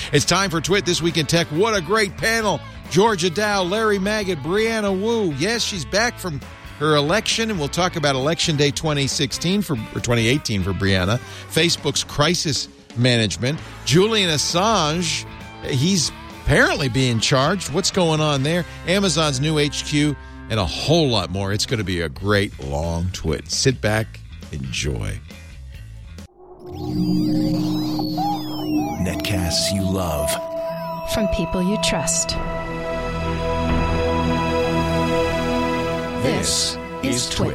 It's time for Twit This Week in Tech. What a great panel. Georgia Dow, Larry Magid, Brianna Wu. Yes, she's back from her election, and we'll talk about Election Day 2018 for Brianna. Facebook's crisis management. Julian Assange, he's apparently being charged. What's going on there? Amazon's new HQ, and a whole lot more. It's going to be a great long twit. Sit back, enjoy. Netcasts you love. From people you trust. This is Twit.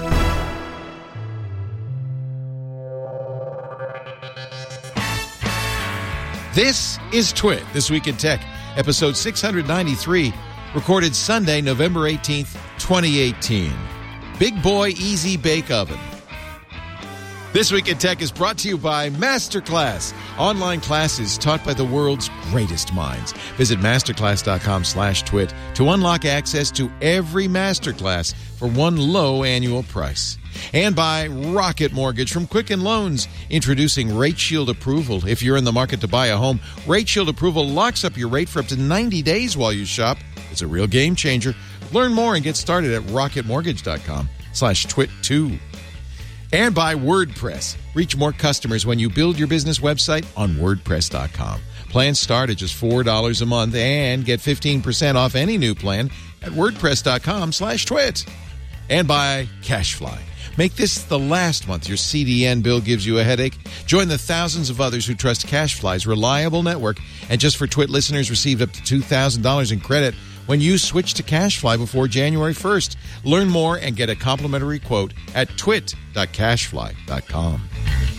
This is Twit, This Week in Tech, episode 693, recorded Sunday, November 18th, 2018. Big Boy Easy Bake Oven. This Week in Tech is brought to you by Masterclass, online classes taught by the world's greatest minds. Visit masterclass.com/twit to unlock access to every masterclass for one low annual price. And by Rocket Mortgage from Quicken Loans, introducing Rate Shield Approval. If you're in the market to buy a home, Rate Shield Approval locks up your rate for up to 90 days while you shop. It's a real game changer. Learn more and get started at rocketmortgage.com/twit2. And by WordPress. Reach more customers when you build your business website on WordPress.com. Plans start at just $4 a month and get 15% off any new plan at WordPress.com/twit. And by CashFly. Make this the last month your CDN bill gives you a headache. Join the thousands of others who trust CashFly's reliable network. And just for Twit listeners, receive up to $2,000 in credit when you switch to CashFly before January 1st. Learn more and get a complimentary quote at twit.cashfly.com.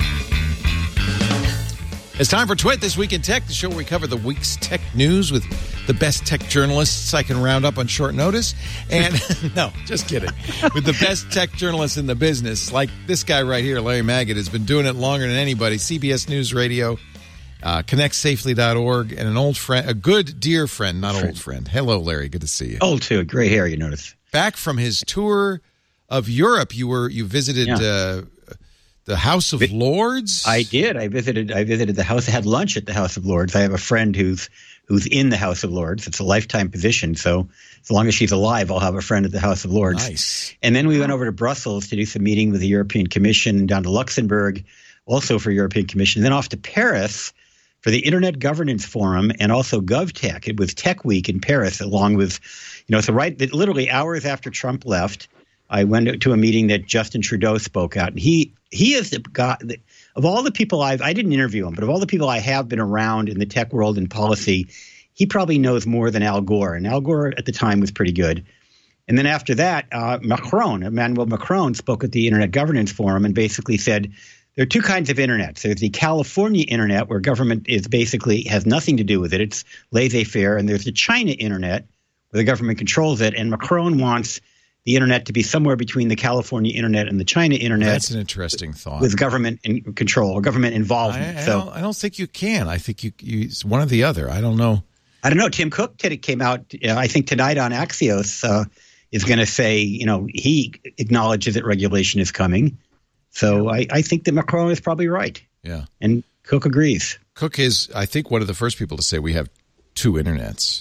It's time for Twit This Week in Tech, the show where we cover the week's tech news with the best tech journalists I can round up on short notice. And, no, just kidding. With the best tech journalists in the business, like this guy right here, Larry Magid, has been doing it longer than anybody. CBS News Radio, connectsafely.org, and an old friend, a good, dear friend, not old friend. Hello, Larry. Good to see you. Old, too. Gray hair, you notice. Back from his tour of Europe, you visited the House of Lords? I did. I visited the House. I had lunch at the House of Lords. I have a friend who's in the House of Lords. It's a lifetime position, so as long as she's alive, I'll have a friend at the House of Lords. Nice. And then we went over to Brussels to do some meeting with the European Commission, down to Luxembourg, also for European Commission, then off to Paris for the Internet Governance Forum and also GovTech. It was Tech Week in Paris, along with, literally hours after Trump left, I went to a meeting that Justin Trudeau spoke at. And he is the guy, of all the people I didn't interview him, but of all the people I have been around in the tech world and policy, he probably knows more than Al Gore. And Al Gore at the time was pretty good. And then after that, Emmanuel Macron spoke at the Internet Governance Forum and basically said, there are two kinds of internet. There's the California internet, where government is basically has nothing to do with it. It's laissez-faire. And there's the China internet, where the government controls it. And Macron wants the internet to be somewhere between the California internet and the China internet. That's an interesting thought. With government control or government involvement. I don't think you can. I think you it's one or the other. I don't know. Tim Cook came out, I think tonight on Axios, is going to say, he acknowledges that regulation is coming. So I think that Macron is probably right. Yeah. And Cook agrees. Cook is, I think, one of the first people to say we have two internets.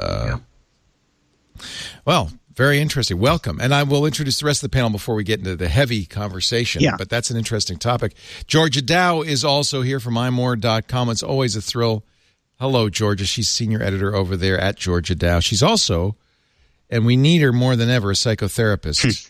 Well, very interesting. Welcome. And I will introduce the rest of the panel before we get into the heavy conversation. Yeah. But that's an interesting topic. Georgia Dow is also here from imore.com. It's always a thrill. Hello, Georgia. She's senior editor over there at Georgia Dow. She's also, and we need her more than ever, a psychotherapist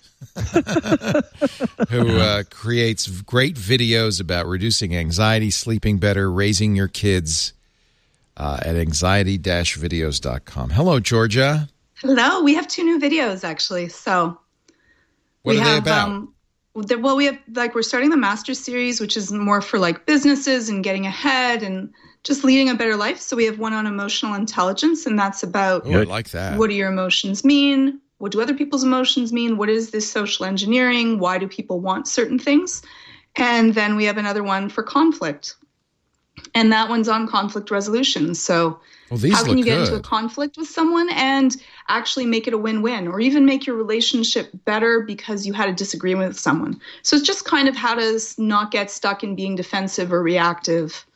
who creates great videos about reducing anxiety, sleeping better, raising your kids at anxiety-videos.com. Hello, Georgia. Hello. We have two new videos, actually. So what are they about? We have we're starting the Master Series, which is more for businesses and getting ahead and just leading a better life. So we have one on emotional intelligence, and that's about I like that. What do your emotions mean? What do other people's emotions mean? What is this social engineering? Why do people want certain things? And then we have another one for conflict. And that one's on conflict resolution. So how can you get into a conflict with someone and actually make it a win-win, or even make your relationship better because you had a disagreement with someone? So it's just kind of how to not get stuck in being defensive or reactive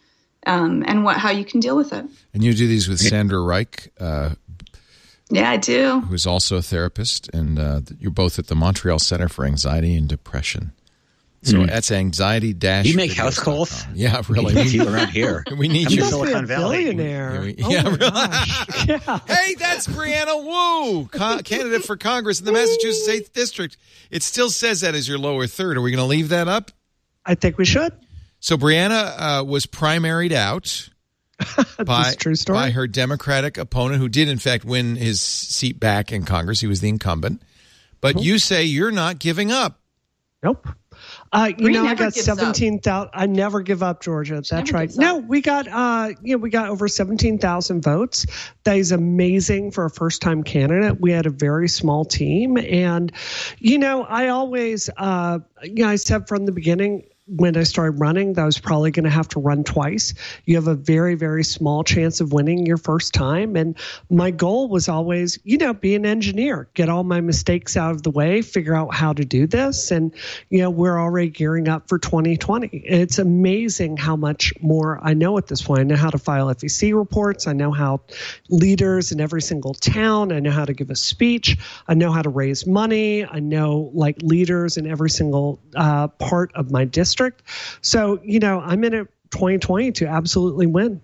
and how you can deal with it. And you do these with Sandra Reich, Yeah, I do. who's also a therapist, and you're both at the Montreal Center for Anxiety and Depression. So that's anxiety dash. You make house calls? Yeah, really. We need you around here. We need I'm you. in Silicon Valley. Billionaire. Yeah, oh my really. gosh. Yeah. Hey, that's Brianna Wu, candidate for Congress in the Massachusetts 8th District. It still says that as your lower third. Are we going to leave that up? I think we should. So Brianna was primaried out That's a true story. by her Democratic opponent, who did, in fact, win his seat back in Congress. He was the incumbent. But you say you're not giving up. Nope. I got 17,000. I never give up, Georgia. That's right. No, we got over 17,000 votes. That is amazing for a first-time candidate. We had a very small team, and I always, I said from the beginning, when I started running, that I was probably going to have to run twice. You have a very, very small chance of winning your first time. And my goal was always, be an engineer, get all my mistakes out of the way, figure out how to do this. And, we're already gearing up for 2020. It's amazing how much more I know at this point. I know how to file FEC reports. I know how leaders in every single town. I know how to give a speech. I know how to raise money. I know leaders in every single part of my district. So, I'm in it 2020 to absolutely win.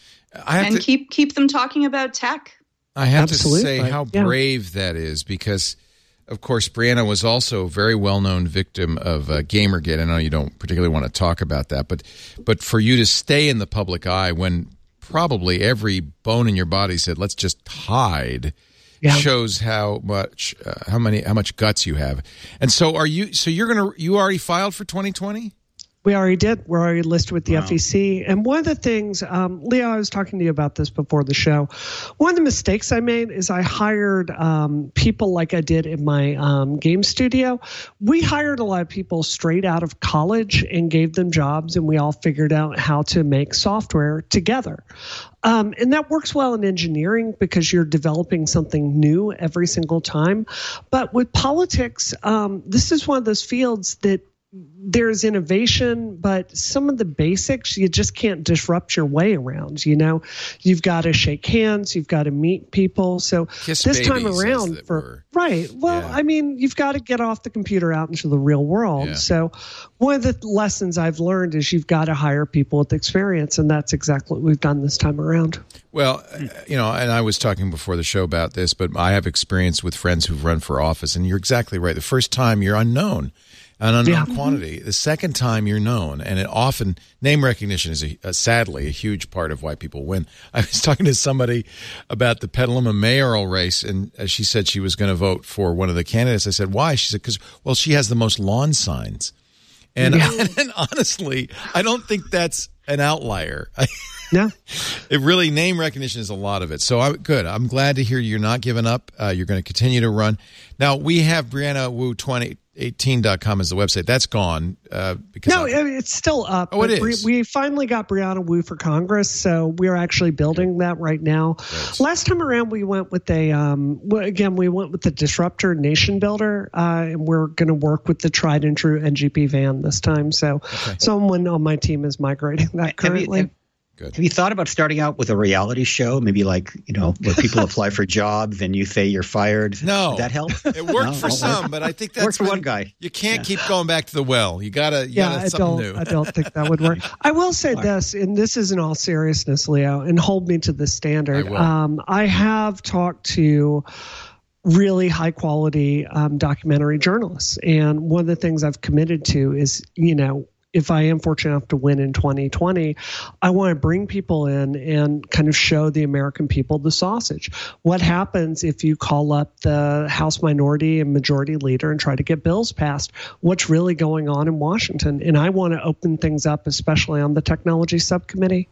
Keep them talking about tech. I have to say how brave that is, because, of course, Brianna was also a very well-known victim of Gamergate. I know you don't particularly want to talk about that, but for you to stay in the public eye when probably every bone in your body said, let's just hide, shows how much guts you have. And so you already filed for 2020? We already did. We're already listed with the FEC. And one of the things, Leo, I was talking to you about this before the show. One of the mistakes I made is I hired people like I did in my game studio. We hired a lot of people straight out of college and gave them jobs, and we all figured out how to make software together. And that works well in engineering because you're developing something new every single time. But with politics, this is one of those fields that there's innovation, but some of the basics you just can't disrupt your way around. You've got to shake hands, you've got to meet people. So Kiss this time babies, around, you've got to get off the computer out into the real world. Yeah. So one of the lessons I've learned is you've got to hire people with experience, and that's exactly what we've done this time around. Well, and I was talking before the show about this, but I have experience with friends who've run for office, and you're exactly right. The first time you're unknown. An unknown quantity. The second time you're known, and name recognition is sadly a huge part of why people win. I was talking to somebody about the Petaluma mayoral race, and she said she was going to vote for one of the candidates. I said, why? She said, because she has the most lawn signs. And, and honestly, I don't think that's an outlier. No. It really, name recognition is a lot of it. So good. I'm glad to hear you're not giving up. You're going to continue to run. Now, we have Brianna Wu 2018.com as the website. That's gone. It's still up. Oh, it is. We finally got Brianna Wu for Congress, so we're actually building that right now. Right. Last time around, we went with the Disruptor Nation Builder, and we're going to work with the tried and true NGP van this time. So someone on my team is migrating that currently. Good. Have you thought about starting out with a reality show? Maybe where people apply for jobs and you say you're fired. No. Did that help? It worked for some, but I think that's worked for one guy. You can't keep going back to the well. You gotta something new. I don't think that would work. I will say this, and this is in all seriousness, Leo, and hold me to this standard. I have talked to really high quality documentary journalists, and one of the things I've committed to is, if I am fortunate enough to win in 2020, I want to bring people in and kind of show the American people the sausage. What happens if you call up the House Minority and Majority Leader and try to get bills passed? What's really going on in Washington? And I want to open things up, especially on the technology subcommittee.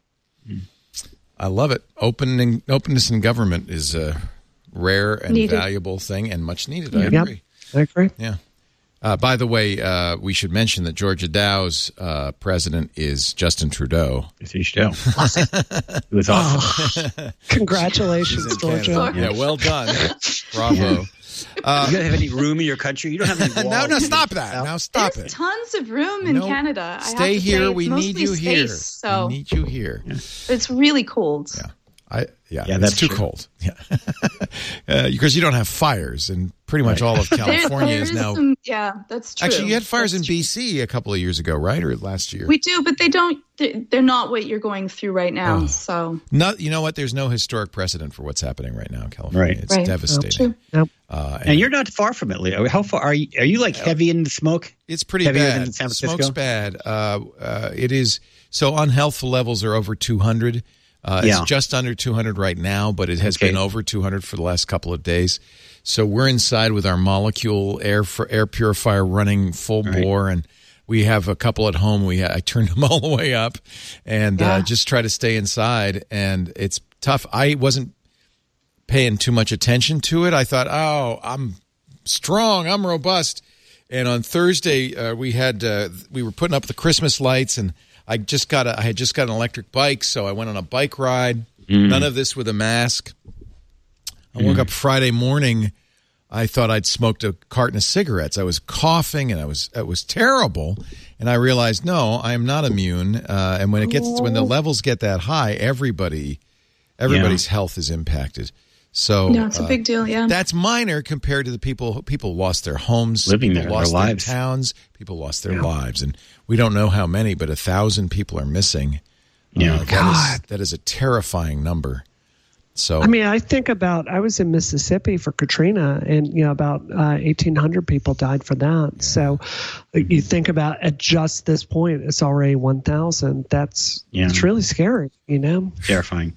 I love it. Openness in government is a rare and valuable thing and much needed. I agree. I agree. Yeah. By the way, we should mention that Georgia Dow's president is Justin Trudeau. It was awesome. Congratulations, Georgia. Yeah, well done. Bravo. You don't have any room in your country? You don't have any walls? No, stop that. Now stop There's it. tons of room in Canada. Stay here. We need you here. So we need you here. It's really cold. Yeah. That's too cold. Yeah. Because you don't have fires, and pretty much all of California is now. That's true. Actually, you had fires in BC a couple of years ago, right? Or last year? We do, but they're not what you're going through right now. So. You know what? There's no historic precedent for what's happening right now in California. Right. It's devastating. Yep. And you're not far from it, Leo. How far are you? Are you like heavy in the smoke? It's pretty Heavier bad. than San Francisco? Smoke's bad. It is. So unhealthful levels are over 200. It's just under 200 right now, but it has been over 200 for the last couple of days. So we're inside with our molecule air purifier running full bore, and we have a couple at home. I turned them all the way up, and just try to stay inside. And it's tough. I wasn't paying too much attention to it. I thought, I'm strong, I'm robust. And on Thursday, we were putting up the Christmas lights, and I had just got an electric bike, so I went on a bike ride. None of this with a mask. I woke up Friday morning. I thought I'd smoked a carton of cigarettes. I was coughing, and it was terrible. And I realized, no, I am not immune. And when the levels get that high, everybody's health is impacted. So it's a big deal. Yeah, that's minor compared to the people lost their homes, living people lost their towns, people lost their lives, and we don't know how many, but 1,000 people are missing. That is a terrifying number. So I mean, I was in Mississippi for Katrina, and about 1,800 people died for that. Yeah. So you think about at just this point, it's already 1,000. It's really scary. Terrifying.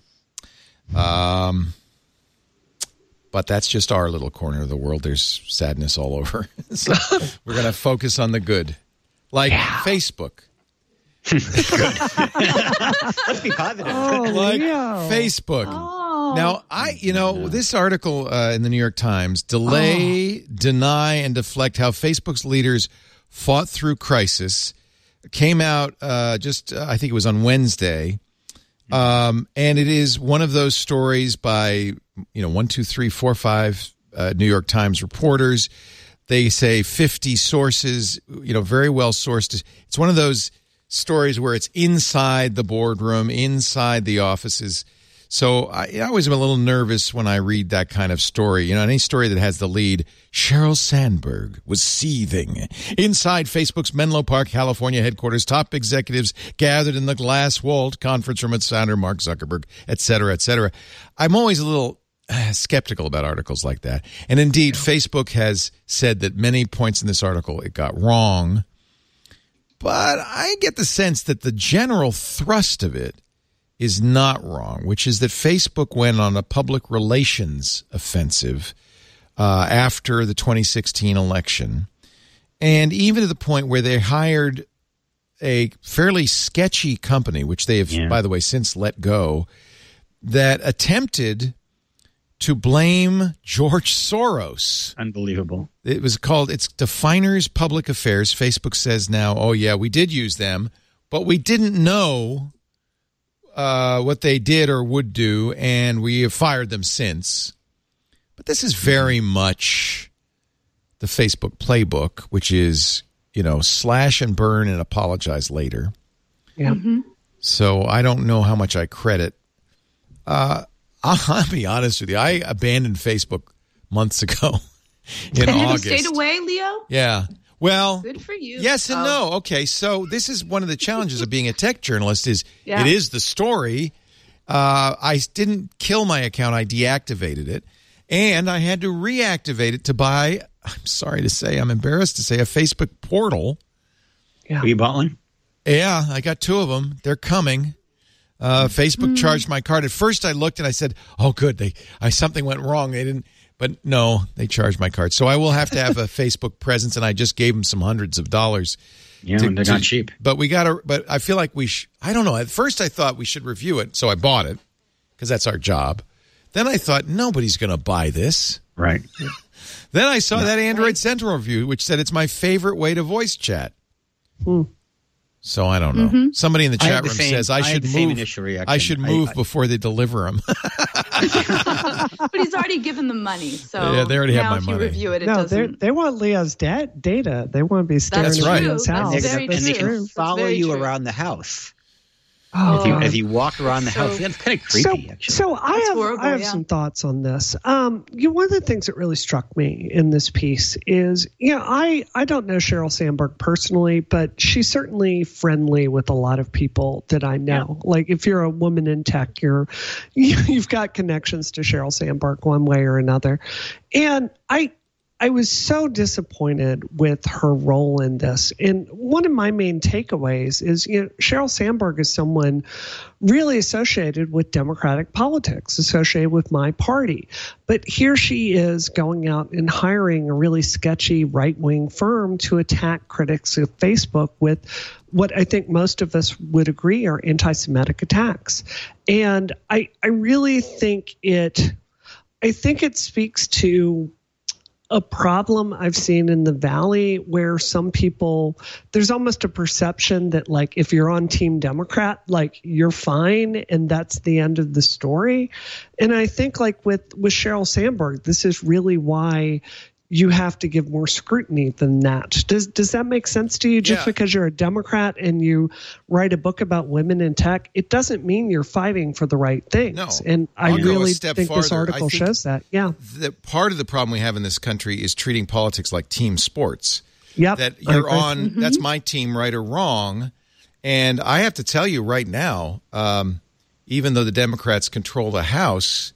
But that's just our little corner of the world. There's sadness all over. So we're going to focus on the good, like Facebook. Let's be positive. Facebook. Now, this article in the New York Times, Delay, Deny, and Deflect, How Facebook's Leaders Fought Through Crisis, came out I think it was on Wednesday. And it is one of those stories by 1, 2, 3, 4, 5 New York Times reporters. They say 50 sources, very well sourced. It's one of those stories where it's inside the boardroom, inside the offices. So I always am a little nervous when I read that kind of story. Any story that has the lead, Sheryl Sandberg was seething. Inside Facebook's Menlo Park, California headquarters, top executives gathered in the glass-walled conference room at founder Mark Zuckerberg, et cetera, et cetera. I'm always a little skeptical about articles like that. And indeed, Facebook has said that many points in this article it got wrong. But I get the sense that the general thrust of it is not wrong, which is that Facebook went on a public relations offensive after the 2016 election, and even to the point where they hired a fairly sketchy company, which they have, by the way, since let go, that attempted to blame George Soros. Unbelievable. It's Definers Public Affairs. Facebook says now, we did use them, but we didn't know what they did or would do, and we have fired them since. But this is very much the Facebook playbook, which is, slash and burn and apologize later. Yeah. Mm-hmm. So I don't know how much I credit. I'll be honest with you. I abandoned Facebook months ago in August. You stayed away, Leo? Yeah. Well, good for you. Yes and no. Okay, so this is one of the challenges of being a tech journalist is it is the story. I didn't kill my account. I deactivated it. And I had to reactivate it to buy, I'm sorry to say, I'm embarrassed to say, a Facebook portal. Yeah. You bought one? Yeah, I got 2 of them. They're coming. Facebook charged my card. At first I looked and I said, oh, good. Something went wrong. They didn't. But no, they charged my card. So I will have to have a Facebook presence, and I just gave them some hundreds of dollars. Yeah, they're not cheap. But but I feel like I don't know. At first I thought we should review it, so I bought it because that's our job. Then I thought, nobody's going to buy this. Right. Then I saw that Android Central review, which said it's my favorite way to voice chat. So I don't know. Mm-hmm. Somebody in the chat room says I should move. I should move before they deliver them. But he's already given them money, so yeah, they already have my money. If you review it, they want Leah's data. They want to be staring at Leah's house. And they can follow you around the house. Oh, as you walk around the house. That's kind of creepy, actually. So I have some thoughts on this. One of the things that really struck me in this piece is, I don't know Sheryl Sandberg personally, but she's certainly friendly with a lot of people that I know. Yeah. Like if you're a woman in tech, you've got connections to Sheryl Sandberg one way or another. And I was so disappointed with her role in this. And one of my main takeaways is, Sheryl Sandberg is someone really associated with Democratic politics, associated with my party. But here she is going out and hiring a really sketchy right-wing firm to attack critics of Facebook with what I think most of us would agree are anti-Semitic attacks. And I really think it speaks to a problem I've seen in the Valley where some people, there's almost a perception that like if you're on Team Democrat, like you're fine and that's the end of the story. And I think like with Sheryl Sandberg, this is really why you have to give more scrutiny than that. Does that make sense to you? Just because you're a Democrat and you write a book about women in tech, it doesn't mean you're fighting for the right things. No, and I really think this article shows that. Yeah. Part of the problem we have in this country is treating politics like team sports. Yep. That you're on, that's my team, right or wrong. And I have to tell you right now, even though the Democrats control the House,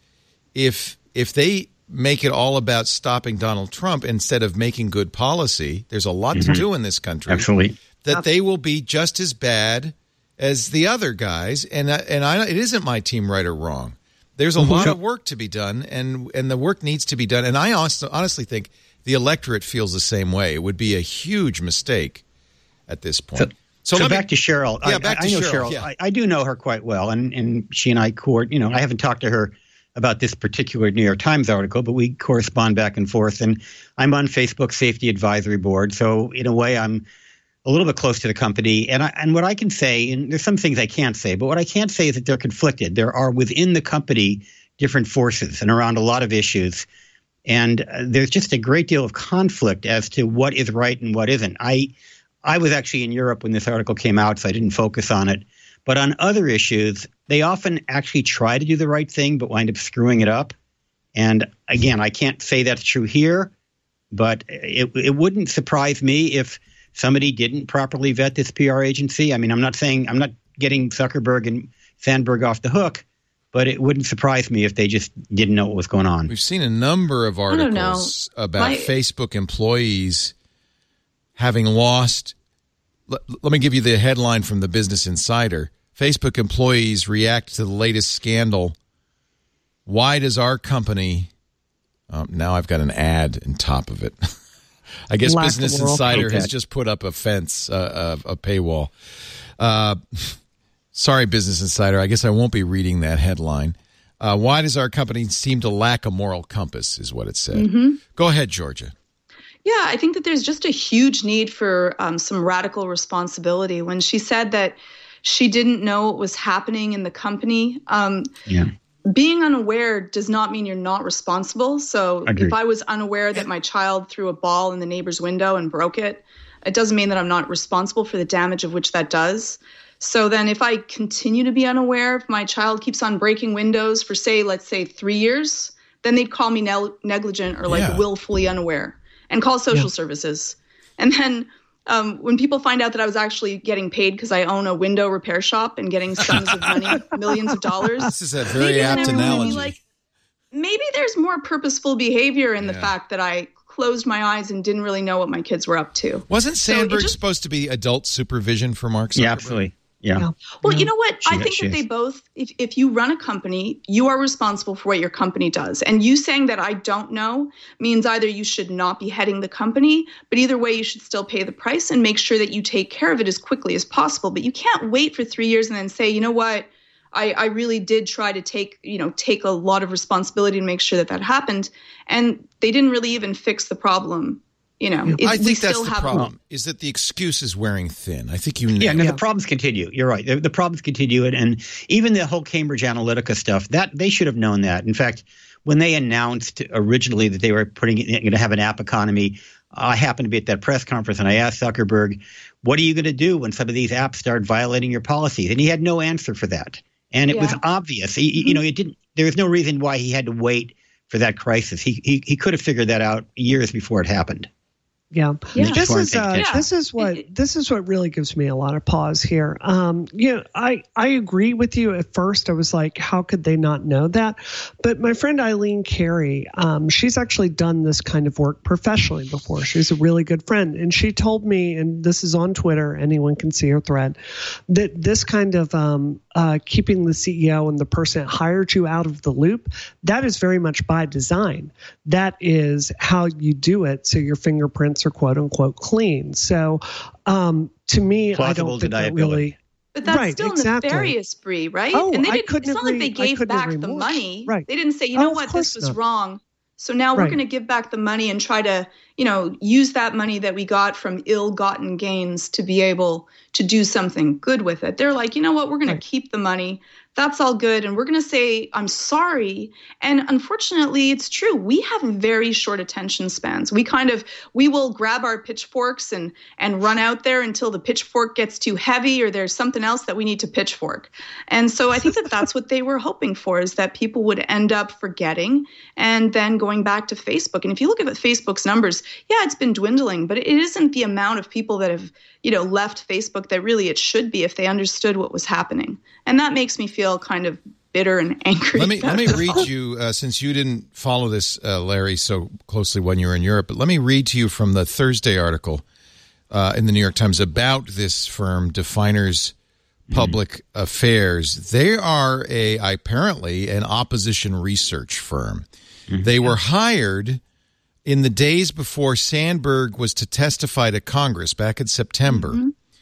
if they make it all about stopping Donald Trump instead of making good policy, there's a lot to do in this country. Absolutely. That they will be just as bad as the other guys. And it isn't my team right or wrong. There's a lot of work to be done, and the work needs to be done. And I honestly think the electorate feels the same way. It would be a huge mistake at this point. So back to Sheryl. Yeah, I know Sheryl. Yeah. I do know her quite well, and she and I I haven't talked to her about this particular New York Times article, but we correspond back and forth. And I'm on Facebook Safety Advisory Board, so in a way I'm a little bit close to the company. And what I can say, and there's some things I can't say, but what I can't say is that they're conflicted. There are within the company different forces and around a lot of issues. And there's just a great deal of conflict as to what is right and what isn't. I was actually in Europe when this article came out, so I didn't focus on it. But on other issues, they often actually try to do the right thing but wind up screwing it up. And again, I can't say that's true here, but it wouldn't surprise me if somebody didn't properly vet this PR agency. I mean, I'm not getting Zuckerberg and Sandberg off the hook, but it wouldn't surprise me if they just didn't know what was going on. We've seen a number of articles about Facebook employees having lost. Let me give you the headline from the Business Insider. Facebook employees react to the latest scandal. Why does our company... now I've got an ad on top of it. I guess Business Insider has just put up a fence, a paywall. Sorry, Business Insider. I guess I won't be reading that headline. Why does our company seem to lack a moral compass is what it said. Mm-hmm. Go ahead, Georgia. Yeah, I think that there's just a huge need for some radical responsibility. When she said that she didn't know what was happening in the company, being unaware does not mean you're not responsible. So if I was unaware that my child threw a ball in the neighbor's window and broke it, it doesn't mean that I'm not responsible for the damage of which that does. So then if I continue to be unaware, if my child keeps on breaking windows for, let's say 3 years, then they'd call me negligent or willfully unaware. And call social services. And then when people find out that I was actually getting paid because I own a window repair shop and getting sums of money, millions of dollars. This is a very apt analogy. Maybe there's more purposeful behavior in the fact that I closed my eyes and didn't really know what my kids were up to. Wasn't Sandberg supposed to be adult supervision for Mark Zuckerberg? Yeah, absolutely. Yeah. Well, you know what? I think that they both, if you run a company, you are responsible for what your company does. And you saying that I don't know means either you should not be heading the company, but either way, you should still pay the price and make sure that you take care of it as quickly as possible. But you can't wait for 3 years and then say, you know what? I really did try to take a lot of responsibility to make sure that happened. And they didn't really even fix the problem I think that's the problem, is that the excuse is wearing thin. I think the problems continue. You're right. The problems continue. And even the whole Cambridge Analytica stuff, that they should have known that. In fact, when they announced originally that they were going to have an app economy, I happened to be at that press conference, and I asked Zuckerberg, what are you going to do when some of these apps start violating your policies? And he had no answer for that. And it was obvious. There was no reason why he had to wait for that crisis. He could have figured that out years before it happened. Yeah. This is what really gives me a lot of pause here. I agree with you. At first, I was like, how could they not know that? But my friend Eileen Carey, she's actually done this kind of work professionally before. She's a really good friend, and she told me, and this is on Twitter, anyone can see her thread, that this kind of keeping the CEO and the person that hired you out of the loop, that is very much by design. That is how you do it, so your fingerprints are quote unquote clean. So to me, plausible, I don't think that really. But that's still nefarious, Bree, right? Oh, and it's not like they gave back the money. Right. They didn't say, you know what, this was wrong. So now we're going to give back the money and try to, use that money that we got from ill-gotten gains to be able to do something good with it. They're like, you know what, we're going to keep the money. That's all good. And we're going to say, I'm sorry. And unfortunately, it's true. We have very short attention spans. We will grab our pitchforks and run out there until the pitchfork gets too heavy or there's something else that we need to pitchfork. And so I think that's what they were hoping for, is that people would end up forgetting and then going back to Facebook. And if you look at Facebook's numbers, it's been dwindling, but it isn't the amount of people that have, left Facebook that really it should be if they understood what was happening. And that makes me feel kind of bitter and angry. Let me read you, since you didn't follow this, Larry, so closely when you were in Europe, but let me read to you from the Thursday article in the New York Times about this firm, Definers Public Affairs. They are apparently an opposition research firm. They were hired in the days before Sandberg was to testify to Congress back in September.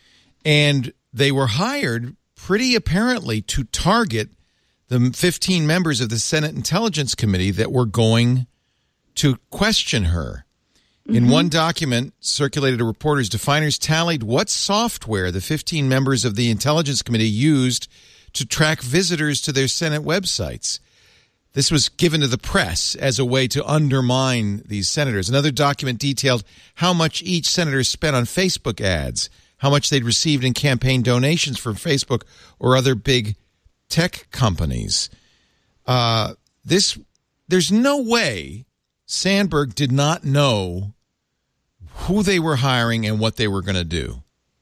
And they were hired pretty apparently to target the 15 members of the Senate Intelligence Committee that were going to question her. In one document circulated to reporters, Definers tallied what software the 15 members of the Intelligence Committee used to track visitors to their Senate websites. This was given to the press as a way to undermine these senators. Another document detailed how much each senator spent on Facebook ads, how much they'd received in campaign donations from Facebook or other big tech companies. There's no way Sandberg did not know who they were hiring and what they were going to do.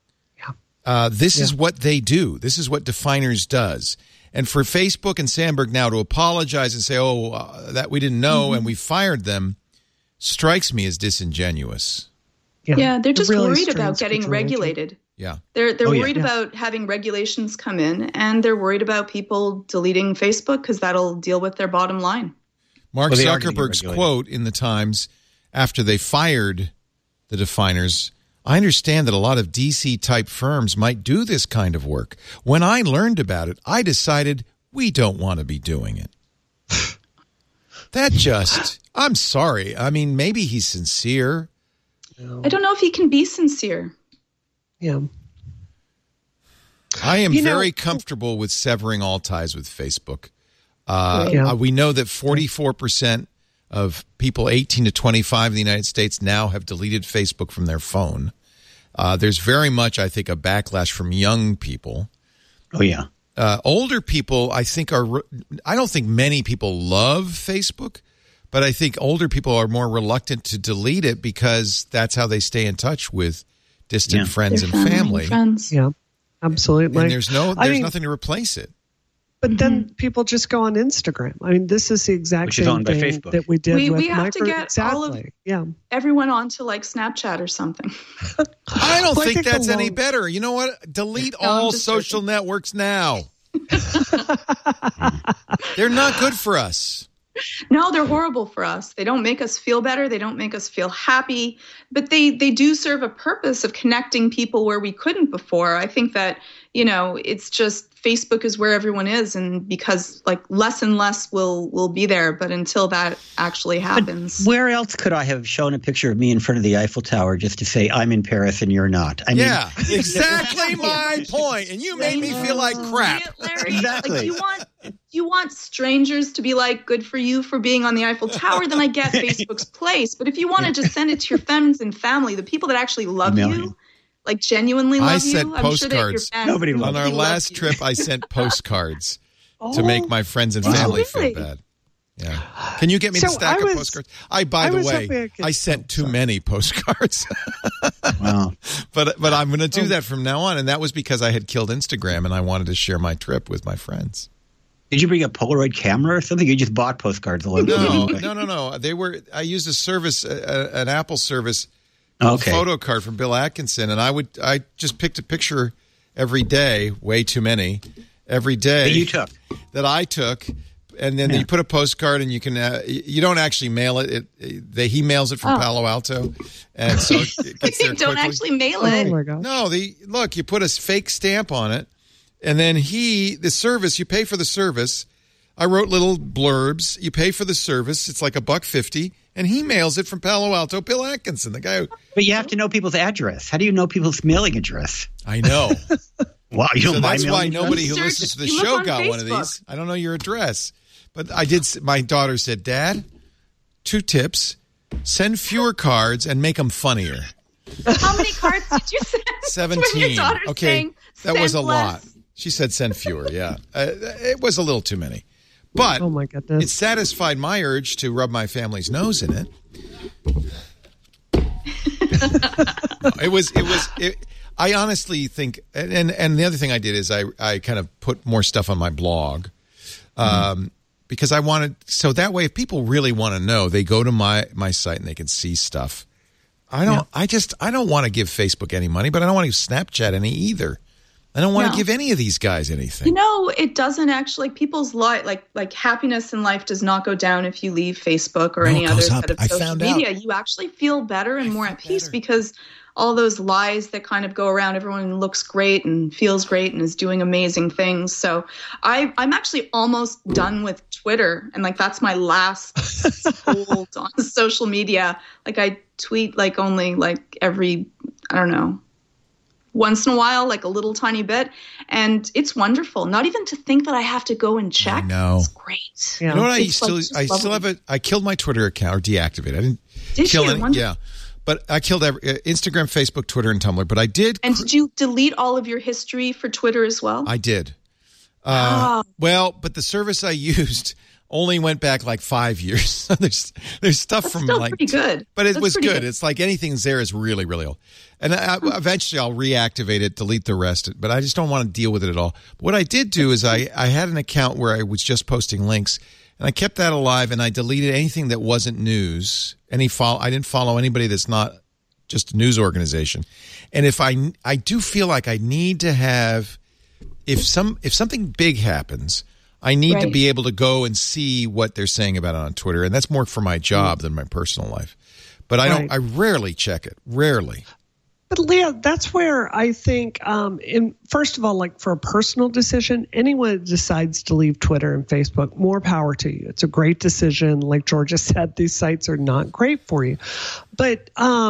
This is what they do. This is what Definers does. And for Facebook and Sandberg now to apologize and say, that we didn't know and we fired them, strikes me as disingenuous. Yeah, they're just really worried about getting regulated. Yeah. They're worried about having regulations come in, and they're worried about people deleting Facebook because that'll deal with their bottom line. Mark Zuckerberg's quote in the Times after they fired the Definers, I understand that a lot of DC-type firms might do this kind of work. When I learned about it, I decided we don't want to be doing it. I'm sorry. I mean, maybe he's sincere. I don't know if he can be sincere. Yeah. I am very comfortable with severing all ties with Facebook. We know that 44% of people 18 to 25 in the United States now have deleted Facebook from their phone. There's very much, I think, a backlash from young people. Oh, yeah. Older people, I think, I don't think many people love Facebook, but I think older people are more reluctant to delete it because that's how they stay in touch with distant friends and family. Yeah, absolutely. And there's nothing to replace it. But then people just go on Instagram. I mean, this is the exact same thing that we did with we have to get all of everyone onto like Snapchat or something. I don't think that's any better. You know what? Delete all social networks now. They're not good for us. No, they're horrible for us. They don't make us feel better. They don't make us feel happy. But they do serve a purpose of connecting people where we couldn't before. I think that, it's just Facebook is where everyone is, and because like less and less will be there, but until that actually happens. But where else could I have shown a picture of me in front of the Eiffel Tower just to say I'm in Paris and you're not? I mean, exactly my point, and you made me feel like crap. Larry, exactly. Like you want strangers to be like, good for you for being on the Eiffel Tower, then I get Facebook's place. But if you want to just send it to your friends and family, the people that actually love you, like genuinely love you. Sent postcards. Nobody loves on our last trip, I sent postcards to make my friends and family feel bad. Yeah. Can you get me the stack of postcards? By the way, I sent too many postcards. Wow. But I'm going to do that from now on. And that was because I had killed Instagram and I wanted to share my trip with my friends. Did you bring a Polaroid camera or something? You just bought postcards along the way? No. I used a service, an Apple service, a photo card from Bill Atkinson, and I just picked a picture every day, way too many, every day that I took, and then you put a postcard, and you can you don't actually mail it. He mails it from Palo Alto, and so it gets there don't quickly. Actually mail it. Oh my gosh. No, you put a fake stamp on it, and then you pay for the service. I wrote little blurbs. You pay for the service. It's like $1.50. And he mails it from Palo Alto, Bill Atkinson, the guy who... But you have to know people's address. How do you know people's mailing address? I know. Wow, you don't so that's why mailing nobody address? who listens to the You show look on got one of Facebook. these. I don't know your address. But I did. My daughter said, Dad, 2 tips. Send fewer cards and make them funnier. How many cards did you send? 17. Okay, that was a lot. She said send fewer, yeah. It was a little too many. But oh my goodness. It satisfied my urge to rub my family's nose in it. I honestly think, and the other thing I did is I kind of put more stuff on my blog because I wanted, so that way if people really want to know, they go to my site and they can see stuff. I don't want to give Facebook any money, but I don't want to give Snapchat any either. I don't want to give any of these guys anything. It doesn't actually. People's life, like happiness in life, does not go down if you leave Facebook or any other set of social media. You actually feel better and more at peace because all those lies that kind of go around. Everyone looks great and feels great and is doing amazing things. So I'm actually almost done with Twitter, and like that's my last hold on social media. Like I tweet like only like every once in a while, like a little tiny bit. And it's wonderful. Not even to think that I have to go and check. I know. It's great. Yeah. You know what? I killed my Twitter account or deactivated. I didn't kill any. Yeah. But I killed Instagram, Facebook, Twitter, and Tumblr. But I did. And did you delete all of your history for Twitter as well? I did. Well, but the service I used only went back like 5 years. there's stuff That's from still like pretty good. But it was good. It's like anything's there is really, really old. And eventually I'll reactivate it, delete the rest. But I just don't want to deal with it at all. But what I did do is I had an account where I was just posting links, and I kept that alive, and I deleted anything that wasn't news. I didn't follow anybody that's not just a news organization. And if I do feel like I need to have, if something big happens, I need to be able to go and see what they're saying about it on Twitter, and that's more for my job than my personal life. But I rarely check it. Rarely. But Leah, that's where I think, first of all, like for a personal decision, anyone that decides to leave Twitter and Facebook, more power to you. It's a great decision. Like Georgia said, these sites are not great for you. But,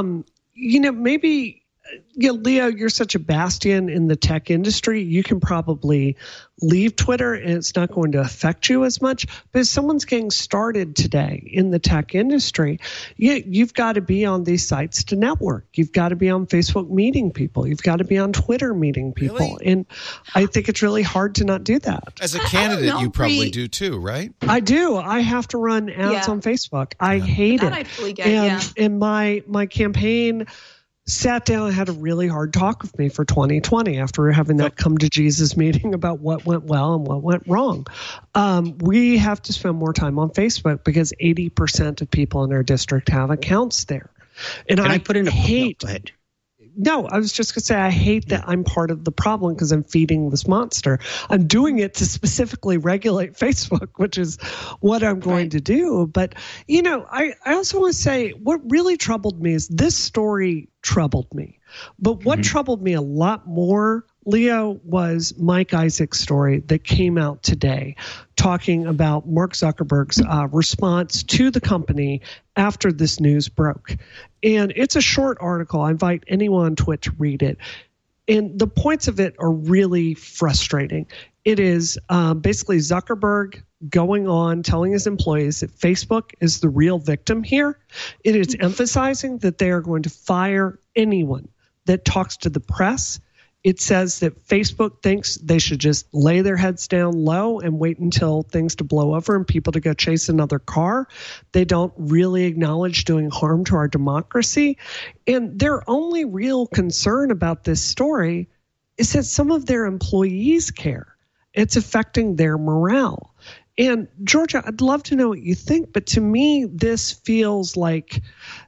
maybe, Leo, you're such a bastion in the tech industry. You can probably leave Twitter and it's not going to affect you as much. But if someone's getting started today in the tech industry, you've got to be on these sites to network. You've got to be on Facebook meeting people. You've got to be on Twitter meeting people. Really? And I think it's really hard to not do that. As a candidate, you probably do too, right? I do. I have to run ads on Facebook. I hate it. I fully get, and my campaign sat down and had a really hard talk with me for 2020 after having that come to Jesus meeting about what went well and what went wrong. We have to spend more time on Facebook because 80% of people in our district have accounts there. And I put in a hate. Go ahead. No, I was just going to say I hate that I'm part of the problem because I'm feeding this monster. I'm doing it to specifically regulate Facebook, which is what I'm going to do. But, I also want to say what really troubled me is this story troubled me. But what troubled me a lot more Leo, was Mike Isaac's story that came out today talking about Mark Zuckerberg's response to the company after this news broke. And it's a short article. I invite anyone on Twitch to read it. And the points of it are really frustrating. It is basically Zuckerberg going on telling his employees that Facebook is the real victim here. It is emphasizing that they are going to fire anyone that talks to the press. It says that Facebook thinks they should just lay their heads down low and wait until things to blow over and people to go chase another car. They don't really acknowledge doing harm to our democracy. And their only real concern about this story is that some of their employees care. It's affecting their morale. And Georgia, I'd love to know what you think, but to me, this feels like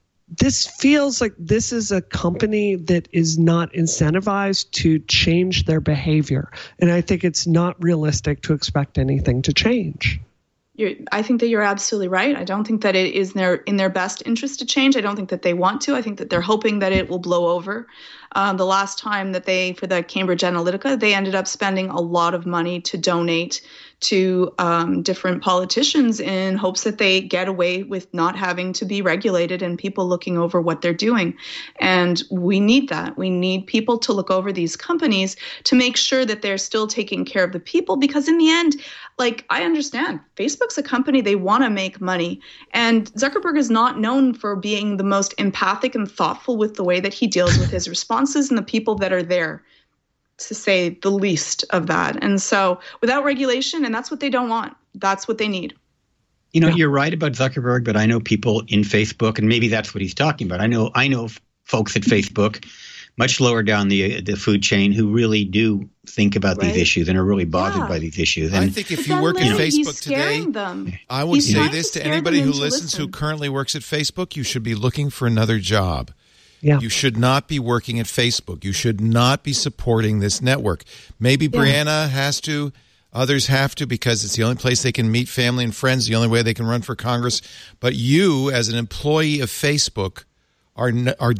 this is a company that is not incentivized to change their behavior. And I think it's not realistic to expect anything to change. I think that you're absolutely right. I don't think that it is in their best interest to change. I don't think that they want to. I think that they're hoping that it will blow over. The last time that for the Cambridge Analytica, they ended up spending a lot of money to donate to different politicians in hopes that they get away with not having to be regulated and people looking over what they're doing. And we need that. We need people to look over these companies to make sure that they're still taking care of the people, because in the end, I understand Facebook's a company, they want to make money. And Zuckerberg is not known for being the most empathic and thoughtful with the way that he deals with his responses and the people that are there, to say the least of that. And so without regulation, and that's what they don't want, that's what they need. You know, You're right about Zuckerberg, but I know people in Facebook, and maybe that's what he's talking about. I know folks at Facebook, much lower down the food chain, who really do think about these issues and are really bothered by these issues. And I think if you work at Facebook today, I would say this to anybody who listens who currently works at Facebook: you should be looking for another job. Yeah. You should not be working at Facebook. You should not be supporting this network. Maybe Brianna has to. Others have to, because it's the only place they can meet family and friends, the only way they can run for Congress. But you, as an employee of Facebook, are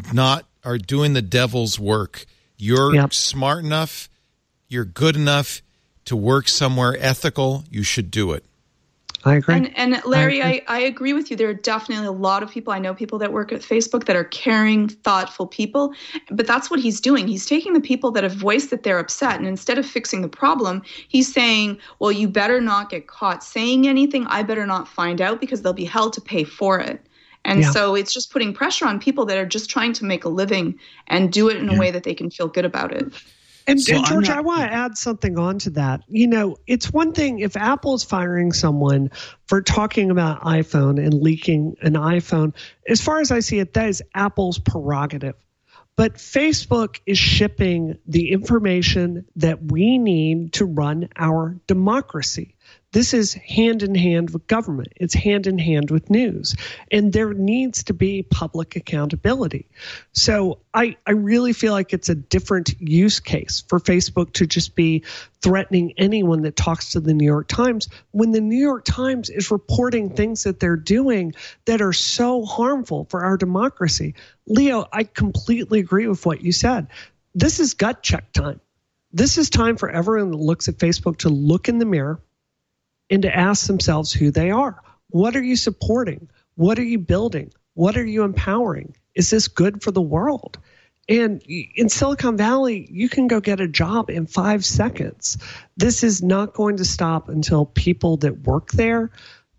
doing the devil's work. You're smart enough, you're good enough to work somewhere ethical. You should do it. I agree. And Larry, I agree with you. There are definitely a lot of people. I know people that work at Facebook that are caring, thoughtful people. But that's what he's doing. He's taking the people that have voiced that they're upset, and instead of fixing the problem, he's saying, well, you better not get caught saying anything. I better not find out, because they'll be held to pay for it. And so it's just putting pressure on people that are just trying to make a living and do it in a way that they can feel good about it. And George, I want to add something on to that. You know, it's one thing if Apple is firing someone for talking about iPhone and leaking an iPhone. As far as I see it, that is Apple's prerogative. But Facebook is shipping the information that we need to run our democracy. This is hand in hand with government. It's hand in hand with news. And there needs to be public accountability. So I really feel like it's a different use case for Facebook to just be threatening anyone that talks to the New York Times, when the New York Times is reporting things that they're doing that are so harmful for our democracy. Leo, I completely agree with what you said. This is gut check time. This is time for everyone that looks at Facebook to look in the mirror and to ask themselves who they are. What are you supporting? What are you building? What are you empowering? Is this good for the world? And in Silicon Valley, you can go get a job in 5 seconds. This is not going to stop until people that work there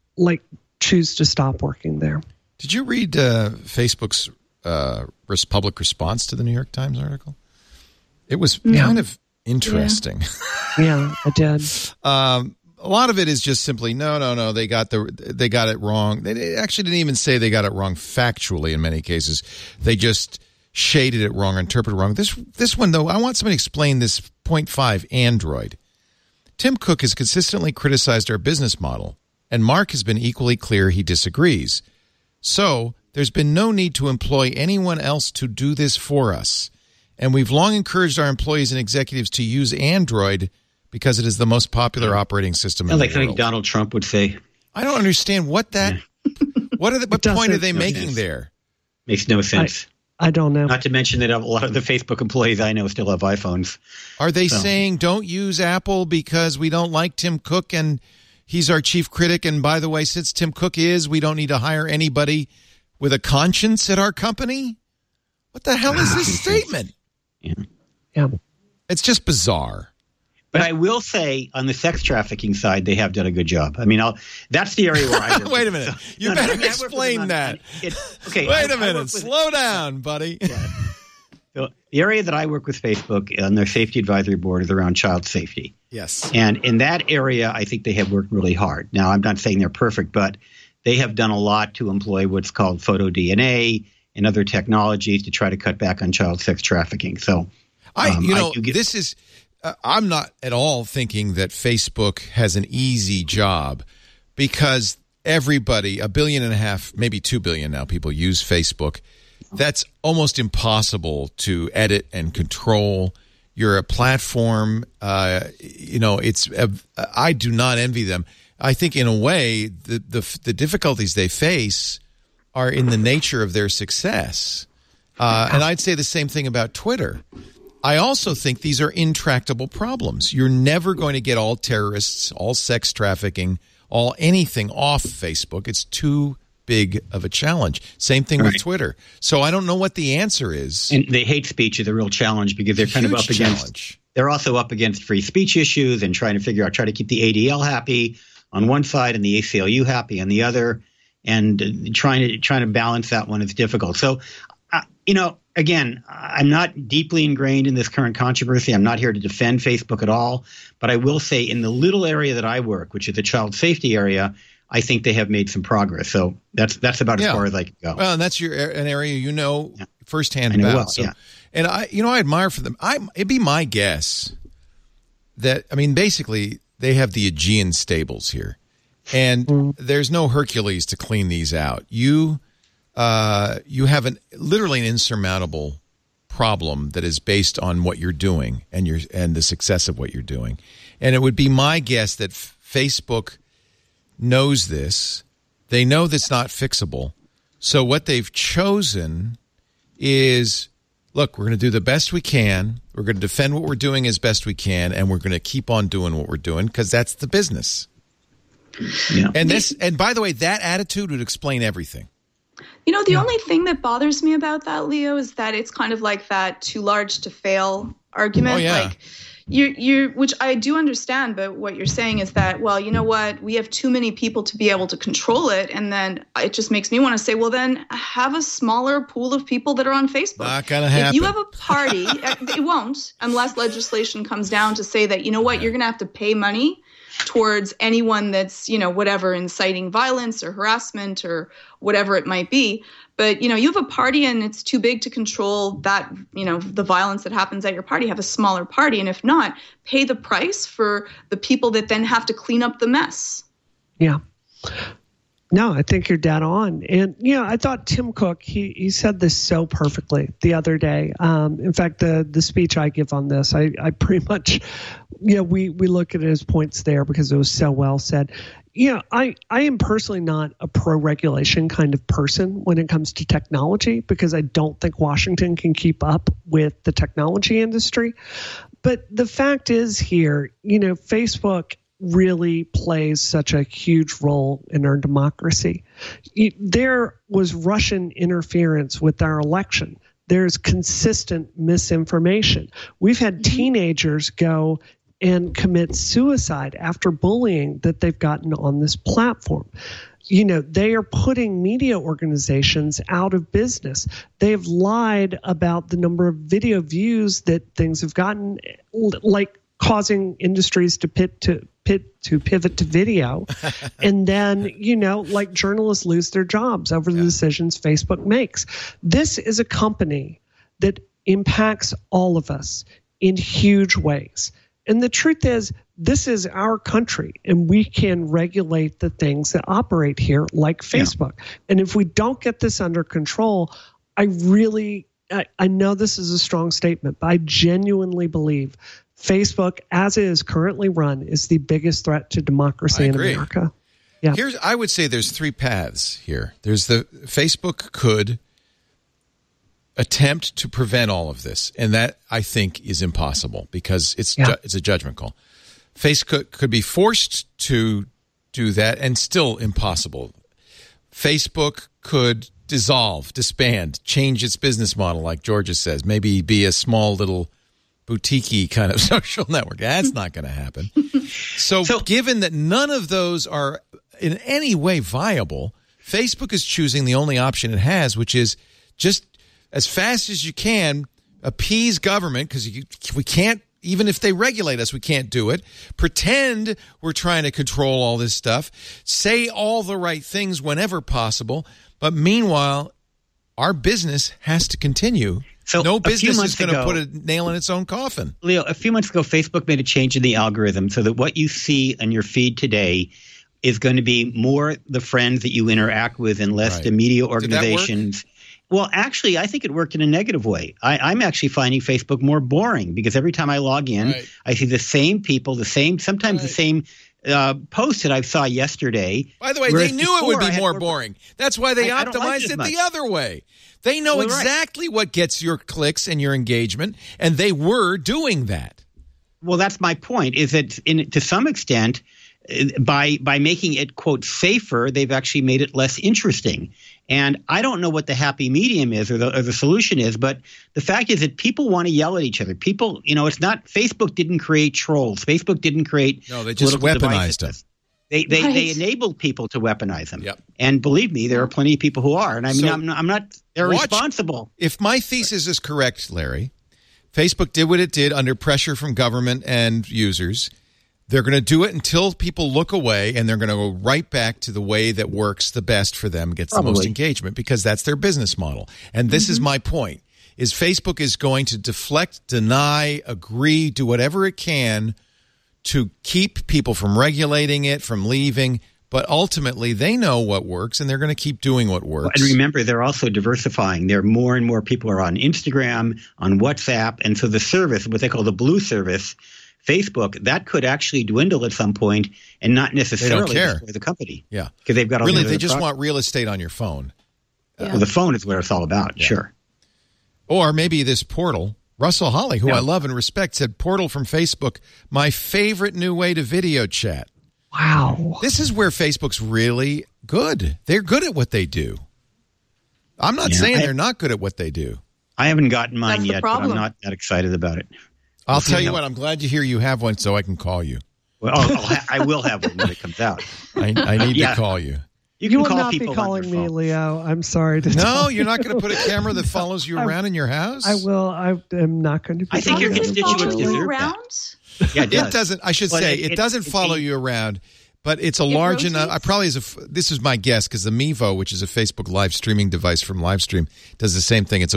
choose to stop working there. Did you read Facebook's public response to the New York Times article? It was kind of interesting. Yeah, I did. A lot of it is just simply no. They got it wrong. They actually didn't even say they got it wrong factually. In many cases, they just shaded it wrong or interpreted it wrong. This one though, I want somebody to explain this 0.5 Android. Tim Cook has consistently criticized our business model, and Mark has been equally clear he disagrees. So there's been no need to employ anyone else to do this for us, and we've long encouraged our employees and executives to use Android because it is the most popular operating system in the world. Like Donald Trump would say. I don't understand what point are they making there? Makes no sense. I don't know. Not to mention that a lot of the Facebook employees I know still have iPhones. Are they saying don't use Apple because we don't like Tim Cook and he's our chief critic? And by the way, since Tim Cook we don't need to hire anybody with a conscience at our company? What the hell is this statement? Yeah. It's just bizarre. But I will say, on the sex trafficking side, they have done a good job. I mean, that's the area where I work. Wait a minute. You better explain that. Okay. Wait a minute. Slow down, buddy. Yeah. So the area that I work with Facebook on their safety advisory board is around child safety. Yes. And in that area, I think they have worked really hard. Now, I'm not saying they're perfect, but they have done a lot to employ what's called photo DNA and other technologies to try to cut back on child sex trafficking. So, this is I'm not at all thinking that Facebook has an easy job because everybody, 1.5 billion, maybe 2 billion now people use Facebook. That's almost impossible to edit and control. You're a platform. I do not envy them. I think in a way the difficulties they face are in the nature of their success. And I'd say the same thing about Twitter. I also think these are intractable problems. You're never going to get all terrorists, all sex trafficking, all anything off Facebook. It's too big of a challenge. Same thing with Twitter. So I don't know what the answer is. And the hate speech is a real challenge because they're kind of up against – they're also up against free speech issues and trying to keep the ADL happy on one side and the ACLU happy on the other. And trying to balance that one is difficult. So, again, I'm not deeply ingrained in this current controversy. I'm not here to defend Facebook at all. But I will say in the little area that I work, which is the child safety area, I think they have made some progress. So that's about as far as I can go. Well, and that's an area firsthand about. Well, so, and I admire for them. It'd be my guess that basically they have the Aegean stables here, and there's no Hercules to clean these out. You have literally an insurmountable problem that is based on what you're doing and the success of what you're doing. And it would be my guess that Facebook knows this. They know that's not fixable. So what they've chosen is, look, we're going to do the best we can. We're going to defend what we're doing as best we can, and we're going to keep on doing what we're doing because that's the business. Yeah. And by the way, that attitude would explain everything. The only thing that bothers me about that, Leo, is that it's kind of like that too large to fail argument. Oh, yeah. Like you which I do understand, but what you're saying is that, well, you know what, we have too many people to be able to control it, and then it just makes me want to say, well, then have a smaller pool of people that are on Facebook. Not gonna happen. If you have a party, it won't, unless legislation comes down to say that, you know what, you're going to have to pay money towards anyone that's, whatever, inciting violence or harassment or whatever it might be. But, you have a party and it's too big to control that, the violence that happens at your party. Have a smaller party. And if not, pay the price for the people that then have to clean up the mess. Yeah. No, I think you're dead on. And, I thought Tim Cook, he said this so perfectly the other day. In fact, the speech I give on this, I pretty much, we look at his points there because it was so well said. I am personally not a pro-regulation kind of person when it comes to technology because I don't think Washington can keep up with the technology industry. But the fact is here, Facebook really plays such a huge role in our democracy. There was Russian interference with our election. There's consistent misinformation. We've had teenagers go and commit suicide after bullying that they've gotten on this platform. They are putting media organizations out of business. They've lied about the number of video views that things have gotten, like causing industries to pivot to video. And then, like journalists lose their jobs over the decisions Facebook makes. This is a company that impacts all of us in huge ways. And the truth is, this is our country, and we can regulate the things that operate here, like Facebook. Yeah. And if we don't get this under control, I know this is a strong statement, but I genuinely believe Facebook, as it is currently run, is the biggest threat to democracy in America. Yeah. I would say there's three paths here. There's Facebook could attempt to prevent all of this, and that I think is impossible because it's a judgment call. Facebook could be forced to do that, and still impossible. Facebook could dissolve, disband, change its business model, like Georgia says. Maybe be a small little boutique-y kind of social network. That's not going to happen. So given that none of those are in any way viable, Facebook is choosing the only option it has, which is just as fast as you can appease government, because we can't, even if they regulate us, we can't do it. Pretend we're trying to control all this stuff. Say all the right things whenever possible. But meanwhile, our business has to continue. So no business is going to put a nail in its own coffin. Leo, a few months ago, Facebook made a change in the algorithm so that what you see on your feed today is going to be more the friends that you interact with and less the media organizations. Well, actually, I think it worked in a negative way. I'm actually finding Facebook more boring because every time I log in, I see the same people, sometimes the same posts that I saw yesterday. By the way, they knew it would be more boring. That's why they optimized it the other way. They know exactly what gets your clicks and your engagement, and they were doing that. Well, that's my point, is that to some extent, by making it, quote, safer, they've actually made it less interesting. And I don't know what the happy medium is or the solution is, but the fact is that people want to yell at each other. People, it's not – Facebook didn't create trolls. Facebook didn't create – No, they just weaponized them. They enabled people to weaponize them. Yep. And believe me, there are plenty of people who are. And I mean, I'm not – they're responsible. If my thesis is correct, Larry, Facebook did what it did under pressure from government and users. They're going to do it until people look away, and they're going to go right back to the way that works the best for them, gets the most engagement, because that's their business model. And this is my point, is Facebook is going to deflect, deny, agree, do whatever it can to keep people from regulating it, from leaving. But ultimately, they know what works, and they're going to keep doing what works. And remember, they're also diversifying. There are more and more people are on Instagram, on WhatsApp, and so the service, what they call the blue service, Facebook, that could actually dwindle at some point and not necessarily destroy the company. Yeah. Because they've got all they just want real estate on your phone. Well, the phone is what it's all about, sure. Or maybe this Portal. Russell Holly, who I love and respect, said Portal from Facebook, my favorite new way to video chat. Wow. This is where Facebook's really good. They're good at what they do. I'm not saying they're not good at what they do. I haven't gotten mine yet, but I'm not that excited about it. I'll tell you what, I'm glad to hear you have one so I can call you. Well, I will have one when it comes out. I need to call you. You will not be calling me, Leo. I'm sorry to No, you're not going to put a camera that follows you around in your house? I will. I am not going to be. I think your constituents deserve around? That. Yeah, it doesn't. I should say it doesn't follow you around, but it's a large enough. This is my guess, because the Mevo, which is a Facebook live streaming device from Livestream, does the same thing. It's a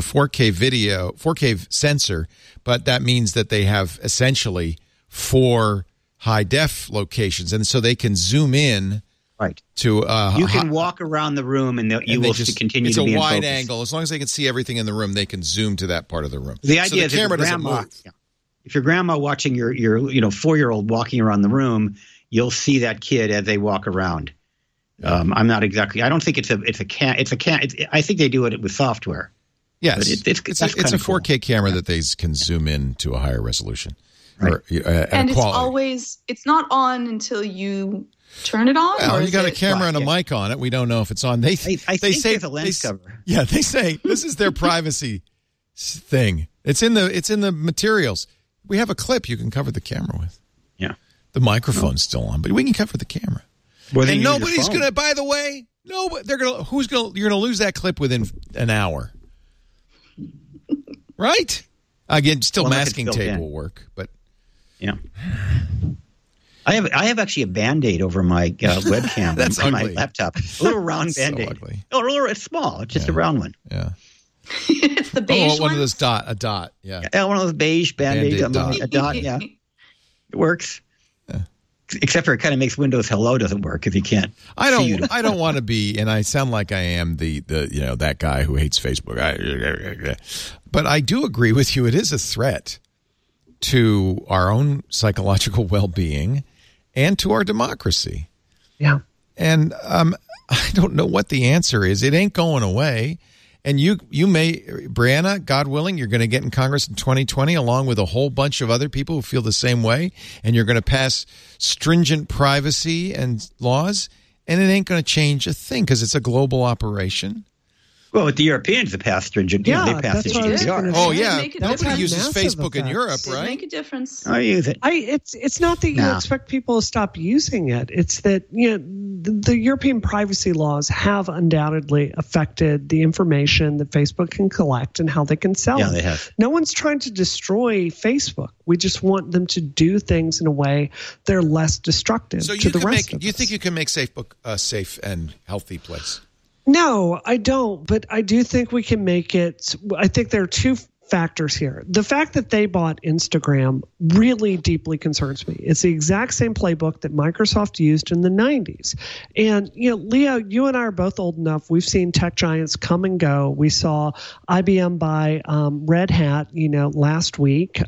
4K sensor, but that means that they have essentially 4 high def locations, and so they can zoom in. Right. To you can walk around the room, and you will continue to be in focus. It's a wide angle. As long as they can see everything in the room, they can zoom to that part of the room. The idea is camera doesn't move. If your grandma watching your 4-year-old walking around the room, you'll see that kid as they walk around. I'm not exactly. I don't think it's a I think they do it with software. Yes, but it's a 4K camera that they can zoom in to a higher resolution. Right. And it's not on until you turn it on. Well, you got a camera and a mic on it. We don't know if it's on. I think there's a lens cover. Yeah, they say this is their privacy thing. It's in the materials. We have a clip you can cover the camera with. Yeah, the microphone's still on, but we can cover the camera. Well, and nobody's going to. By the way, you're going to lose that clip within an hour, right? Again, masking tape will work, but yeah. I have actually a Band-Aid over my webcam That's on ugly. my laptop. A little round Band-Aid. So it's small. It's just a round one. Yeah. It's the beige one of those a dot. Yeah. One of those beige Band-Aids. Band-Aid a dot, yeah. It works. Yeah. Except for it kind of makes Windows Hello doesn't work if you can't. I don't want to be, and I sound like I am the that guy who hates Facebook. But I do agree with you. It is a threat to our own psychological well-being and to our democracy. Yeah. And I don't know what the answer is. It ain't going away. And you may, Brianna, God willing, you're going to get in Congress in 2020 along with a whole bunch of other people who feel the same way, and you're going to pass stringent privacy and laws, and it ain't going to change a thing because it's a global operation. Well, with the Europeans, they passed stringent. Yeah, they passed the GDPR. Oh, yeah. Nobody uses Facebook in Europe, right? Make a difference. I use it. It's not that you expect people to stop using it. It's that the European privacy laws have undoubtedly affected the information that Facebook can collect and how they can sell it. Yeah, they have. No one's trying to destroy Facebook. We just want them to do things in a way that are less destructive to the rest of us. You think you can make Facebook a safe and healthy place? No, I don't. But I do think we can make it. I think there are two factors here. The fact that they bought Instagram really deeply concerns me. It's the exact same playbook that Microsoft used in the 90s. And, Leo, you and I are both old enough. We've seen tech giants come and go. We saw IBM buy Red Hat, last week.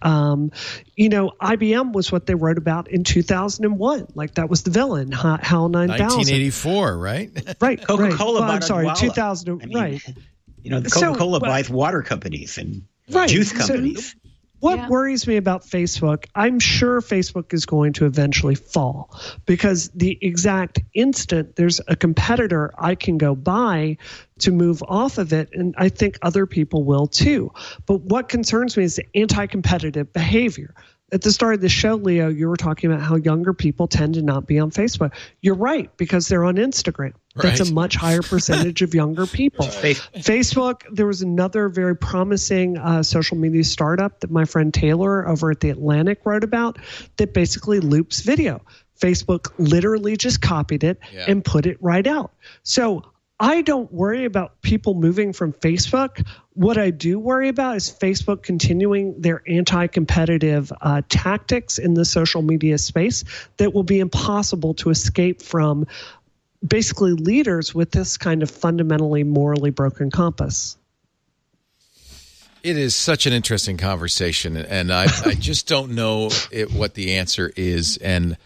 IBM was what they wrote about in 2001. Like that was the villain, HAL 9000. 1984, right? Right. Coca-Cola bought 2000. Right. Coca-Cola buys water companies and juice companies. So what worries me about Facebook, I'm sure Facebook is going to eventually fall because the exact instant there's a competitor I can go buy to move off of it, and I think other people will too. But what concerns me is the anti-competitive behavior. At the start of the show, Leo, you were talking about how younger people tend to not be on Facebook. You're right, because they're on Instagram. That's a much higher percentage of younger people. Facebook, there was another very promising social media startup that my friend Taylor over at The Atlantic wrote about that basically loops video. Facebook literally just copied it and put it right out. So I don't worry about people moving from Facebook. What I do worry about is Facebook continuing their anti-competitive tactics in the social media space that will be impossible to escape from basically leaders with this kind of fundamentally morally broken compass. It is such an interesting conversation, and I just don't know what the answer is. And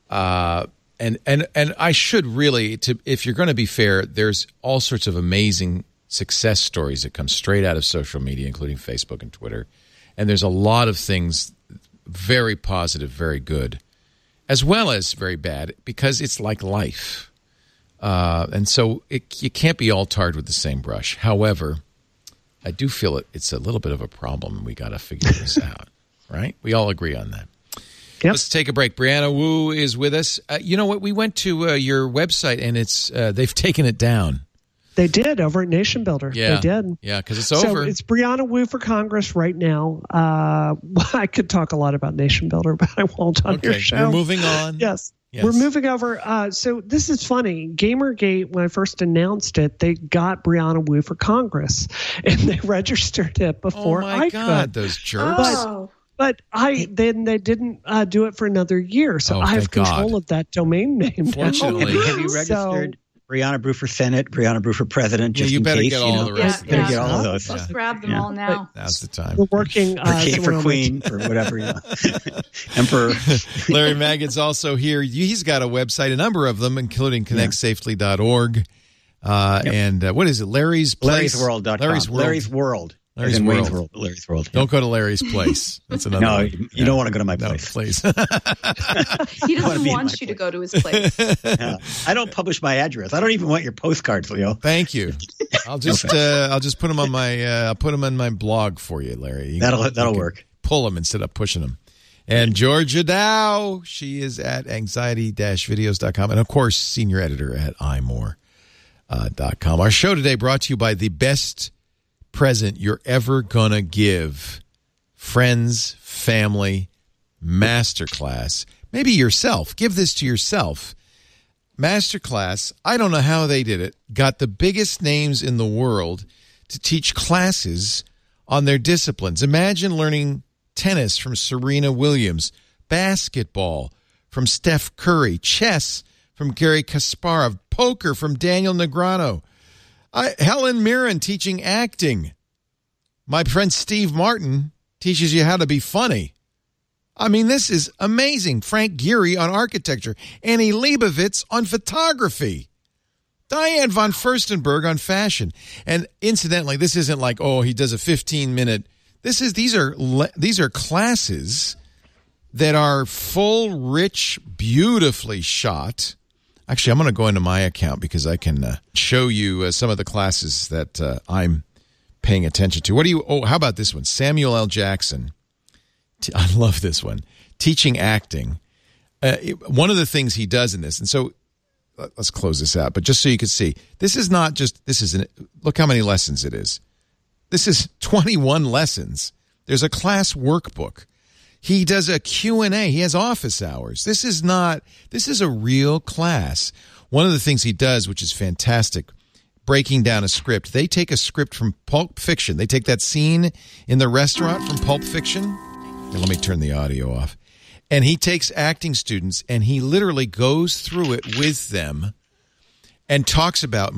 I should really, if you're going to be fair, there's all sorts of amazing success stories that come straight out of social media, including Facebook and Twitter. And there's a lot of things very positive, very good, as well as very bad, because it's like life. And so you can't be all tarred with the same brush. However, I do feel it's a little bit of a problem. We got to figure this out, right? We all agree on that. Yep. Let's take a break. Brianna Wu is with us. You know what? We went to your website, and they've taken it down. They did over at Nation Builder. Yeah. They did. Yeah, because it's over. So it's Brianna Wu for Congress right now. I could talk a lot about Nation Builder, but I won't on your show. We're moving on. Yes. We're moving over. So this is funny. Gamergate, when I first announced it, they got Brianna Wu for Congress, and they registered it before I could. Oh, my God, those jerks. But they didn't do it for another year, so I have control of that domain name. Fortunately. Have you registered Brianna Brew for Senate, Brianna Brew for President? Just you better in case, get all the rest. Better get all of those. Let's grab them all now. Now's the time. We're working for Queen or whatever. Emperor. Larry Magid's also here. He's got a website, a number of them, including connectsafely.org. And what is it? Larry's Place? Larry'sWorld.com. Larry's World. Larry's World. Don't go to Larry's Place. That's another No, one. You don't want to go to my place. No, please. He doesn't want you to go to his place. I don't publish my address. I don't even want your postcards, Leo. Thank you. I'll just put them on my I'll put them on my blog for you, Larry. That'll work. Pull them instead of pushing them. And Georgia Dow, she is at anxiety-videos.com, and of course, senior editor at imore.com. Our show today brought to you by the best present you're ever gonna give friends, family, masterclass, maybe yourself. Give this to yourself. Masterclass, I don't know how they did it, got the biggest names in the world to teach classes on their disciplines. Imagine learning tennis from Serena Williams, basketball from Steph Curry, chess from Garry Kasparov, poker from Daniel Negreanu, Helen Mirren teaching acting. My friend Steve Martin teaches you how to be funny. I mean, this is amazing. Frank Gehry on architecture. Annie Leibovitz on photography. Diane von Furstenberg on fashion. And incidentally, this isn't like, oh, he does a 15-minute. These are classes that are full, rich, beautifully shot. Actually, I'm going to go into my account because I can show you some of the classes that I'm paying attention to. How about this one? Samuel L. Jackson. I love this one. Teaching acting. One of the things he does in this, and so let's close this out, but just so you can see, look how many lessons it is. This is 21 lessons. There's a class workbook. He does a Q&A. He has office hours. This is a real class. One of the things he does, which is fantastic, breaking down a script. They take a script from Pulp Fiction. They take that scene in the restaurant from Pulp Fiction. Here, let me turn the audio off. And he takes acting students and he literally goes through it with them and talks about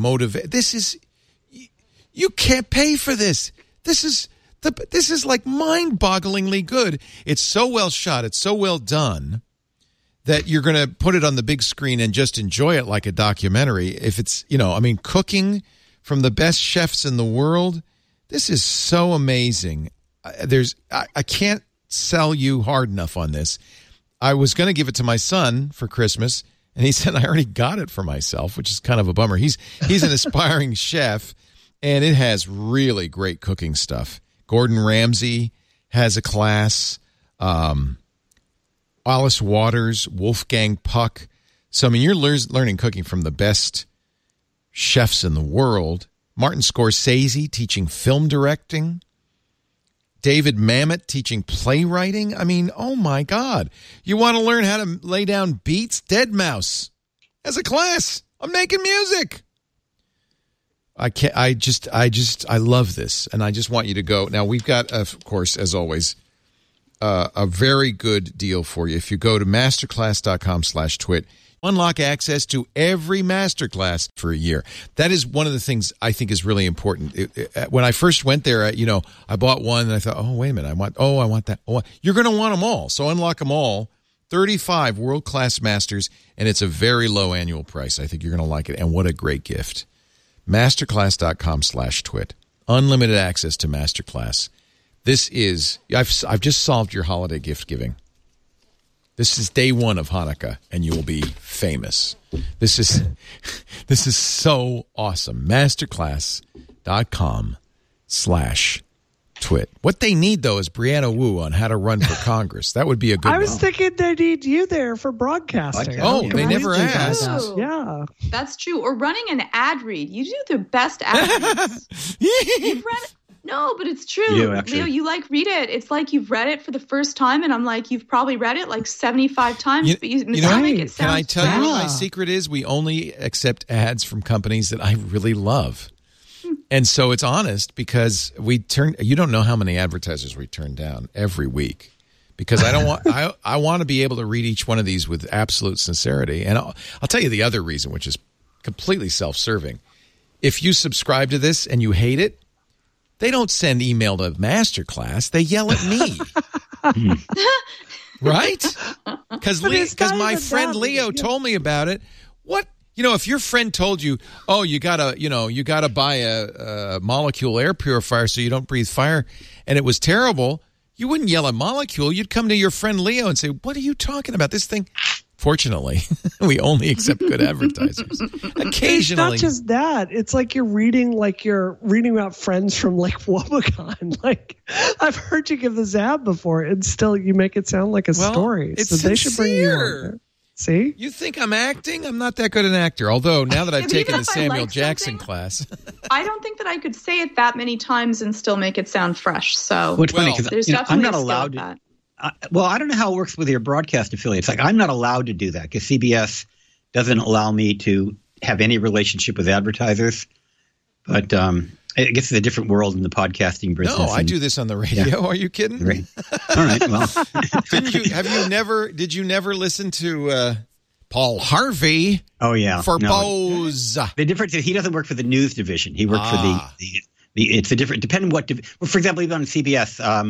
you can't pay for this. This is like mind-bogglingly good. It's so well shot. It's so well done that you're going to put it on the big screen and just enjoy it like a documentary. If it's, cooking from the best chefs in the world, this is so amazing. I can't sell you hard enough on this. I was going to give it to my son for Christmas, and he said I already got it for myself, which is kind of a bummer. He's an aspiring chef, and it has really great cooking stuff. Gordon Ramsay has a class. Alice Waters, Wolfgang Puck. So, you're learning cooking from the best chefs in the world. Martin Scorsese teaching film directing. David Mamet teaching playwriting. Oh, my God. You want to learn how to lay down beats? Deadmau5 as a class. I'm making music. I love this, and I just want you to go. Now, we've got, of course, as always, a very good deal for you. If you go to masterclass.com/twit, unlock access to every masterclass for a year. That is one of the things I think is really important. When I first went there, I bought one, and I thought, oh, wait a minute, I want that. You're going to want them all, so unlock them all. 35 world-class masters, and it's a very low annual price. I think you're going to like it, and what a great gift. Masterclass.com/twit. Unlimited access to Masterclass. This is, I've just solved your holiday gift giving. This is day one of Hanukkah, and you will be famous. This is so awesome. Masterclass.com/twit. What they need, though, is Brianna Wu on how to run for Congress. That would be a good one. I was thinking they need you there for broadcasting. Oh, they never asked. Yeah. That's true. Or running an ad read. You do the best ad reads. You've read it. No, but it's true. Leo, you read it. It's like you've read it for the first time, and I'm like, you've probably read it like 75 times, but you make it sound. Can I tell you what my secret is? We only accept ads from companies that I really love. And so it's honest because you don't know how many advertisers we turn down every week because I want to be able to read each one of these with absolute sincerity. And I'll tell you the other reason, which is completely self-serving. If you subscribe to this and you hate it, they don't send email to Masterclass. They yell at me. Right? Because my friend Leo told me about it. What? If your friend told you, oh, you gotta buy a Molecule air purifier so you don't breathe fire, and it was terrible, you wouldn't yell at Molecule. You'd come to your friend Leo and say, what are you talking about? This thing. Fortunately, we only accept good advertisers. Occasionally. It's not just that. It's like you're reading about friends from Wobegon. I've heard you give this ad before, and still you make it sound like a story. It's so sincere. They should bring you on there. See? You think I'm acting? I'm not that good an actor. Although, now that I've taken the Samuel Jackson class. I don't think that I could say it that many times and still make it sound fresh. So What's funny, because I'm not allowed to. I don't know how it works with your broadcast affiliates. I'm not allowed to do that because CBS doesn't allow me to have any relationship with advertisers. But I guess it's a different world in the podcasting business. No, I do this on the radio. Yeah. Are you kidding? Right. All right. Well, did you never listen to Paul Harvey? Oh yeah, for Bose. The difference is he doesn't work for the news division. He works for the. It's a different depending on what. For example, even on CBS.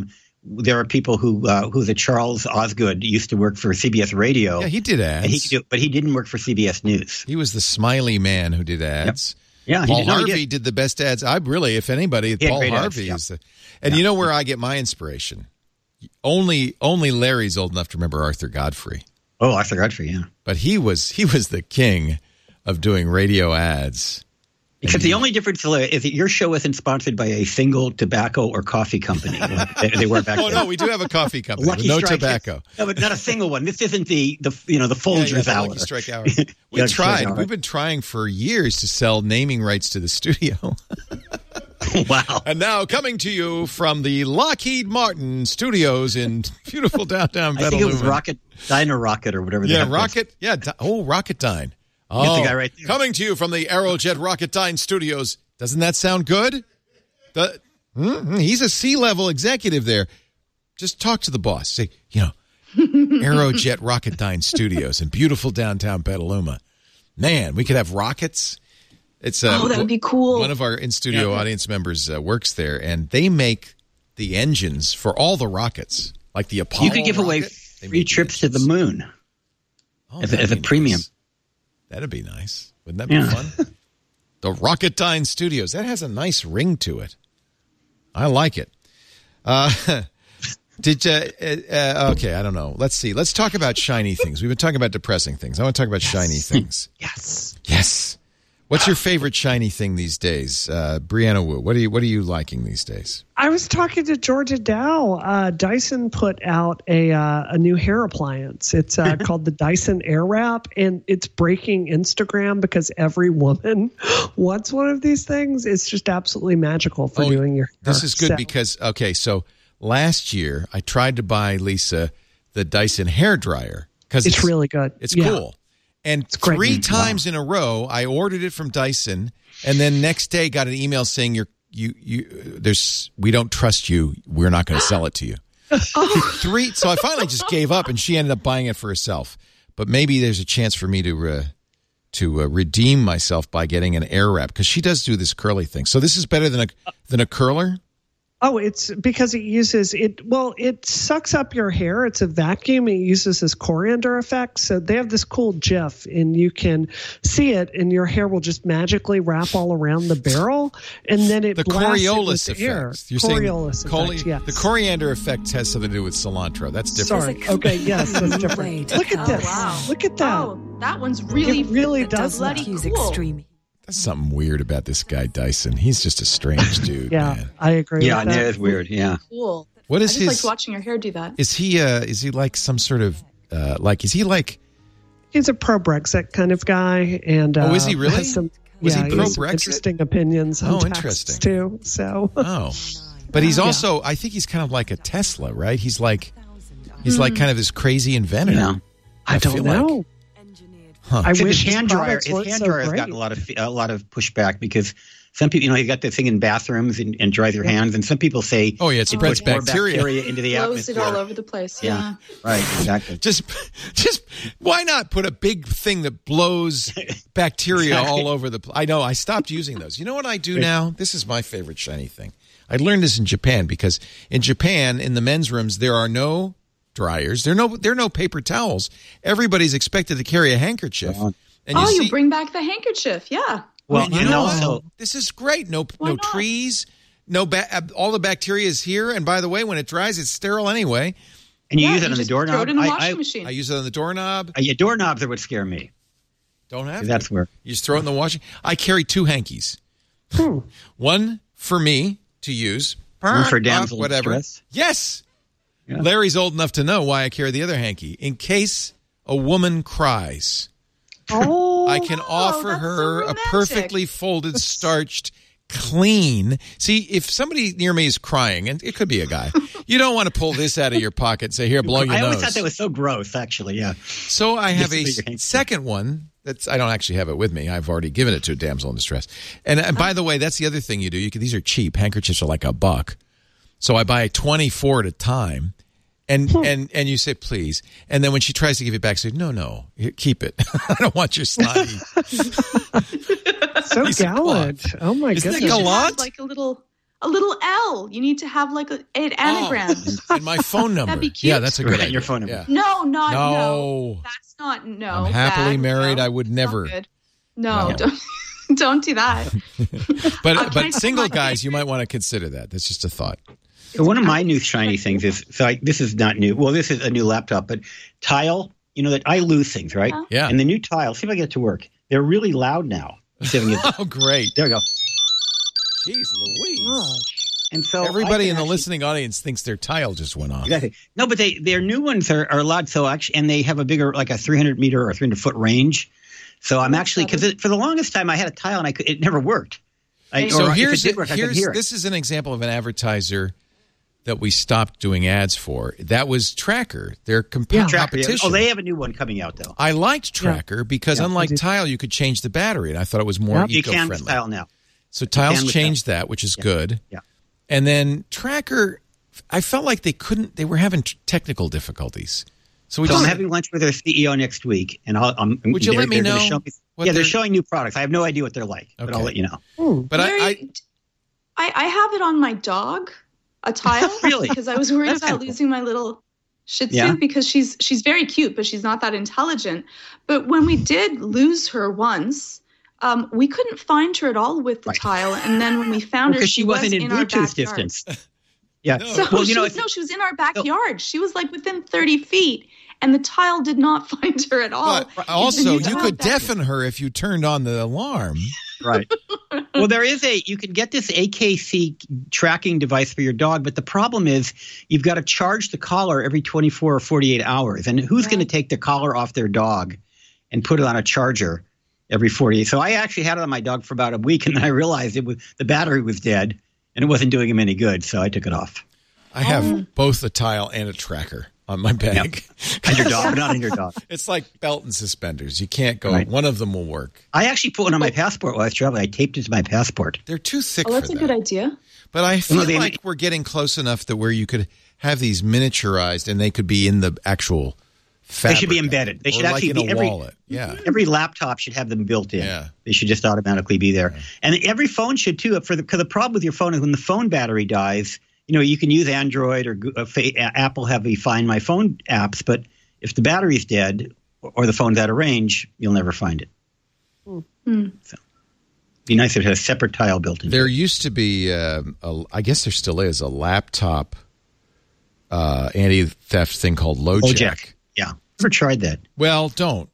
there are people who the Charles Osgood used to work for CBS Radio. Yeah, he did ads. But he didn't work for CBS News. He was the smiley man who did ads. Yep. Yeah, Paul Harvey did the best ads. If anybody, Paul Harvey is the. And you know where I get my inspiration? Only Larry's old enough to remember Arthur Godfrey. Oh, Arthur Godfrey, yeah. But he was the king of doing radio ads. Except the only difference is that your show isn't sponsored by a single tobacco or coffee company. They were back then. No, we do have a coffee company with no tobacco. No, but not a single one. This isn't the Folgers hour. Lucky Strike hour. We tried. We've been trying for years to sell naming rights to the studio. Wow. And now coming to you from the Lockheed Martin studios in beautiful downtown Petaluma. I think it was Diner Rocket or whatever. Yeah, Rocket. Yeah, Rocketdyne. Oh, the guy right there. Coming to you from the Aerojet Rocketdyne studios. Doesn't that sound good? He's a C-level executive there. Just talk to the boss. Say, Aerojet Rocketdyne studios in beautiful downtown Petaluma. Man, we could have rockets. It's that would be cool. One of our in-studio audience members works there, and they make the engines for all the rockets, like the Apollo. You could give away free trips to the moon as a premium. Nice. That'd be nice. Wouldn't that be fun? The Rocketdyne Studios. That has a nice ring to it. I like it. Okay, I don't know. Let's see. Let's talk about shiny things. We've been talking about depressing things. I want to talk about shiny things. Yes. What's your favorite shiny thing these days? Brianna Wu, what are you liking these days? I was talking to Georgia Dow. Dyson put out a new hair appliance. It's called the Dyson Airwrap, and it's breaking Instagram because every woman wants one of these things. It's just absolutely magical for doing your hair. This is good because, so last year I tried to buy Lisa the Dyson hairdryer because it's really good. It's cool. And 3 times in a row, I ordered it from Dyson, and then next day got an email saying we don't trust you. We're not going to sell it to you. So I finally just gave up, and she ended up buying it for herself. But maybe there's a chance for me to redeem myself by getting an Airwrap because she does do this curly thing. So this is better than a curler. Oh, it's because it uses it. Well, it sucks up your hair. It's a vacuum. It uses this coriander effect. So they have this cool GIF, and you can see it, and your hair will just magically wrap all around the barrel, and then it blasts Coriolis it with air. Effect. You're Coriolis effect. Yes. The coriander effect has something to do with cilantro. That's different. Sorry. Okay. Yes, that's different. Look at this. Wow. Look at that. Oh, that one's really. It really does. Bloody cool. Extreme. There's something weird about this guy Dyson. He's just a strange dude. Man. I agree. Yeah, it is weird. Yeah. Cool. What is I just liked watching your hair do that. Is he like some sort of is he like? He's a pro-Brexit kind of guy, and is he really? Has some, was he pro-Brexit? Interesting opinions on taxes too. So. But he's also. I think he's kind of like a Tesla, right? He's like kind of this crazy inventor. Yeah. I don't know. Like, I wish his hand dryer has gotten a lot of pushback because some people, you got the thing in bathrooms and dries your hands, and some people say, it spreads bacteria into the atmosphere. Blows it all over the place. Yeah. Right. Exactly. Just why not put a big thing that blows bacteria all over the place? I know. I stopped using those. You know what I do now? This is my favorite shiny thing. I learned this in Japan because in Japan, in the men's rooms, there are no dryers. There are no paper towels. Everybody's expected to carry a handkerchief. And you bring back the handkerchief. Yeah. Well, this is great. No trees. All the bacteria is here. And by the way, when it dries, it's sterile anyway. And you use it on the doorknob. Throw it in the washing machine. I use it on the doorknob. Doorknobs are what scare me. Don't have. That's where you just throw it in the washing. I carry 2 hankies. One for me to use. One for damsel whatever. Distress. Yes. Yeah. Larry's old enough to know why I carry the other hanky. In case a woman cries, I can offer her a perfectly folded, starched, clean. See, if somebody near me is crying, and it could be a guy, you don't want to pull this out of your pocket and say, here, blow your nose. I always thought that was so gross, actually, yeah. So I have a second one. I don't actually have it with me. I've already given it to a damsel in distress. And by the way, that's the other thing you do. These are cheap. Handkerchiefs are like $1. So I buy 24 at a time, and you say, please. And then when she tries to give it back, I say, no, here, keep it. I don't want your snotty. So gallant. Oh, my goodness. Isn't that gallant? Like a little a little L. You need to have like it anagrams. And my phone number. That'd be cute. Yeah, that's a good idea. Your phone number. Yeah. No. That's not, no. I'm happily married. No, I would never. No. Don't do that. But single guys, you might want to consider that. That's just a thought. One of my new shiny things is, this is not new. Well, this is a new laptop, but Tile, that I lose things, right? Yeah. And the new Tile, see if I get it to work. They're really loud now. Oh, great. There we go. Jeez Louise. And so everybody in the listening audience thinks their Tile just went off. Exactly. No, but their new ones are loud. So actually, and they have a bigger, like a 300-meter or 300-foot range. So I'm actually, because for the longest time I had a Tile and it never worked. This is an example of an advertiser that we stopped doing ads for. That was Tracker. Their competition. Oh, they have a new one coming out, though. I liked Tracker because unlike Tile, you could change the battery, and I thought it was more eco-friendly. You can with Tile now. So Tile's changed that, which is good. Yeah. And then Tracker, I felt like they were having technical difficulties. So I'm having lunch with their CEO next week, and would you let me know? They're showing new products. I have no idea what they're like, but I'll let you know. But I have it on my dog. A Tile, really? Because I was worried about losing my little Shih Tzu because she's very cute, but she's not that intelligent. But when we did lose her once, we couldn't find her at all with the Tile, and then when we found her, she wasn't in our backyard. Distance. Yeah. So she was in our backyard. She was like within 30 feet, and the Tile did not find her at all. But also, you could deafen her if you turned on the alarm. Right. Well, you can get this AKC tracking device for your dog, but the problem is you've got to charge the collar every 24 or 48 hours. And who's going to take the collar off their dog and put it on a charger every 48? So I actually had it on my dog for about a week, and then I realized the battery was dead, and it wasn't doing him any good, so I took it off. I have both a Tile and a Tracker on my bag. Yep. On your dog, but not on your dog. It's like belt and suspenders. You can't go. Right. One of them will work. I actually put one on my passport while I was traveling. I taped it to my passport. They're too thick for that. Oh, that's a good idea. But I feel like we're getting close enough that where you could have these miniaturized and they could be in the actual fabric. They should be embedded. They should actually be in a wallet. Yeah. Every laptop should have them built in. Yeah. They should just automatically be there. Yeah. And every phone should too. Because the problem with your phone is when the phone battery dies, you can use Android or Apple have the Find My Phone apps, but if the battery's dead or the phone's out of range, you'll never find it. So it'd be nice if it had a separate Tile built in. There used to be, I guess there still is, a laptop anti-theft thing called LoJack. Yeah. Never tried that. Well, don't.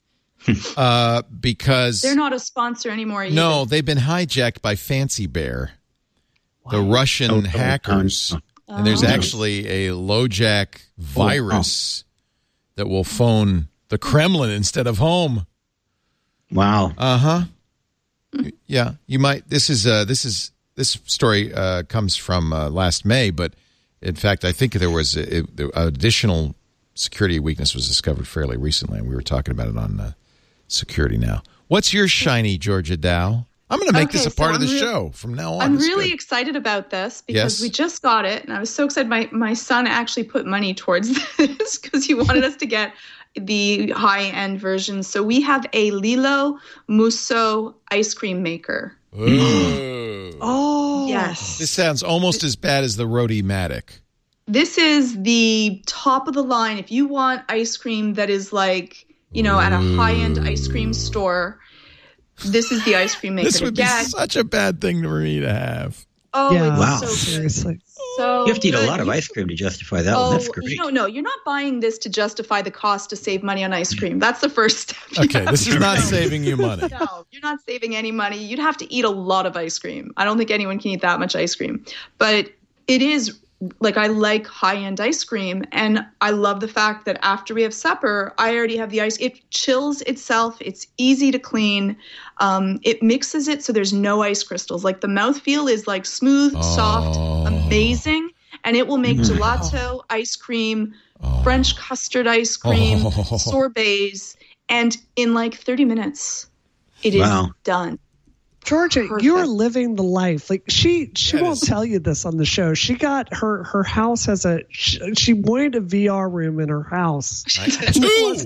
Because they're not a sponsor anymore either. No, they've been hijacked by Fancy Bear. The Russian hackers, and there's actually a LoJack virus that will phone the Kremlin instead of home. Wow. Yeah, you might. This story comes from last May, but in fact, I think there was additional security weakness was discovered fairly recently, and we were talking about it on Security Now. What's your shiny, Georgia Dow? I'm going to make this a part of the show from now on. I'm really excited about this because we just got it, and I was so excited. My son actually put money towards this because he wanted us to get the high-end version. So we have a Lilo Musso ice cream maker. Ooh. Oh, yes. This sounds almost as bad as the Rode-O-Matic. This is the top of the line. If you want ice cream that is like, at a high-end ice cream store, this is the ice cream maker. This would be such a bad thing for me to have. Oh, yeah. it's wow. so Seriously. So you have to eat a lot of ice cream to justify that one. That's great. No, you're not buying this to justify the cost to save money on ice cream. That's the first step. Okay, this is not saving you money. No, you're not saving any money. You'd have to eat a lot of ice cream. I don't think anyone can eat that much ice cream. But it is I like high-end ice cream, and I love the fact that after we have supper, I already have the ice. It chills itself. It's easy to clean. It mixes it so there's no ice crystals. Like the mouthfeel is like smooth, soft, amazing, and it will make gelato ice cream, French custard ice cream, sorbets, and in like 30 minutes, it is done. Georgia, you are living the life. Like she won't tell you this on the show. She got her house has she wanted a VR room in her house. Two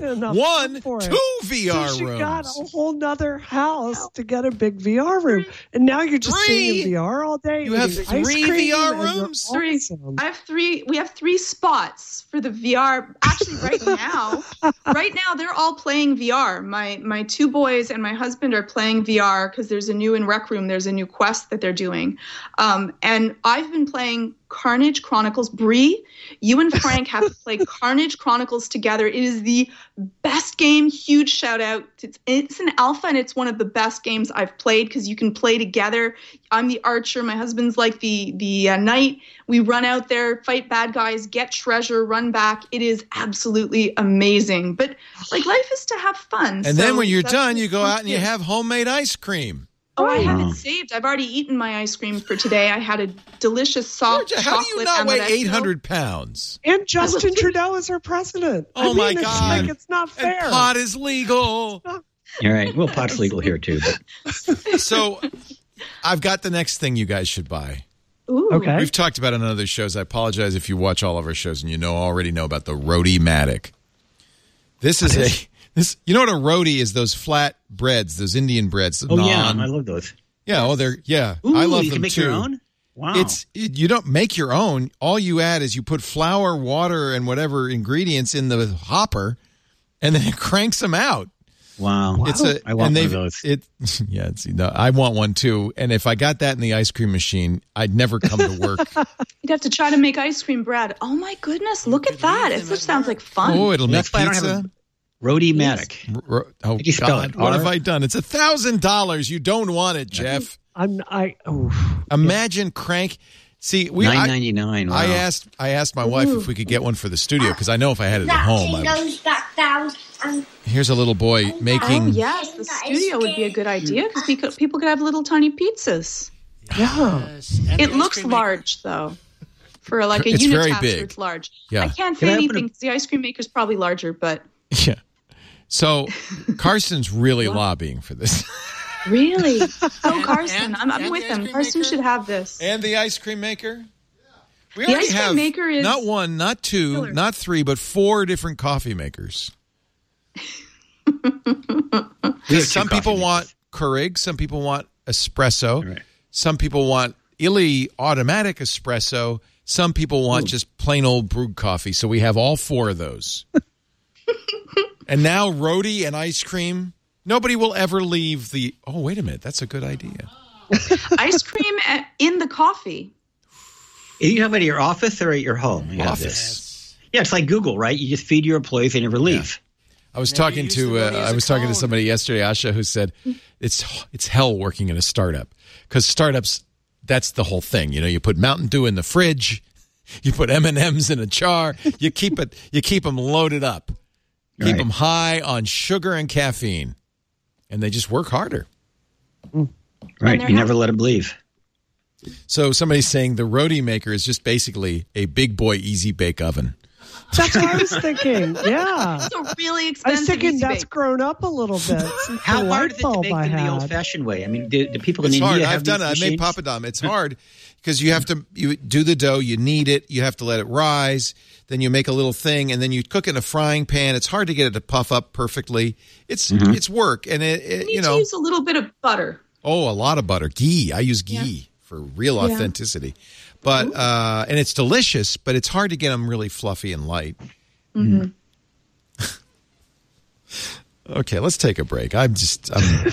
VR rooms. She got a whole nother house to get a big VR room, and now you're just sitting in VR all day. You have 3 VR rooms. Awesome. I have 3. We have 3 spots for the VR. Actually, right now they're all playing VR. My 2 boys and my husband are playing VR because there's a new in Rec Room. There's a new quest that they're doing, and I've been playing Carnage Chronicles. Bree, you and Frank have to play Carnage Chronicles together. It is the best game. Huge shout out. It's an alpha, and it's one of the best games I've played because you can play together. I'm the archer. My husband's like the knight. We run out there, fight bad guys, get treasure, run back. It is absolutely amazing. But like life is to have fun. And then when you're done, you go out and you have homemade ice cream. Oh, I have it saved. I've already eaten my ice cream for today. I had a delicious soft Georgia, chocolate. How do you not weigh 800 pounds? And Justin Trudeau is our president. Oh, my God. It's not fair. And pot is legal. All right. Well, pot's legal here, too. But. So I've got the next thing you guys should buy. Ooh. Okay. We've talked about it on other shows. I apologize if you watch all of our shows and you already know about the Roti-Matic. This is you know what a roti is? Those flat breads, those Indian breads. Oh, yeah. I love those. Yeah. Oh, Ooh, I love you them can make too. Your own? Wow. You don't make your own. All you add is you put flour, water, and whatever ingredients in the hopper, and then it cranks them out. Wow. I want one of those. I want one too. And if I got that in the ice cream machine, I'd never come to work. You'd have to try to make ice cream bread. Oh my goodness, look at that. It just sounds like fun. Oh, it'll make pizza. Roti-Matic. Oh, Did you spell God, it? what have I done? It's $1,000. You don't want it, Jeff. Imagine crank. See, $9.99. Wow. I asked my wife if we could get one for the studio because I know if I had it at home. Here's a little boy making. Oh yes, the studio would be a good idea because people could have little tiny pizzas. Yeah, it looks large though. For like a unit very taster, big. it's large. Yeah. I can't say anything because the ice cream maker's probably larger, but. Yeah. So Carson's really lobbying for this. Really? Oh, Carson. I'm with him. Carson should have this. And the ice cream maker? We the already ice cream have maker is not 1, not 2, killer. Not 3, but 4 different coffee makers. Some people want Keurig. Some people want espresso. Right. Some people want Illy automatic espresso. Some people want just plain old brewed coffee. So we have all 4 of those. And now roti and ice cream. Nobody will ever leave the... Oh, wait a minute. That's a good idea. Ice cream in the coffee. You have it at your office or at your home? Office. Yeah, it's like Google, right? You just feed your employees, they never leave. Yeah. I was talking to somebody yesterday, Asha, who said it's hell working in a startup because startups, that's the whole thing. You know, you put Mountain Dew in the fridge, you put M&Ms in a jar, you keep them loaded up. Keep them high on sugar and caffeine, and they just work harder. Right. You never let them leave. So somebody's saying the roti maker is just basically a big boy easy bake oven. That's what I was thinking. Yeah. It's a really expensive. I was thinking that's grown up a little bit. How hard is it to make them the old-fashioned way? I mean, do people in India have I've done it. I made papadum. It's hard because you do the dough, you knead it, you have to let it rise, then you make a little thing, and then you cook it in a frying pan. It's hard to get it to puff up perfectly. It's work, and you need to use a little bit of butter. Oh, a lot of butter. Ghee. I use ghee for real authenticity. But and it's delicious, but it's hard to get them really fluffy and light. Mm-hmm. Okay, let's take a break. It's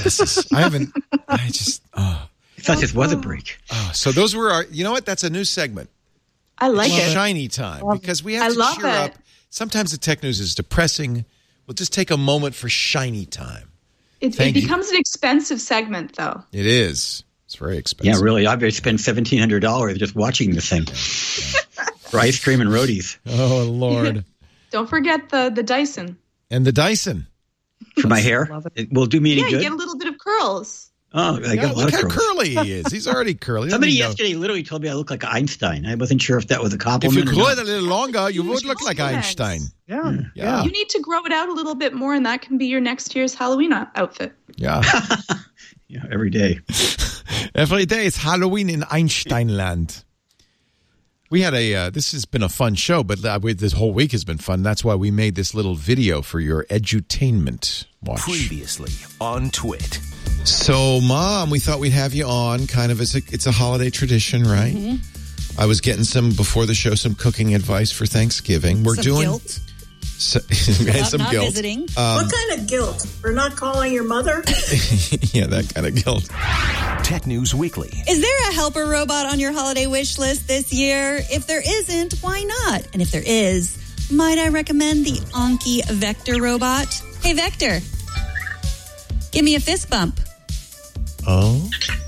not just weather break. So those were our, you know what? That's a new segment. I like it. Shiny time, because we have to cheer up. Sometimes the tech news is depressing. We'll just take a moment for shiny time. It becomes an expensive segment, though. It is. It's very expensive. Yeah, really. I've spent $1,700 just watching this thing for ice cream and rotis. Oh, Lord. Don't forget the Dyson. And the Dyson. For my hair? It will do me any good? Yeah, you get a little bit of curls. Oh, I got a lot of curls. Look how curly he is. He's already curly. Somebody yesterday literally told me I look like Einstein. I wasn't sure if that was a compliment. If you grew it a little longer, you would look like Einstein. Yeah. You need to grow it out a little bit more, and that can be your next year's Halloween outfit. Yeah. Yeah, every day. Every day is Halloween in Einsteinland. We had this has been a fun show, but this whole week has been fun. That's why we made this little video for your edutainment watch. Previously on Twit. So, Mom, we thought we'd have you on kind of it's a holiday tradition, right? Mm-hmm. I was getting some cooking advice for Thanksgiving. We're doing guilt. Some guilt. Visiting. What kind of guilt? For not calling your mother? Yeah, that kind of guilt. Tech News Weekly. Is there a helper robot on your holiday wish list this year? If there isn't, why not? And if there is, might I recommend the Anki Vector robot? Hey, Vector, give me a fist bump. Oh?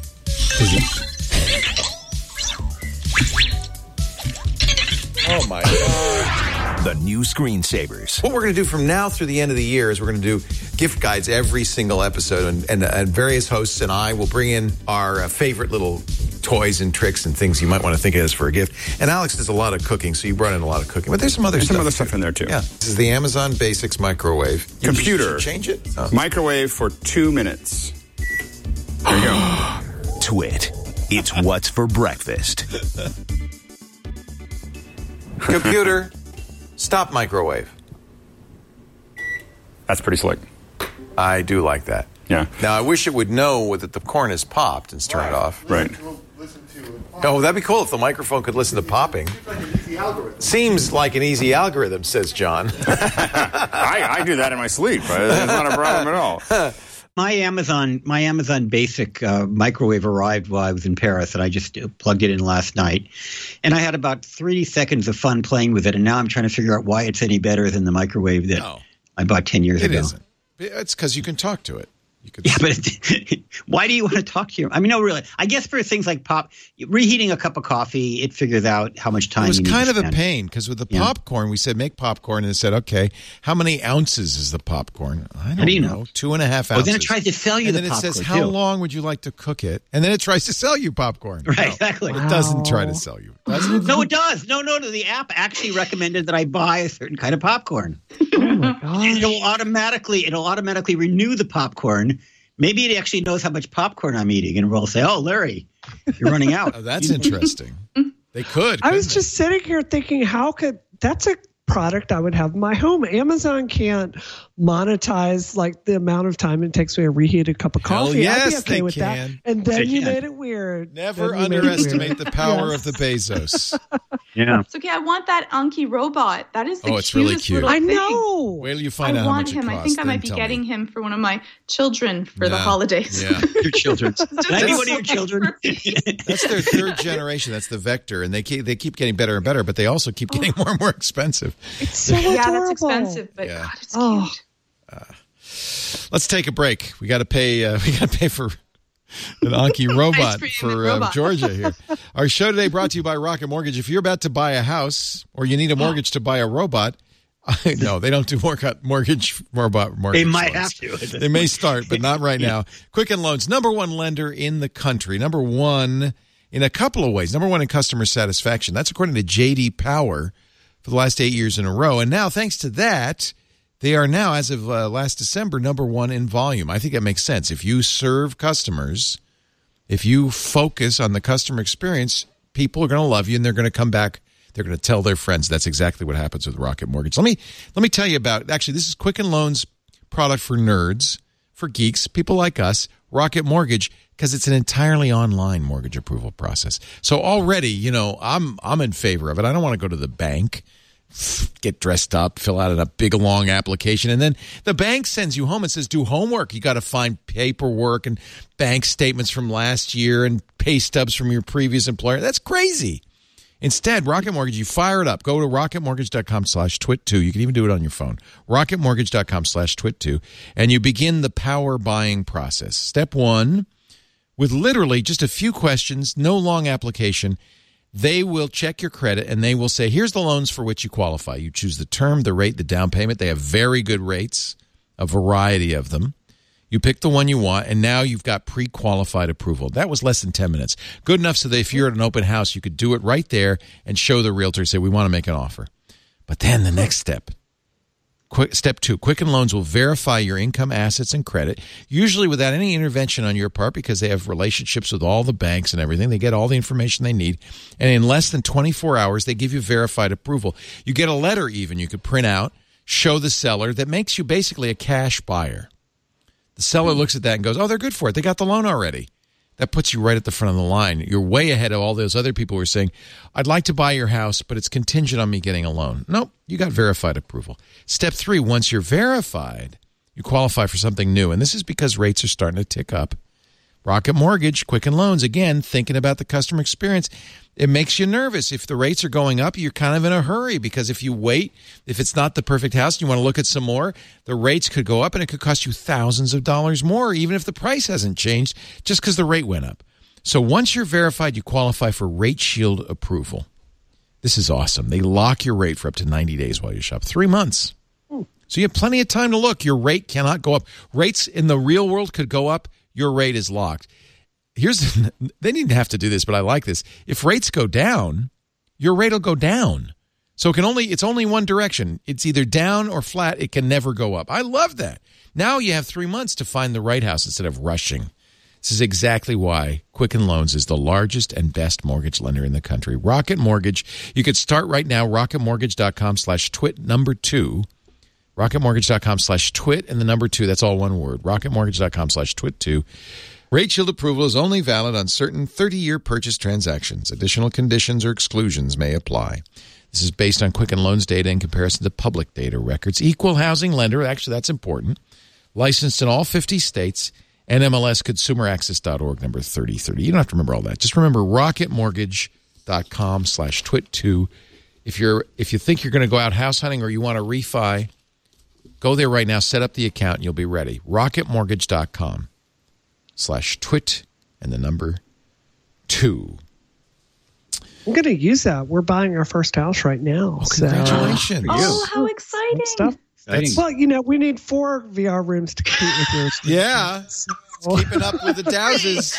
Oh, my God. The new screensavers. What we're going to do from now through the end of the year is we're going to do gift guides every single episode, and various hosts and I will bring in our favorite little toys and tricks and things you might want to think of as for a gift. And Alex does a lot of cooking, so you brought in a lot of cooking. But there's some other stuff in there, too. Yeah. This is the Amazon Basics microwave. Computer. You change it? Oh. Microwave for 2 minutes. There you go. Twit. It's what's for breakfast. Computer, stop microwave. That's pretty slick. I do like that. Yeah. Now, I wish it would know that the corn is popped and turn it off. Right. Oh, that'd be cool if the microphone could listen to popping. Seems like an easy algorithm, says John. I do that in my sleep. It's not a problem at all. My Amazon Basic microwave arrived while I was in Paris, and I just plugged it in last night. And I had about 30 seconds of fun playing with it, and now I'm trying to figure out why it's any better than the microwave that I bought 10 years ago. It isn't. It's because you can talk to it. Yeah, but why do you want to talk to your? I mean, no, really. I guess for things like reheating a cup of coffee, it figures out how much time. It was kind of a pain because with the popcorn, we said make popcorn, and it said, okay, how many ounces is the popcorn? I don't know. 2.5 ounces. Well, then it tries to sell you the popcorn. And then it says, how long would you like to cook it? And then it tries to sell you popcorn. Right, exactly. It doesn't try to sell you. No, it does. No. The app actually recommended that I buy a certain kind of popcorn. Oh my God! And it'll automatically renew the popcorn. Maybe it actually knows how much popcorn I'm eating, and we'll say, "Oh, Larry, you're running out." Oh, that's interesting. They could. I was just sitting here thinking, that's a product I would have in my home. Amazon can't monetize like the amount of time it takes me to reheat a cup of coffee. Yes, I'd be okay with can. That. And then you made it weird. Never underestimate the power of the Bezos. Yeah. So, I want that Anki robot. That is the cutest really cute. little thing. I know. Wait till you find out how much it costs. I think I might be getting him for one of my children for the holidays. Yeah. Your children. Can I be one of your children? That's their third generation. That's the Vector, and they keep getting better and better, but they also keep getting more and more expensive. It's so adorable. Yeah, that's expensive, but God, it's cute. Let's take a break. We got to pay. For an Anki robot for Georgia here. Our show today brought to you by Rocket Mortgage. If you're about to buy a house or you need a mortgage to buy a robot, no, they don't do mortgage. They might loans. have to. They may start, but not right now. Quicken Loans, #1 lender in the country. #1 in a couple of ways. #1 in customer satisfaction. That's according to J.D. Power for the last 8 years in a row. And now, thanks to that, they are now, as of last December, #1 in volume. I think that makes sense. If you serve customers, if you focus on the customer experience, people are going to love you and they're going to come back. They're going to tell their friends. That's exactly what happens with Rocket Mortgage. Let me tell you about, actually, this is Quicken Loans product for nerds, for geeks, people like us, Rocket Mortgage, because it's an entirely online mortgage approval process. So already, I'm in favor of it. I don't want to go to the bank, get dressed up, fill out a big, long application, and then the bank sends you home and says, do homework. You got to find paperwork and bank statements from last year and pay stubs from your previous employer. That's crazy. Instead, Rocket Mortgage, you fire it up. Go to rocketmortgage.com/twit2. You can even do it on your phone. rocketmortgage.com/twit2. And you begin the power buying process. Step 1, with literally just a few questions, no long application, they will check your credit and they will say, here's the loans for which you qualify. You choose the term, the rate, the down payment. They have very good rates, a variety of them. You pick the one you want, and now you've got pre-qualified approval. That was less than 10 minutes. Good enough so that if you're at an open house, you could do it right there and show the realtor, say, we want to make an offer. But then the next step, Step 2, Quicken Loans will verify your income, assets, and credit, usually without any intervention on your part because they have relationships with all the banks and everything. They get all the information they need. And in less than 24 hours, they give you verified approval. You get a letter even you could print out, show the seller, that makes you basically a cash buyer. The seller looks at that and goes, oh, they're good for it. They got the loan already. That puts you right at the front of the line. You're way ahead of all those other people who are saying, I'd like to buy your house, but it's contingent on me getting a loan. Nope, you got verified approval. Step 3, once you're verified, you qualify for something new. And this is because rates are starting to tick up. Rocket Mortgage, Quicken Loans, again, thinking about the customer experience. It makes you nervous. If the rates are going up, you're kind of in a hurry because if you wait, if it's not the perfect house and you want to look at some more, the rates could go up and it could cost you thousands of dollars more, even if the price hasn't changed, just because the rate went up. So once you're verified, you qualify for Rate Shield approval. This is awesome. They lock your rate for up to 90 days while you shop. 3 months. So you have plenty of time to look. Your rate cannot go up. Rates in the real world could go up. Your rate is locked. They didn't have to do this, but I like this. If rates go down, your rate will go down. So it's only one direction. It's either down or flat. It can never go up. I love that. Now you have 3 months to find the right house instead of rushing. This is exactly why Quicken Loans is the largest and best mortgage lender in the country. Rocket Mortgage. You could start right now, rocketmortgage.com/twit2. rocketmortgage.com/twit and the number 2. That's all one word. rocketmortgage.com/twit2. Rate Shield approval is only valid on certain 30-year purchase transactions. Additional conditions or exclusions may apply. This is based on Quicken Loans data in comparison to public data records. Equal housing lender, actually that's important. Licensed in all 50 states. NMLSconsumeraccess.org, number 3030. You don't have to remember all that. Just remember rocketmortgage.com/twit2. If you think you're going to go out house hunting or you want to refi, go there right now, set up the account, and you'll be ready. rocketmortgage.com/twit and the number 2. I'm going to use that. We're buying our first house right now. Oh, congratulations. Oh, how exciting. Stuff. Well, we need 4 VR rooms to compete with yours. Yeah. Keeping up with the Dowses.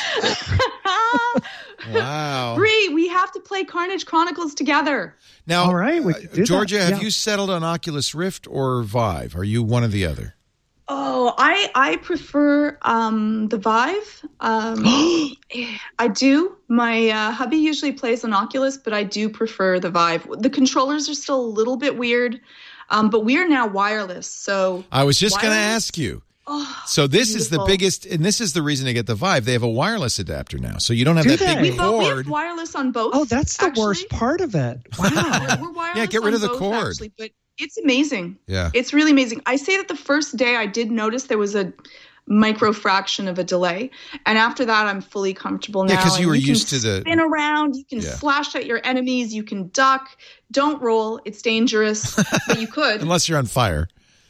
Wow. Bree, we have to play Carnage Chronicles together. Now, all right, Georgia, have you settled on Oculus Rift or Vive? Are you one or the other? Oh, I prefer the Vive. I do. My hubby usually plays on Oculus, but I do prefer the Vive. The controllers are still a little bit weird, but we are now wireless. So I was just going to ask you. Oh, so this is the biggest, and this is the reason to get the Vive. They have a wireless adapter now, so you don't have that big cord. We have wireless on both. Oh, that's the worst part of it. Wow. We're wireless. Yeah, get rid of the both, cord. Actually, but it's amazing. Yeah, it's really amazing. I say that the first day I did notice there was a microfraction of a delay, and after that I'm fully comfortable now. Yeah, because you were used to the spin around. You can slash at your enemies. You can duck. Don't roll. It's dangerous, but you could unless you're on fire.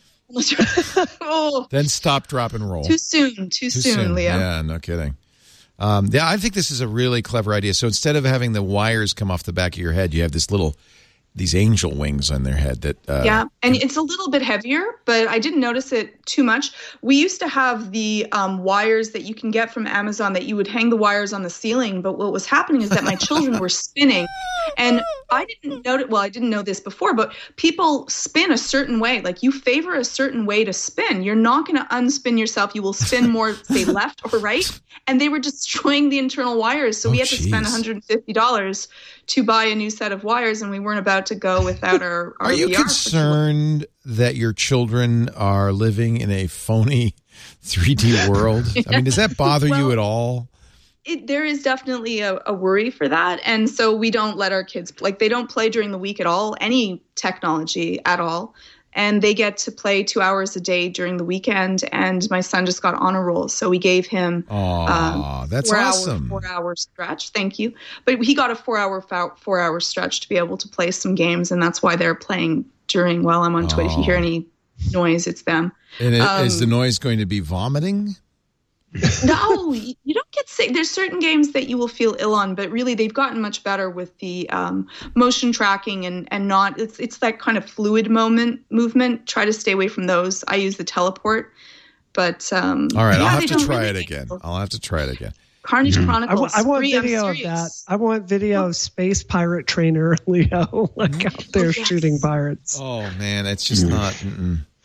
Then stop, drop, and roll. Too soon, Leo. Yeah, no kidding. I think this is a really clever idea. So instead of having the wires come off the back of your head, you have these angel wings on their head. And it's a little bit heavier, but I didn't notice it too much. We used to have the wires that you can get from Amazon that you would hang the wires on the ceiling, but what was happening is that my children were spinning, and I didn't know it. Well, I didn't know this before, but people spin a certain way. Like you favor a certain way to spin. You're not going to unspin yourself. You will spin more, say, left or right, and they were destroying the internal wires. So we had to spend $150 to buy a new set of wires, and we weren't about to go without our Are you VR concerned that your children are living in a phony 3D world? I mean, does that bother you at all? There is definitely a worry for that. And so we don't let our kids, they don't play during the week at all, any technology at all. And they get to play 2 hours a day during the weekend. And my son just got on a roll. So we gave him that's awesome. 4 hour stretch. Thank you. But he got a 4 hour stretch to be able to play some games. And that's why they're playing while I'm on Twitter. If you hear any noise, it's them. And is the noise going to be vomiting? No, you don't get sick. There's certain games that you will feel ill on, but really they've gotten much better with the motion tracking and not. It's that kind of fluid movement. Try to stay away from those. I use the teleport, but all right, I'll have to try it again. Carnage Chronicles. I want video of that. I want video of Space Pirate Trainer Leo out there shooting pirates. Oh man, it's just not.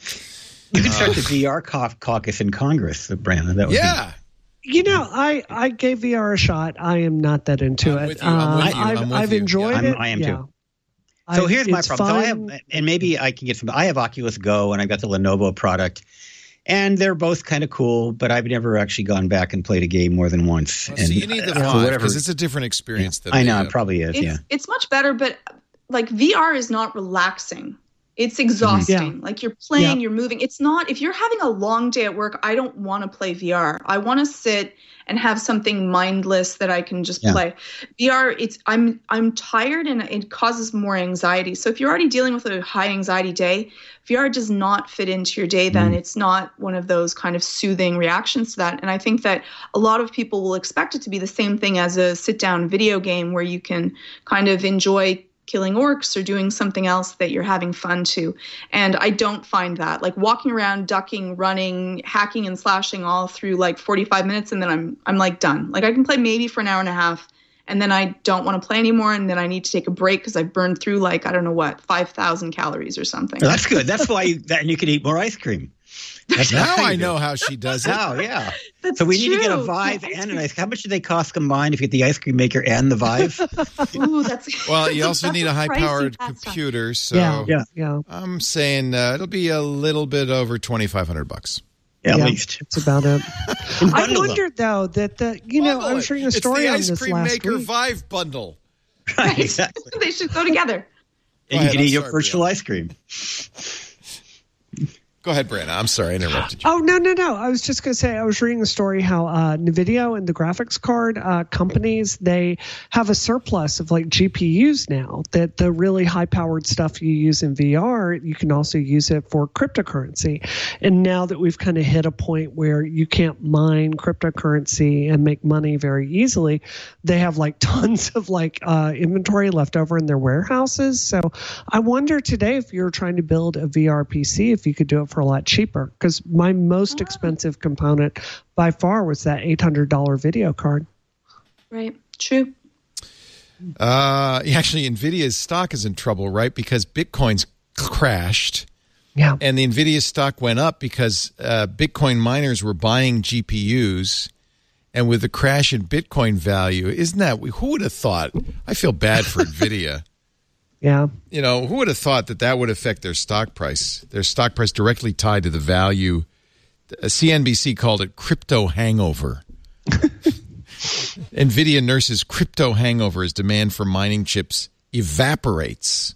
You could start the VR caucus in Congress, Brandon. That would be... I gave VR a shot. I am not that into it. I've enjoyed it. I am too. So here's my problem. So and maybe I can get some. I have Oculus Go, and I've got the Lenovo product, and they're both kind of cool. But I've never actually gone back and played a game more than once. Well, so you need the Vive because it's a different experience. I know it probably is. It's much better, but like VR is not relaxing. It's exhausting. Yeah. Like you're playing, you're moving. It's not, if you're having a long day at work, I don't want to play VR. I want to sit and have something mindless that I can just play. VR, I'm tired and it causes more anxiety. So if you're already dealing with a high anxiety day, VR does not fit into your day then. It's not one of those kind of soothing reactions to that. And I think that a lot of people will expect it to be the same thing as a sit-down video game where you can kind of enjoy killing orcs or doing something else that you're having fun to. And I don't find that. Like walking around, ducking, running, hacking and slashing all through like 45 minutes and then I'm like done. Like I can play maybe for an hour and a half and then I don't want to play anymore and then I need to take a break because I've burned through like, I don't know what, 5,000 calories or something. Well, that's good. That's why you can eat more ice cream. Now I know how she does it. Oh, yeah. So we need to get a Vive and an ice cream. How much do they cost combined if you get the ice cream maker and the Vive? Ooh, that's well, you also need a high-powered computer. So yeah. I'm saying it'll be a little bit over $2,500. Yeah, at least. It's about it. I wondered, though, that I was reading a story on this last week. It's the ice cream maker Vive bundle. Right, exactly. They should go together. And you can eat your virtual ice cream. Go ahead, Brianna. I'm sorry, I interrupted you. Oh, no. I was just going to say, I was reading a story how NVIDIA and the graphics card companies, they have a surplus of like GPUs now, that the really high-powered stuff you use in VR, you can also use it for cryptocurrency. And now that we've kind of hit a point where you can't mine cryptocurrency and make money very easily, they have like tons of like inventory left over in their warehouses. So I wonder today if you're trying to build a VR PC, if you could do it for a lot cheaper, because my most expensive component by far was that $800 video card. Right. True. Actually, NVIDIA's stock is in trouble, right? Because Bitcoin's crashed. Yeah. And the NVIDIA stock went up because Bitcoin miners were buying GPUs. And with the crash in Bitcoin value, who would have thought? I feel bad for NVIDIA. Yeah. Who would have thought that would affect their stock price? Their stock price directly tied to the value. CNBC called it crypto hangover. NVIDIA nurses crypto hangover as demand for mining chips evaporates.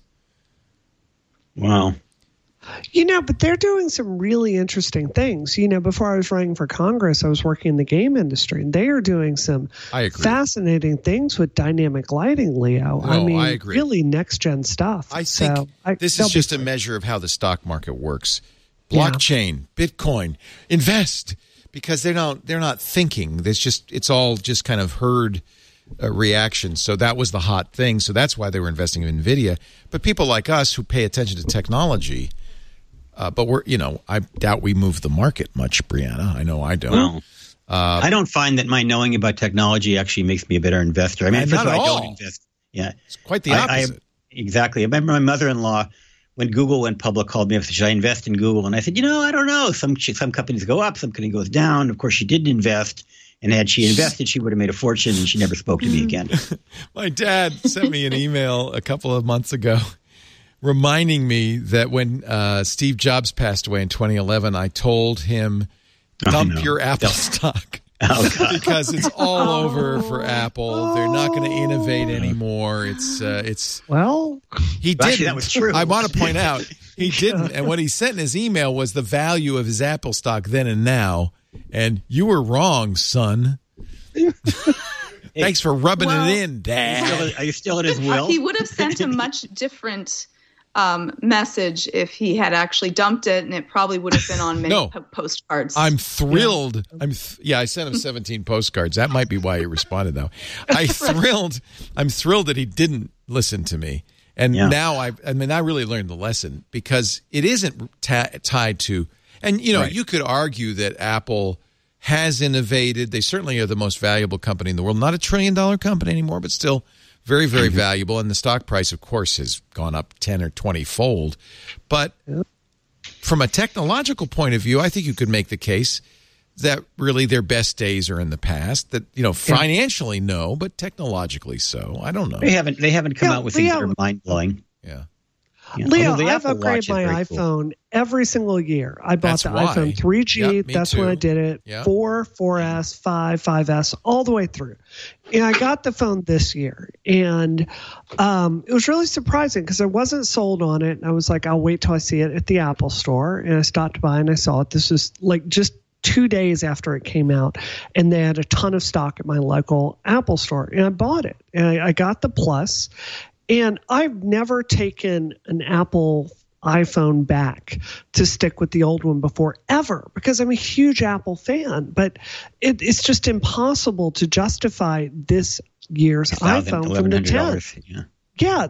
Wow. But they're doing some really interesting things. Before I was running for Congress, I was working in the game industry, and they are doing some fascinating things with dynamic lighting, Leo. I agree. Really next-gen stuff. I think this is just a measure of how the stock market works. Blockchain, Bitcoin, invest, because they're not thinking. It's all just kind of herd reaction. So that was the hot thing. So that's why they were investing in NVIDIA. But people like us who pay attention to technology, but I doubt we move the market much, Brianna. I know I don't. Well, I don't find that my knowing about technology actually makes me a better investor. I mean, first of all, I don't invest. Yeah, it's quite the opposite. Exactly. I remember my mother-in-law, when Google went public, called me up and said, should I invest in Google? And I said, I don't know. Some companies go up, some companies goes down. Of course, she didn't invest. And had she invested, she would have made a fortune, and she never spoke to me again. My dad sent me an email a couple of months ago reminding me that when Steve Jobs passed away in 2011, I told him, dump your Apple stock. Because it's all over for Apple. They're not going to innovate anymore. He didn't. Actually, that was true. I want to point out he didn't. And what he sent in his email was the value of his Apple stock then and now. And you were wrong, son. Thanks for rubbing it in, Dad. Are you still at his will? He would have sent a much different message if he had actually dumped it, and it probably would have been on many postcards. I'm thrilled. Yeah. I sent him 17 postcards. That might be why he responded, though. I'm thrilled that he didn't listen to me. And now I really learned the lesson, because it isn't tied to. And, you could argue that Apple has innovated. They certainly are the most valuable company in the world. Not $1 trillion company anymore, but still very, very valuable. And the stock price, of course, has gone up 10 or 20 fold. But from a technological point of view, I think you could make the case that really their best days are in the past. That, financially, no, but technologically so. I don't know. They haven't come out with things that are mind-blowing. Yeah. Leo, I've upgraded my iPhone every single year. I bought iPhone 3G. Yep, that's too. when I did it. Yep. 4, 4S, 5, 5S, all the way through. And I got the phone this year. And it was really surprising because I wasn't sold on it. And I was like, I'll wait till I see it at the Apple store. And I stopped by and I saw it. This was like just 2 days after it came out, and they had a ton of stock at my local Apple store. And I bought it. And I got the Plus. And I've never taken an Apple iPhone back to stick with the old one before, ever, because I'm a huge Apple fan. But it's just impossible to justify this year's iPhone from the 10th. Yeah,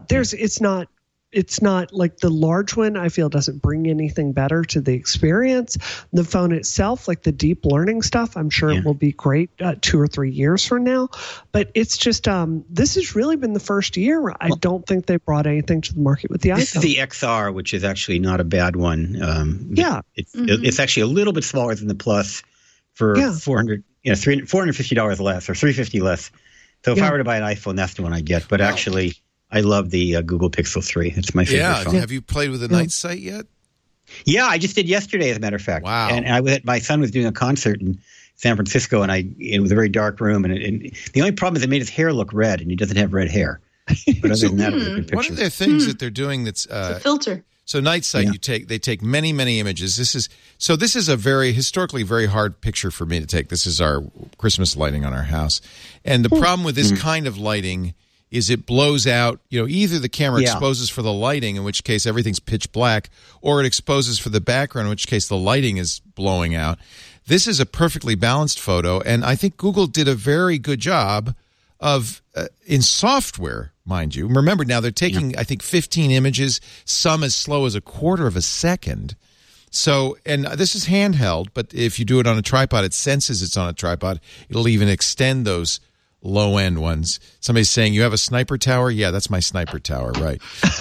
it's not like the large one, I feel, doesn't bring anything better to the experience. The phone itself, like the deep learning stuff, I'm sure it will be great 2 or 3 years from now. But it's just, this has really been the first year. I don't think they brought anything to the market with the iPhone. This is the XR, which is actually not a bad one. It's actually a little bit smaller than the Plus for $450 less or $350 less. So if I were to buy an iPhone, that's the one I get. But actually, I love the Google Pixel 3. It's my favorite phone. Have you played with the night sight yet? Yeah, I just did yesterday, as a matter of fact. Wow. And my son was doing a concert in San Francisco, and it was a very dark room. And the only problem is it made his hair look red, and he doesn't have red hair. But other than that, it was a good picture. One of the things that they're doing that's it's a filter. So night sight, they take many, many images. This is a historically very hard picture for me to take. This is our Christmas lighting on our house. And the problem with this kind of lighting is it blows out, either the camera exposes for the lighting, in which case everything's pitch black, or it exposes for the background, in which case the lighting is blowing out. This is a perfectly balanced photo, and I think Google did a very good job of, in software, mind you. Remember, now they're taking, I think, 15 images, some as slow as a quarter of a second. So, and this is handheld, but if you do it on a tripod, it senses it's on a tripod. It'll even extend those low-end ones. Somebody's saying, you have a sniper tower? Yeah, that's my sniper tower, right.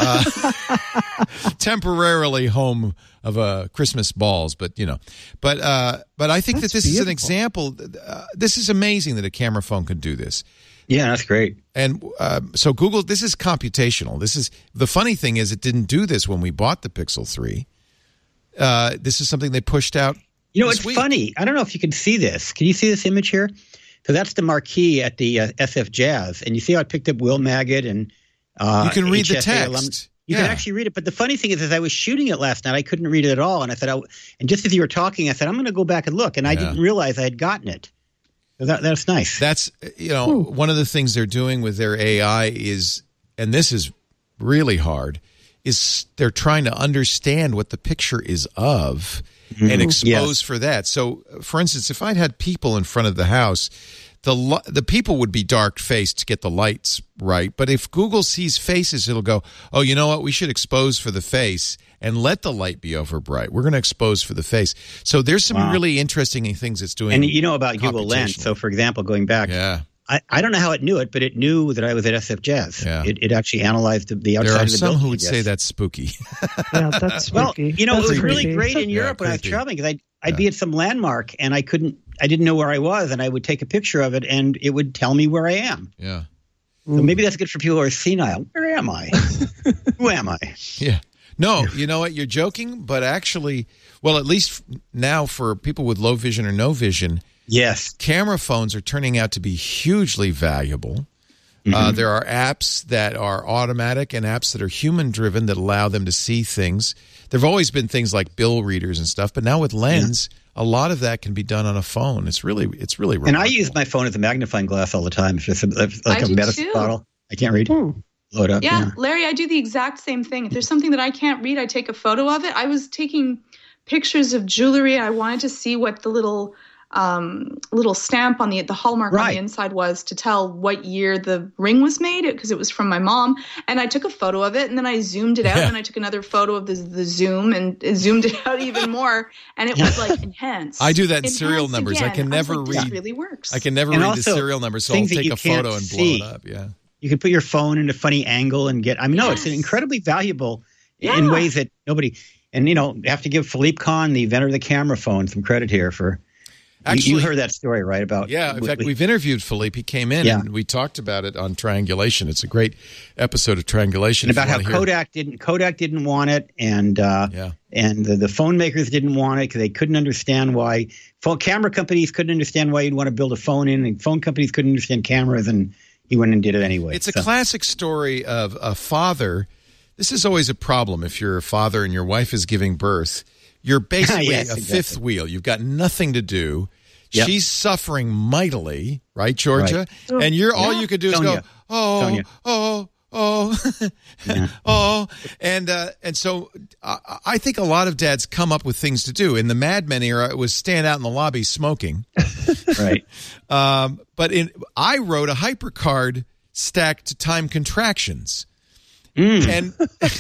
Temporarily home of Christmas balls, but But I think that this is an example. This is amazing that a camera phone could do this. Yeah, that's great. And so Google, this is computational. The funny thing is it didn't do this when we bought the Pixel 3. This is something they pushed out it's funny. I don't know if you can see this. Can you see this image here? So that's the marquee at the SF Jazz, and you see how it picked up Will Maggot and you can read HSA the text. You can actually read it, but the funny thing is, as I was shooting it last night, I couldn't read it at all, and I said, and just as you were talking, I said, I'm going to go back and look, and I didn't realize I had gotten it. So that's nice. That's one of the things they're doing with their AI is, and this is really hard, is they're trying to understand what the picture is of. And expose for that. So, for instance, if I'd had people in front of the house, the people would be dark-faced to get the lights right. But if Google sees faces, it'll go, oh, you know what? We should expose for the face and let the light be over bright. We're going to expose for the face. So there's some really interesting things it's doing. And you know about Google Lens. So, for example, going back, I don't know how it knew it, but it knew that I was at SF Jazz. Yeah. It actually analyzed the outside of the building. There are some who would say that's spooky. Yeah, that's spooky. Well, it was really great in Europe when I was traveling, because I'd be at some landmark and I didn't know where I was, and I would take a picture of it and it would tell me where I am. Yeah. So maybe that's good for people who are senile. Where am I? Who am I? Yeah. No, you know what? You're joking, but actually, well, at least now for people with low vision or no vision, yes, camera phones are turning out to be hugely valuable. There are apps that are automatic and apps that are human-driven that allow them to see things. There have always been things like bill readers and stuff, but now with Lens, a lot of that can be done on a phone. It's really remarkable. And I use my phone as a magnifying glass all the time. If it's like a medicine bottle, I can't read. Load up. Yeah, Larry, I do the exact same thing. If there's something that I can't read, I take a photo of it. I was taking pictures of jewelry. I wanted to see what the little stamp on the hallmark on the inside was to tell what year the ring was made, because it was from my mom. And I took a photo of it, and then I zoomed it out, and I took another photo of the zoom and zoomed it out even more, and it was like enhanced. I do that in serial numbers. Again. I can never read. This really works. I can never read the serial numbers, so I'll take a photo and blow it up. Yeah. You can put your phone in a funny angle and get. It's incredibly valuable in ways that nobody. And, have to give Philippe Kahn, the inventor of the camera phone, some credit here for... Actually, you heard that story, right? In fact, we've interviewed Philippe. He came in and we talked about it on Triangulation. It's a great episode of Triangulation. And about how Kodak didn't want it, and the phone makers didn't want it because they couldn't understand why camera companies couldn't understand why you'd want to build a phone in, and phone companies couldn't understand cameras, and he went and did it anyway. It's a classic story of a father. This is always a problem if you're a father and your wife is giving birth. You're basically fifth wheel. You've got nothing to do. Yep. She's suffering mightily, right, Georgia? Right. And all you could do is Sonia. go, oh. And so I think a lot of dads come up with things to do. In the Mad Men era, it was stand out in the lobby smoking. Right. But I wrote a HyperCard stacked to time contractions. And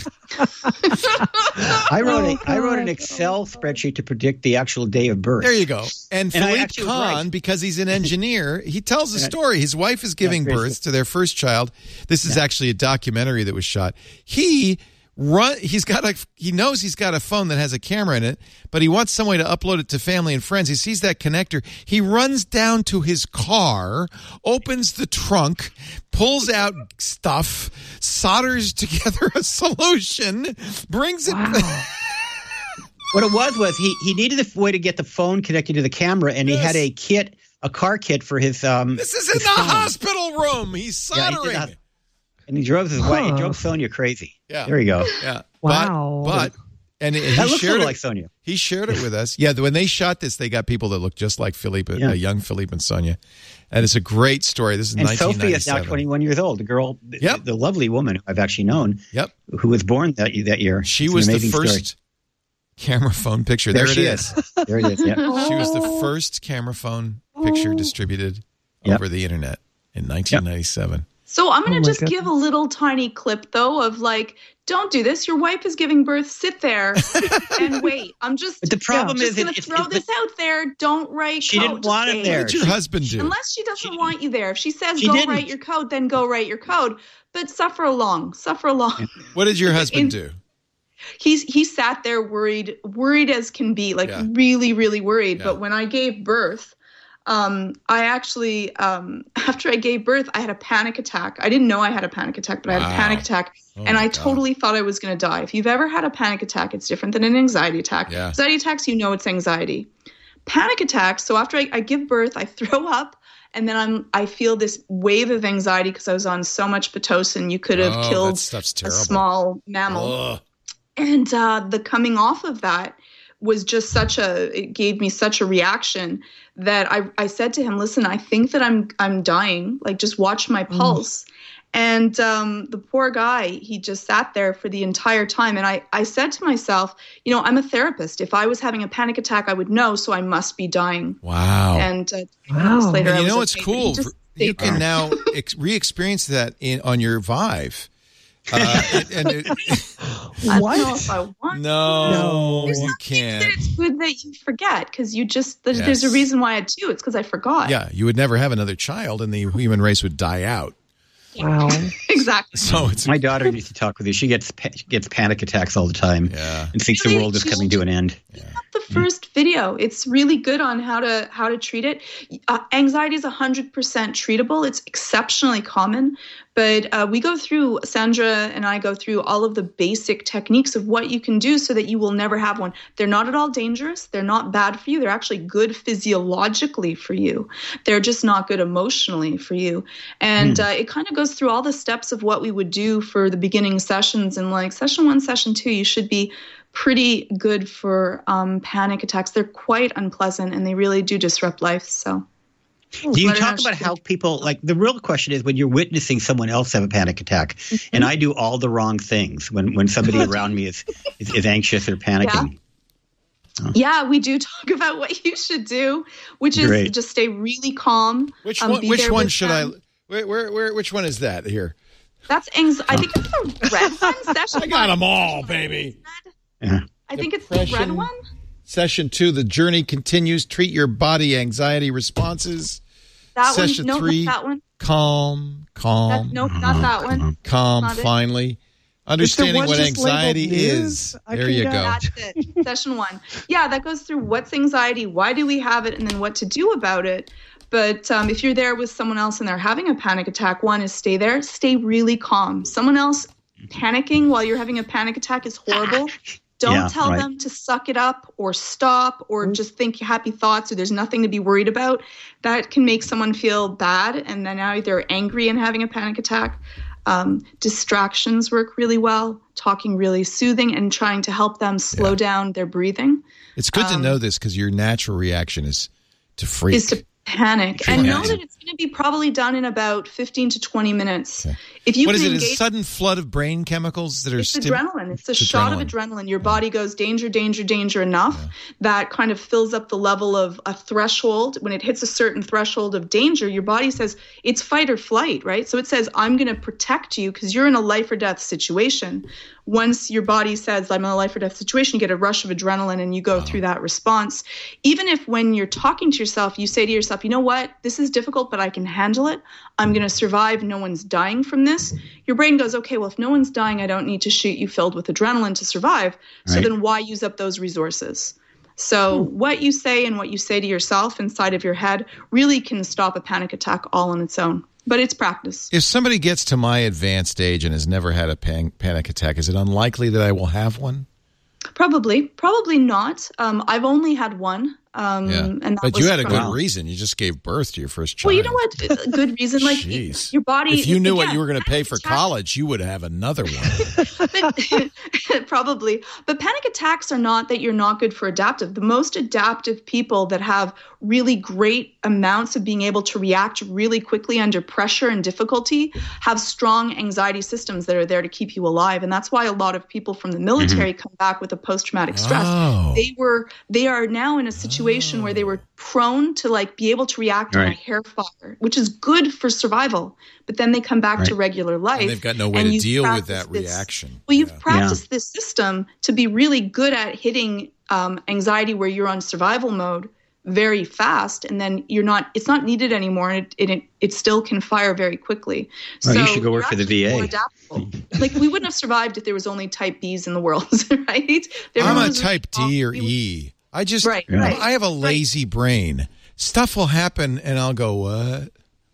I wrote an Excel spreadsheet to predict the actual day of birth. There you go. And Philippe Kahn, because he's an engineer, he tells a story. His wife is giving birth to their first child. This is actually a documentary that was shot. He knows he's got a phone that has a camera in it, but he wants some way to upload it to family and friends. He sees that connector. He runs down to his car, opens the trunk, pulls out stuff, solders together a solution, brings it. Wow. What it was he needed a way to get the phone connected to the camera, and he had a car kit for his. This is in the hospital room. He's soldering. Yeah, and he drove his wife. He drove Sonia crazy. Yeah, there you go. Yeah, wow. But he looks shared it like Sonia. He shared it with us. Yeah, when they shot this, they got people that look just like Philippe, young Philippe and Sonia. And it's a great story. This is 1997. Sophie is now 21 years old. The girl, the lovely woman who I've actually known, who was born that year. She was the first camera phone picture. There it is. There it is. Yeah. She was the first camera phone picture distributed over the internet in 1997. So I'm going to just give a little tiny clip, though, of don't do this. Your wife is giving birth. Sit there and wait. But the problem is going to throw this out there. Don't write She didn't want him there. What did your husband do? Unless she doesn't want you there. If she says write your code, then go write your code. But suffer along. What did your husband do? He sat there worried as can be, really, really worried. Yeah. But when I gave birth, I actually, after I gave birth, I had a panic attack. I didn't know I had a panic attack, but I had a panic attack, and I totally thought I was going to die. If you've ever had a panic attack, it's different than an anxiety attack. Yeah. Anxiety attacks, it's anxiety. Panic attacks, so after I give birth, I throw up, and then I feel this wave of anxiety because I was on so much Pitocin. You could have killed a small mammal. Ugh. And the coming off of that was just it gave me such a reaction that I said to him, listen, I think that I'm dying. Just watch my pulse. And the poor guy, he just sat there for the entire time. And I said to myself, I'm a therapist. If I was having a panic attack, I would know. So I must be dying. Wow. And minutes later, and it's cool. You can now re-experience that on your Vive. I don't know if I want No, you can't. It's good that you forget because there's a reason why I do. It's because I forgot. Yeah, you would never have another child, and the human race would die out. Wow, exactly. So my daughter used to talk with you. She gets panic attacks all the time, and thinks the world is coming to an end. Yeah. The first video, it's really good on how to treat it. Anxiety is 100% treatable. It's exceptionally common, but Sandra and I go through all of the basic techniques of what you can do so that you will never have one. They're not at all dangerous. They're not bad for you. They're actually good physiologically for you. They're just not good emotionally for you. And it kind of goes through all the steps of what we would do for the beginning sessions. And session 1, session 2, you should be pretty good for panic attacks. They're quite unpleasant and they really do disrupt life. So do you talk about how people, the real question is when you're witnessing someone else have a panic attack, and I do all the wrong things when somebody around me is anxious or panicking. Yeah, we do talk about what you should do, which is just stay really calm. Which one should I? Which one is that here? That's I think it's the red one. Session I got them all, baby. Yeah. I think it's the red one. Session 2, the journey continues. Treat your body anxiety responses. That Session one. 3, that one. Calm. Nope, not that one. Calm, finally. Understanding what anxiety is. There you go. That's it. Session 1. Yeah, that goes through what's anxiety, why do we have it, and then what to do about it. But if you're there with someone else and they're having a panic attack, one is stay there, stay really calm. Someone else panicking while you're having a panic attack is horrible. Don't tell them to suck it up or stop or just think happy thoughts or there's nothing to be worried about. That can make someone feel bad, and then now they're angry and having a panic attack. Distractions work really well, talking really soothing and trying to help them slow down their breathing. It's good to know this because your natural reaction is to freak. Is to panic. And know that it's going to be probably done in about 15 to 20 minutes. Okay. If you what is it? Engage, a sudden flood of brain chemicals that are adrenaline. It's a shot of adrenaline. Your body goes danger, danger, danger enough that kind of fills up the level of a threshold. When it hits a certain threshold of danger, your body says it's fight or flight, right? So it says, I'm going to protect you because you're in a life or death situation. Once your body says, I'm in a life or death situation, you get a rush of adrenaline and you go through that response. Even if when you're talking to yourself, you say to yourself, you know what, this is difficult, but I can handle it. I'm going to survive. No one's dying from this. Your brain goes, okay, well, if no one's dying, I don't need to shoot you filled with adrenaline to survive. So then why use up those resources? So what you say and what you say to yourself inside of your head really can stop a panic attack all on its own. But it's practice. If somebody gets to my advanced age and has never had a panic attack, is it unlikely that I will have one? Probably not. I've only had one. And that but you had a good reason. You just gave birth to your first child. Well, you know what? Good reason. Like your body. If you knew what you were going to pay for college, you would have another one. Probably. But panic attacks are not that you're not good for adaptive. The most adaptive people that have really great amounts of being able to react really quickly under pressure and difficulty have strong anxiety systems that are there to keep you alive. And that's why a lot of people from the military come back with a post-traumatic stress. They are now in a situation where they were prone to like be able to react on a hair fire, which is good for survival. But then they come back to regular life. And they've got no way to deal with that reaction. Well, you've practiced this system to be really good at hitting anxiety where you're on survival mode very fast, and then it's not needed anymore, and it still can fire very quickly. So you should go work for the VA. Like we wouldn't have survived if there was only type Bs in the world, right? I'm a type D or E. I just I have a lazy brain. Stuff will happen, and I'll go, what?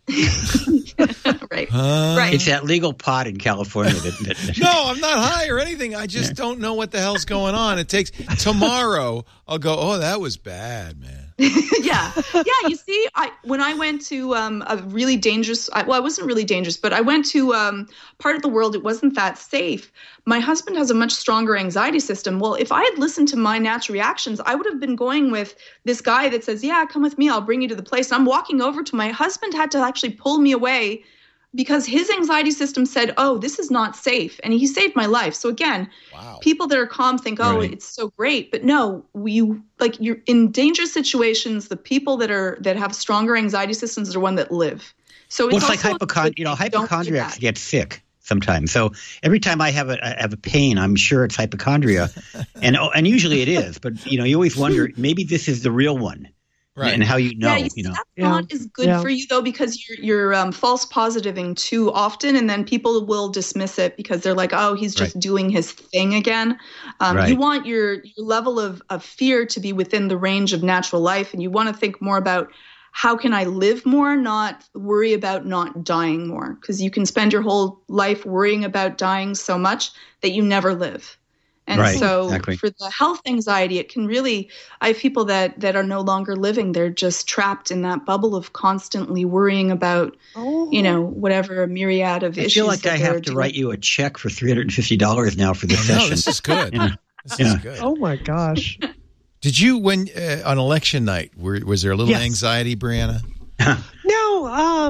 Right. It's that legal pot in California. No, I'm not high or anything. I just don't know what the hell's going on. It takes tomorrow. I'll go, oh, that was bad, man. Yeah. You see, when I went to a really dangerous, it wasn't really dangerous, but I went to part of the world it wasn't that safe. My husband has a much stronger anxiety system. Well, if I had listened to my natural reactions, I would have been going with this guy that says, yeah, come with me. I'll bring you to the place. I'm walking over to my husband had to actually pull me away because his anxiety system said, oh, this is not safe. And he saved my life. So again, people that are calm think, oh, it's so great. But no, you're in dangerous situations. The people that have stronger anxiety systems are the one that live. So it's like hypochondriacs get sick sometimes. So every time I have a pain, I'm sure it's hypochondria. and usually it is. But, you always wonder, maybe this is the real one. Right. And how that's not as good for you, though, because you're false positiving too often, and then people will dismiss it because they're like, oh, he's just doing his thing again. You want your level of fear to be within the range of natural life, and you want to think more about how can I live more, not worry about not dying more, because you can spend your whole life worrying about dying so much that you never live. And for the health anxiety, it can really, I have people that are no longer living. They're just trapped in that bubble of constantly worrying about, whatever a myriad of issues. I feel like I have to write you a check for $350 now for this session. No, this is good. This is good. Oh, my gosh. Did you, on election night, was there a little anxiety, Brianna? No,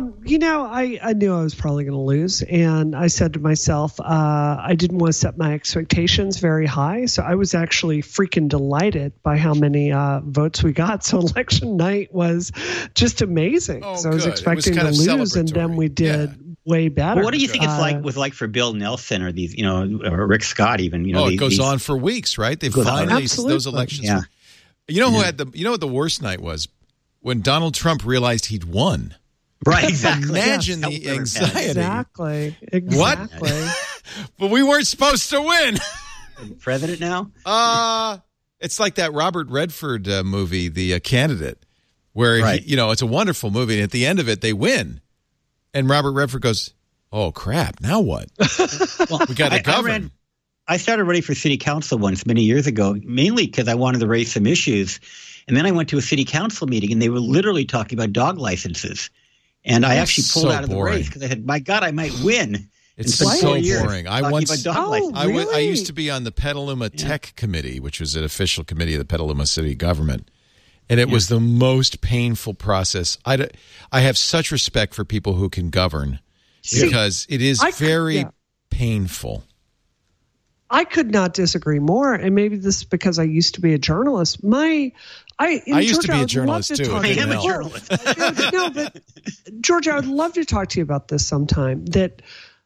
I knew I was probably going to lose. And I said to myself, I didn't want to set my expectations very high. So I was actually freaking delighted by how many votes we got. So election night was just amazing. So I was expecting to lose, and then we did way better. Well, what do you think it's like for Bill Nelson or these, or Rick Scott even? It goes on for weeks, right? They finally, those elections. Yeah. Who had what the worst night was? When Donald Trump realized he'd won. Right, exactly. Imagine the anxiety. Exactly. What? But we weren't supposed to win. President now? It's like that Robert Redford movie, The Candidate, where, it's a wonderful movie. And at the end of it, they win. And Robert Redford goes, oh, crap, now what? Well, we got to govern. I started running for city council once many years ago, mainly because I wanted to raise some issues. And then I went to a city council meeting, and they were literally talking about dog licenses. And I actually pulled out of the race because I said, my God, I might win. It's so boring. I used to be on the Petaluma Tech Committee, which was an official committee of the Petaluma City government. And it was the most painful process. I have such respect for people who can govern because it is very painful. I could not disagree more, and maybe this is because I used to be a journalist. I used to be a journalist too. I am a journalist. No, but Georgia, I'd love to talk to you about this sometime. That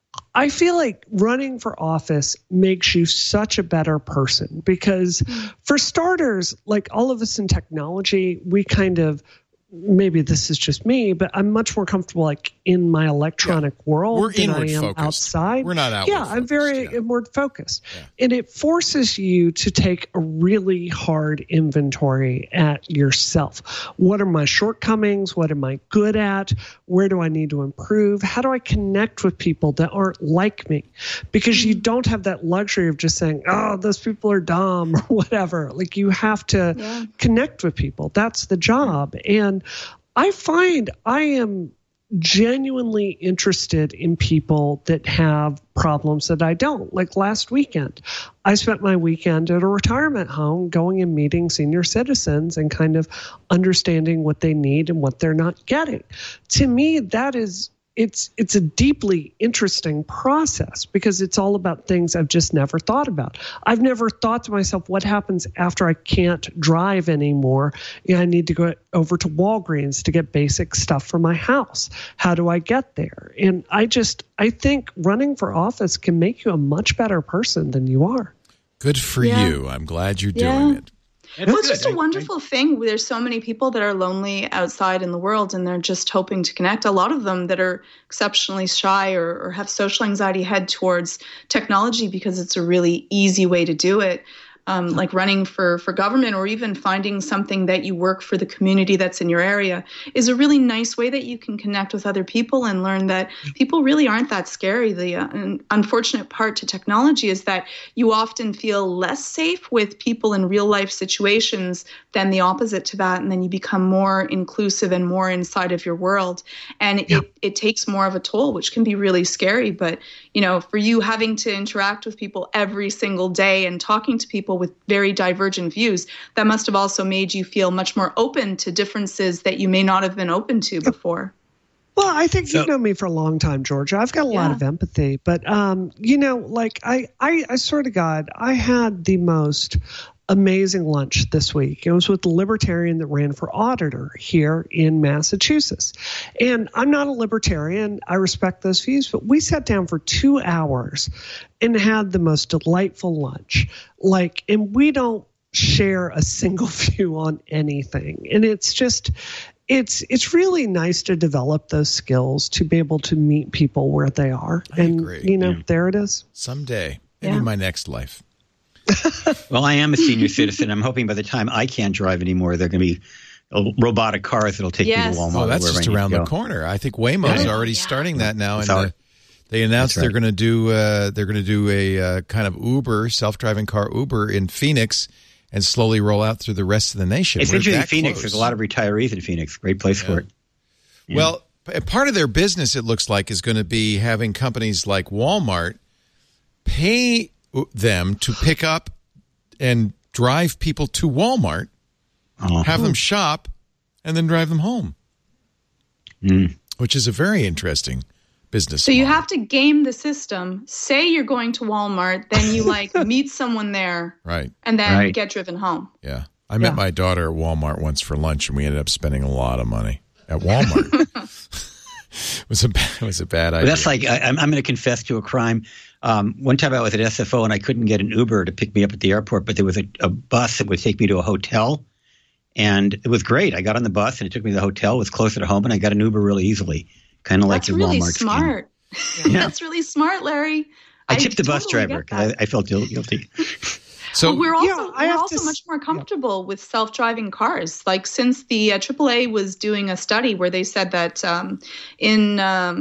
I feel like running for office makes you such a better person because, for starters, like all of us in technology, we kind of. Maybe this is just me, but I'm much more comfortable like in my electronic world than I am outside. We're not outward I'm very inward focused. Yeah. And it forces you to take a really hard inventory at yourself. What are my shortcomings? What am I good at? Where do I need to improve? How do I connect with people that aren't like me? Because you don't have that luxury of just saying, oh, those people are dumb or whatever. Like you have to connect with people. That's the job. And I find I am genuinely interested in people that have problems that I don't. Like last weekend, I spent my weekend at a retirement home going and meeting senior citizens and kind of understanding what they need and what they're not getting. To me, that is it's a deeply interesting process because it's all about things I've just never thought about. I've never thought to myself, what happens after I can't drive anymore? I need to go over to Walgreens to get basic stuff for my house. How do I get there? And I think running for office can make you a much better person than you are. Good for you. I'm glad you're doing it. Well, it's just a wonderful thing. There's so many people that are lonely outside in the world, and they're just hoping to connect. A lot of them that are exceptionally shy or have social anxiety head towards technology because it's a really easy way to do it. Like running for government or even finding something that you work for the community that's in your area is a really nice way that you can connect with other people and learn that people really aren't that scary. The unfortunate part to technology is that you often feel less safe with people in real life situations than the opposite to that. And then you become more inclusive and more inside of your world. And it takes more of a toll, which can be really scary. But, for you having to interact with people every single day and talking to people with very divergent views, that must have also made you feel much more open to differences that you may not have been open to before. Well, I think you've known me for a long time, Georgia. I've got a lot of empathy, but I swear to God, I had the most amazing lunch this week. It was with the libertarian that ran for auditor here in Massachusetts. And I'm not a libertarian. I respect those views, but we sat down for 2 hours and had the most delightful lunch. And we don't share a single view on anything. And it's just, it's really nice to develop those skills to be able to meet people where they are. I agree. There it is. Someday, maybe my next life. Well, I am a senior citizen. I'm hoping by the time I can't drive anymore, there are going to be robotic cars that'll take me to Walmart. Oh, that's just around the corner. I think Waymo's already starting that now, and they announced they're going to do a kind of Uber, self-driving car Uber in Phoenix, and slowly roll out through the rest of the nation. It's interesting. Phoenix. There's a lot of retirees in Phoenix. Great place for it. Yeah. Well, part of their business, it looks like, is going to be having companies like Walmart pay them to pick up and drive people to Walmart, have them shop, and then drive them home, which is a very interesting business. So you have to game the system. Say you're going to Walmart, then you meet someone there, right, and then get driven home. Yeah, I met my daughter at Walmart once for lunch, and we ended up spending a lot of money at Walmart. It was a bad idea. That's like I'm going to confess to a crime. One time I was at SFO and I couldn't get an Uber to pick me up at the airport, but there was a bus that would take me to a hotel, and it was great. I got on the bus and it took me to the hotel. It was closer to home, and I got an Uber really easily, kind of like your really Walmart smart. Yeah. That's really smart, Larry. I tipped the bus driver because I felt guilty. So we're also much more comfortable with self-driving cars. Like since the AAA was doing a study where they said that in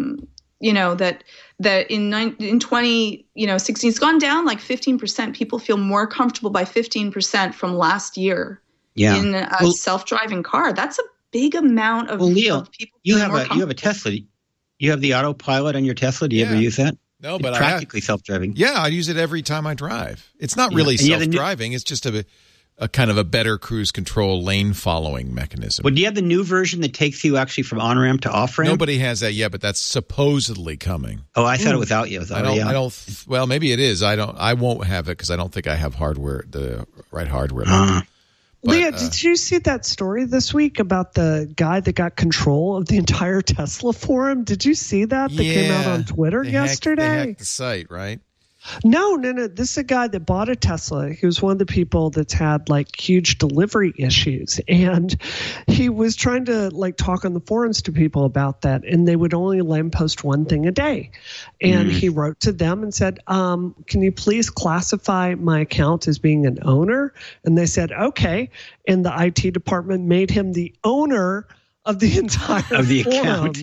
2016 it's gone down like 15%. People feel more comfortable by 15% from last year in a self-driving car. That's a big amount of Leo, people. You have a Tesla. You have the autopilot on your Tesla. Do you ever use that? No, but it's practically self-driving. Yeah, I use it every time I drive. It's not really self-driving. It's just a kind of a better cruise control lane following mechanism. But do you have the new version that takes you actually from on-ramp to off-ramp? Nobody has that yet, but that's supposedly coming. Oh, I thought it was out yet. I don't. Well, maybe it is. I won't have it because I don't think I have the right hardware. But, Leah, did you see that story this week about the guy that got control of the entire Tesla forum? Did you see that? That came out on Twitter yesterday. They hacked the site, right? No. This is a guy that bought a Tesla. He was one of the people that's had like huge delivery issues, and he was trying to like talk on the forums to people about that, and they would only let him post one thing a day. And he wrote to them and said, "Can you please classify my account as being an owner?" And they said, "Okay." And the IT department made him the owner of the entire account.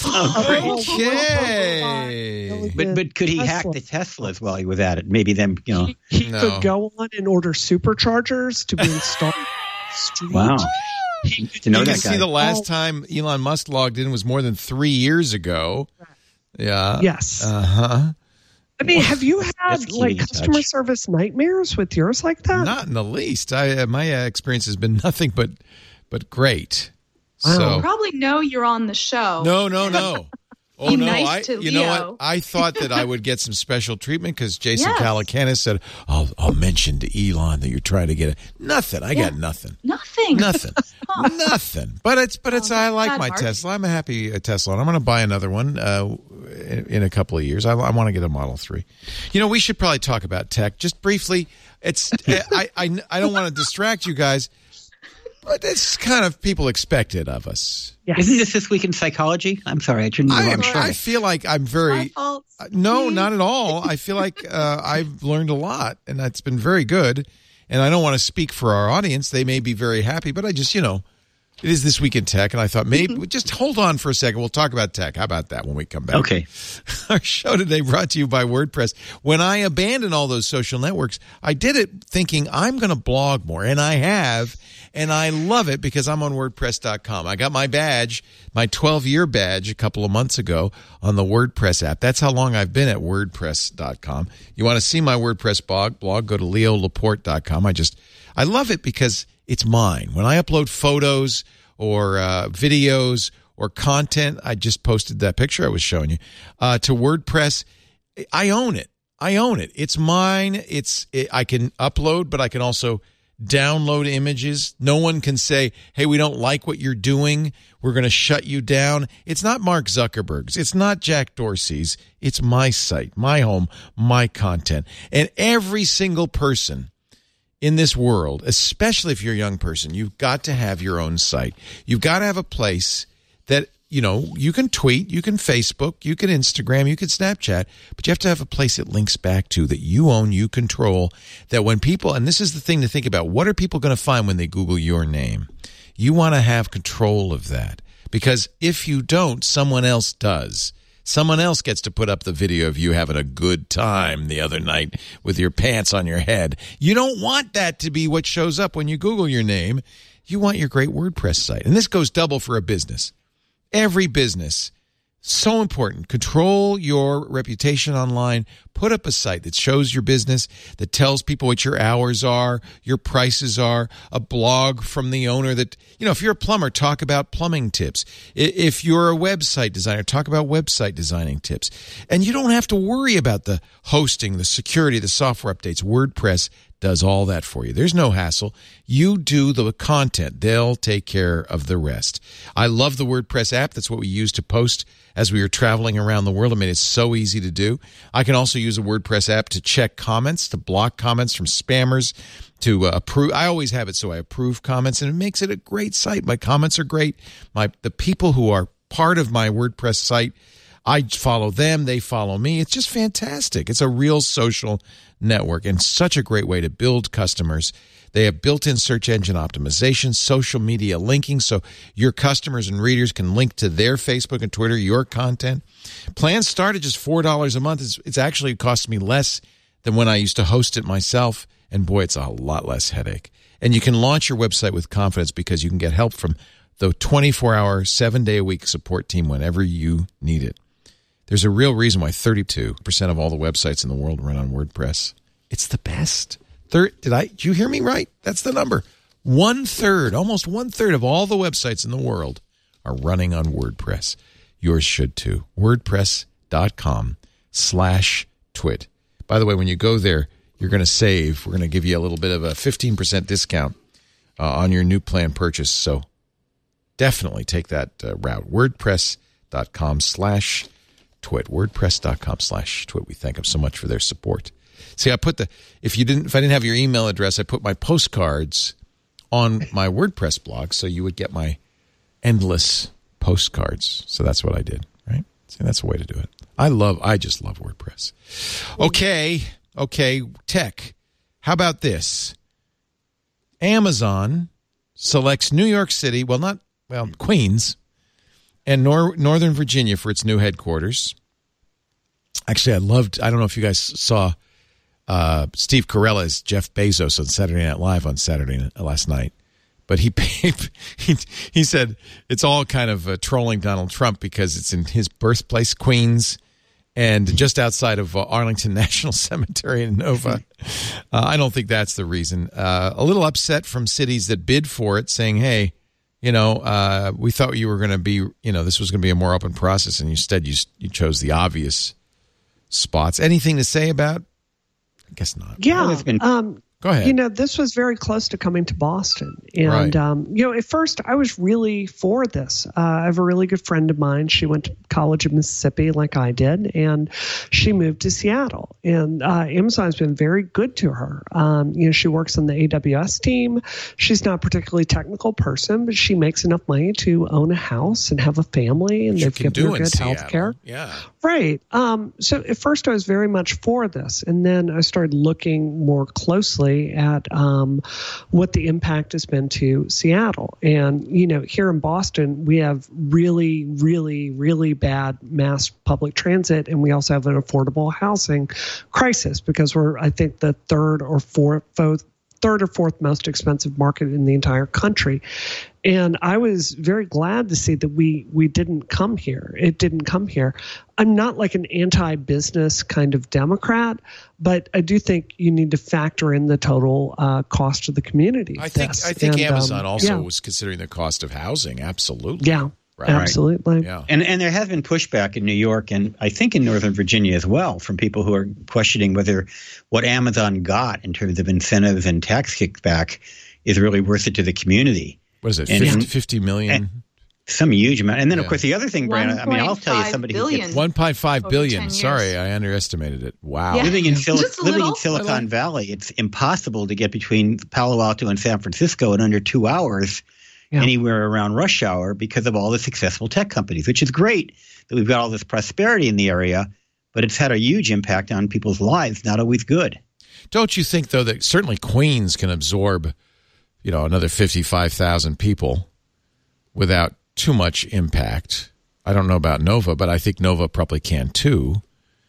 Okay. But could he hack the Tesla as while he was at it? Maybe then, He could go on and order superchargers to be installed. Wow. You can see the last time Elon Musk logged in was more than 3 years ago. Yeah. Yes. Uh-huh. I mean, have you had like customer service nightmares with yours like that? Not in the least. My experience has been nothing but great. Wow. So, you probably know you're on the show. No. Oh, Be no. nice to you know Leo. what? I thought that I would get some special treatment because Jason Calacanis said, I'll mention to Elon that you're trying to get it. Nothing. I got nothing. Nothing. Nothing. But I like my Tesla. I'm a happy Tesla. And I'm going to buy another one in a couple of years. I want to get a Model 3. We should probably talk about tech just briefly. It's I don't want to distract you guys. But it's kind of people expect it of us. Yes. Isn't this Week in Psychology? I'm sorry, I shouldn't be wrong. I feel like I'm very... No, not at all. I feel like I've learned a lot, and that's been very good. And I don't want to speak for our audience. They may be very happy, but I just, it is This Week in Tech, and I thought maybe just hold on for a second. We'll talk about tech. How about that when we come back? Okay. Our show today brought to you by WordPress. When I abandoned all those social networks, I did it thinking I'm going to blog more, and I have. And I love it because I'm on WordPress.com. I got my badge, my 12-year badge, a couple of months ago on the WordPress app. That's how long I've been at WordPress.com. You want to see my WordPress blog, go to leolaporte.com. I love it because it's mine. When I upload photos or videos or content, I just posted that picture I was showing you, to WordPress, I own it. It's mine. I can upload, but I can also download images. No one can say, hey, we don't like what you're doing. We're going to shut you down. It's not Mark Zuckerberg's. It's not Jack Dorsey's. It's my site, my home, my content. And every single person in this world, especially if you're a young person, you've got to have your own site. You've got to have a place that, you can tweet, you can Facebook, you can Instagram, you can Snapchat, but you have to have a place it links back to that you own, you control, that when people, and this is the thing to think about, what are people going to find when they Google your name? You want to have control of that because if you don't, someone else does. Someone else gets to put up the video of you having a good time the other night with your pants on your head. You don't want that to be what shows up when you Google your name. You want your great WordPress site. And this goes double for a business. Every business, so important. Control your reputation online. Put up a site that shows your business, that tells people what your hours are, your prices are, a blog from the owner that, if you're a plumber, talk about plumbing tips. If you're a website designer, talk about website designing tips. And you don't have to worry about the hosting, the security, the software updates. WordPress does all that for you. There's no hassle. You do the content. They'll take care of the rest. I love the WordPress app. That's what we use to post as we were traveling around the world. I mean, it's so easy to do. I can also use a WordPress app to check comments, to block comments from spammers, to approve. I always have it so I approve comments, and it makes it a great site. My comments are great. The people who are part of my WordPress site, I follow them, they follow me. It's just fantastic. It's a real social network and such a great way to build customers. They have built-in search engine optimization, social media linking, so your customers and readers can link to their Facebook and Twitter, your content. Plans start at just $4 a month. It's actually cost me less than when I used to host it myself, and boy, it's a lot less headache. And you can launch your website with confidence because you can get help from the 24-hour, 7-day-a-week support team whenever you need it. There's a real reason why 32% of all the websites in the world run on WordPress. It's the best. Did you hear me right? That's the number. Almost one third of all the websites in the world are running on WordPress. Yours should too. WordPress.com/twit. By the way, when you go there, you're going to save. We're going to give you a little bit of a 15% discount on your new plan purchase. So definitely take that route. WordPress.com/twit. WordPress.com/twit. We thank them so much for their support. See, if I didn't have your email address, I put my postcards on my WordPress blog, so you would get my endless postcards. So that's what I did, right? See, that's a way to do it. I just love WordPress. Okay, tech. How about this? Amazon selects New York City, Queens, and Northern Virginia for its new headquarters. Actually, I don't know if you guys saw Steve Carell as Jeff Bezos on Saturday Night Live on last night. But he said it's all kind of trolling Donald Trump because it's in his birthplace, Queens, and just outside of Arlington National Cemetery in Nova. I don't think that's the reason. A little upset from cities that bid for it, saying, hey, we thought you were going to be, this was going to be a more open process, and instead you chose the obvious spots. Anything to say about? I guess not. Yeah. Go ahead. This was very close to coming to Boston. And, right. At first I was really for this. I have a really good friend of mine. She went to college in Mississippi like I did, and she moved to Seattle. And Amazon's been very good to her. She works on the AWS team. She's not a particularly technical person, but she makes enough money to own a house and have a family, and they've given her good health care. Yeah. Right. So at first I was very much for this, and then I started looking more closely at what the impact has been to Seattle. And, here in Boston, we have really, really, really bad mass public transit, and we also have an affordable housing crisis because we're, I think, the third or fourth most expensive market in the entire country. And I was very glad to see that we didn't come here. It didn't come here. I'm not like an anti-business kind of Democrat, but I do think you need to factor in the total cost of the community. I think Amazon also was considering the cost of housing. Absolutely. Yeah. Right. Absolutely. Yeah. And there has been pushback in New York and I think in Northern Virginia as well from people who are questioning whether what Amazon got in terms of incentives and tax kickback is really worth it to the community. What is it, 50 million? Some huge amount. And then, of course, the other thing, Brian, I'll tell you somebody who gets $1.5 billion. Sorry, I underestimated it. Wow. Yeah. Living in Silicon Valley, it's impossible to get between Palo Alto and San Francisco in under 2 hours anywhere around rush hour because of all the successful tech companies, which is great that we've got all this prosperity in the area, but it's had a huge impact on people's lives, not always good. Don't you think, though, that certainly Queens can absorb another 55,000 people without too much impact? I don't know about Nova, but I think Nova probably can too.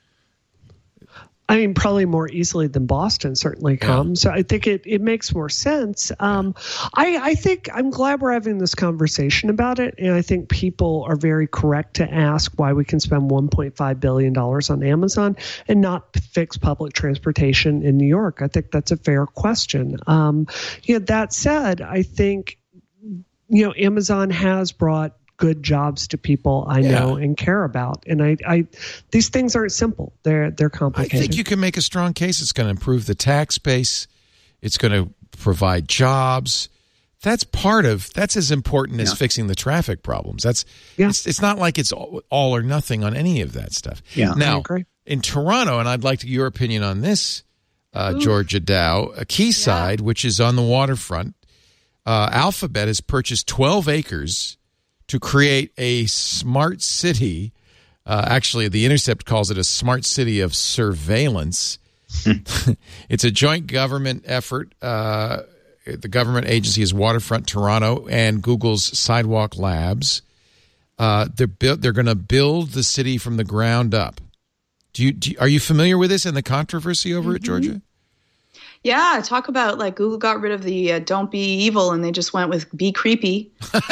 I mean, probably more easily than Boston certainly comes. So I think it makes more sense. I think I'm glad we're having this conversation about it. And I think people are very correct to ask why we can spend $1.5 billion on Amazon and not fix public transportation in New York. I think that's a fair question. That said, I think, Amazon has brought good jobs to people I know and care about. And I these things aren't simple. They're complicated. I think you can make a strong case. It's going to improve the tax base. It's going to provide jobs. That's as important as fixing the traffic problems. It's not like it's all or nothing on any of that stuff. Yeah. Now, I agree. In Toronto, and I'd like your opinion on this, Georgia Dow, Quayside, which is on the waterfront, Alphabet has purchased 12 acres to create a smart city Actually, The Intercept calls it a smart city of surveillance. It's a joint government effort. The government agency is Waterfront Toronto and Google's Sidewalk Labs. They're going to build the city from the ground up. Are you familiar with this and the controversy over it, Georgia? Yeah, talk about like Google got rid of the don't be evil and they just went with be creepy.